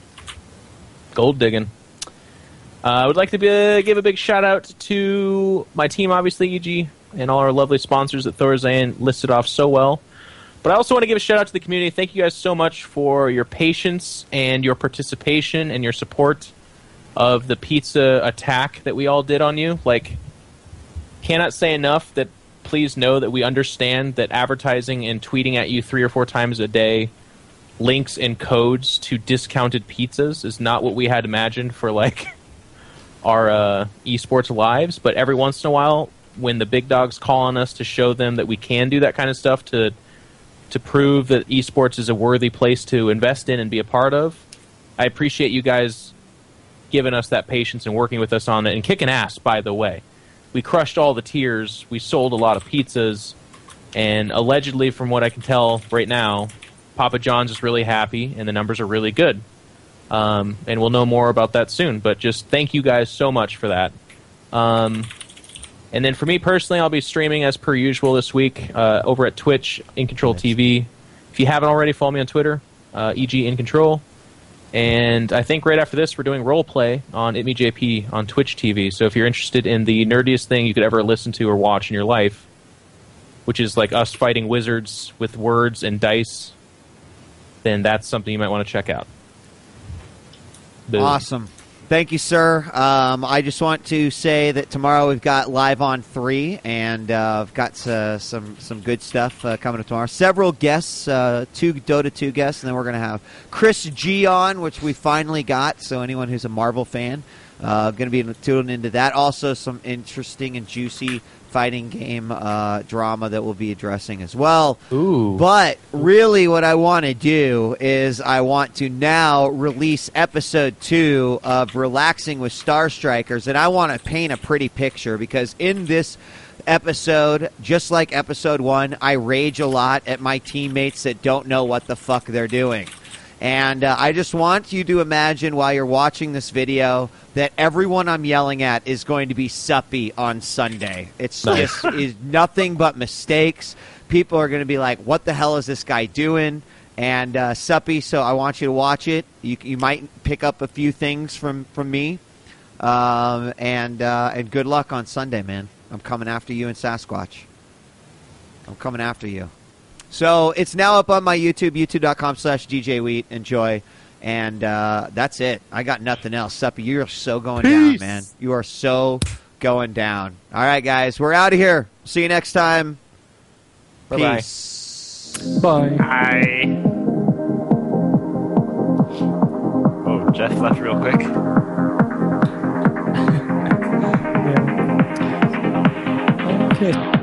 Gold digging. Uh, I would like to be, uh, give a big shout out to my team, obviously, E G, and all our lovely sponsors that Thorzane listed off so well. But I also want to give a shout out to the community. Thank you guys so much for your patience and your participation and your support of the pizza attack that we all did on you. Like, cannot say enough that please know that we understand that advertising and tweeting at you three or four times a day links and codes to discounted pizzas is not what we had imagined for, like, our uh, esports lives. But every once in a while, when the big dogs call on us to show them that we can do that kind of stuff to to prove that esports is a worthy place to invest in and be a part of, I appreciate you guys giving us that patience and working with us on it and kicking ass, by the way. We crushed all the tiers, we sold a lot of pizzas, and allegedly, from what I can tell right now, Papa John's is really happy and the numbers are really good. Um, and we'll know more about that soon, but just thank you guys so much for that. Um, and then for me personally, I'll be streaming as per usual this week uh, over at Twitch, In Control T V. If you haven't already, follow me on Twitter, uh, E G In Control. And I think right after this, we're doing roleplay on ItMeJP on Twitch T V. So if you're interested in the nerdiest thing you could ever listen to or watch in your life, which is like us fighting wizards with words and dice, then that's something you might want to check out. Boom. Awesome. Thank you, sir. Um, I just want to say that tomorrow we've got Live on three, and uh, I've got uh, some some good stuff uh, coming up tomorrow. Several guests, uh, two Dota two guests, and then we're going to have Chris G on, which we finally got. So anyone who's a Marvel fan, uh, going to be tuning into that. Also, some interesting and juicy fighting game uh, drama that we'll be addressing as well. Ooh. But really what I want to do is I want to now release episode two of Relaxing with Star Strikers, and I want to paint a pretty picture because in this episode, just like episode one, I rage a lot at my teammates that don't know what the fuck they're doing. And uh, I just want you to imagine while you're watching this video that everyone I'm yelling at is going to be suppy on Sunday. It's Nice. just is nothing but mistakes. People are going to be like, what the hell is this guy doing? And uh, suppy, so I want you to watch it. You, you might pick up a few things from, from me. Um, and, uh, and good luck on Sunday, man. I'm coming after you in Sasquatch. I'm coming after you. So it's now up on my YouTube, youtube.com slash DJ Wheat. Enjoy. And uh, that's it. I got nothing else. Suppy, you're so going Peace. down, man. You are so going down. All right, guys. We're out of here. See you next time. Bye-bye. Peace. Bye. Hi. Oh, Jeff left real quick. Yeah. Okay.